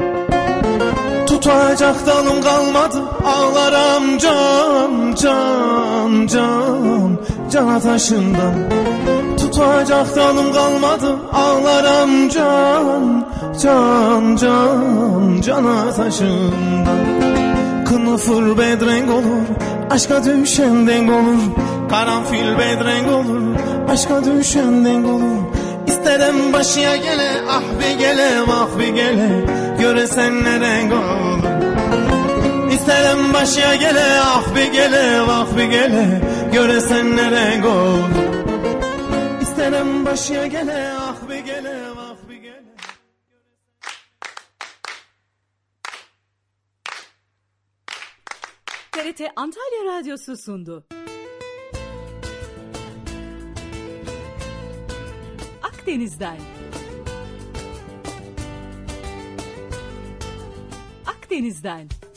Tutacak dalım kalmadı, ağlarım can, can, can, cana taşından. Tutacak dalım kalmadı, ağlarım can, can, can, cana taşından. Kılıfır bedrenk olur, aşka düşen denk olur. Karanfil bedrenk olur, aşka düşen denk olur. İsterim başıya gele, ah bir gele, ah bir gele, göresen ne renk olur. İsterim başıya gele, ah bir gele, ah bir gele, göresen ne renk olur. İsterim başıya gele, ah bir gele, ah bir gele. T R T Antalya Radyosu sundu. Akdeniz'den. Akdeniz'den.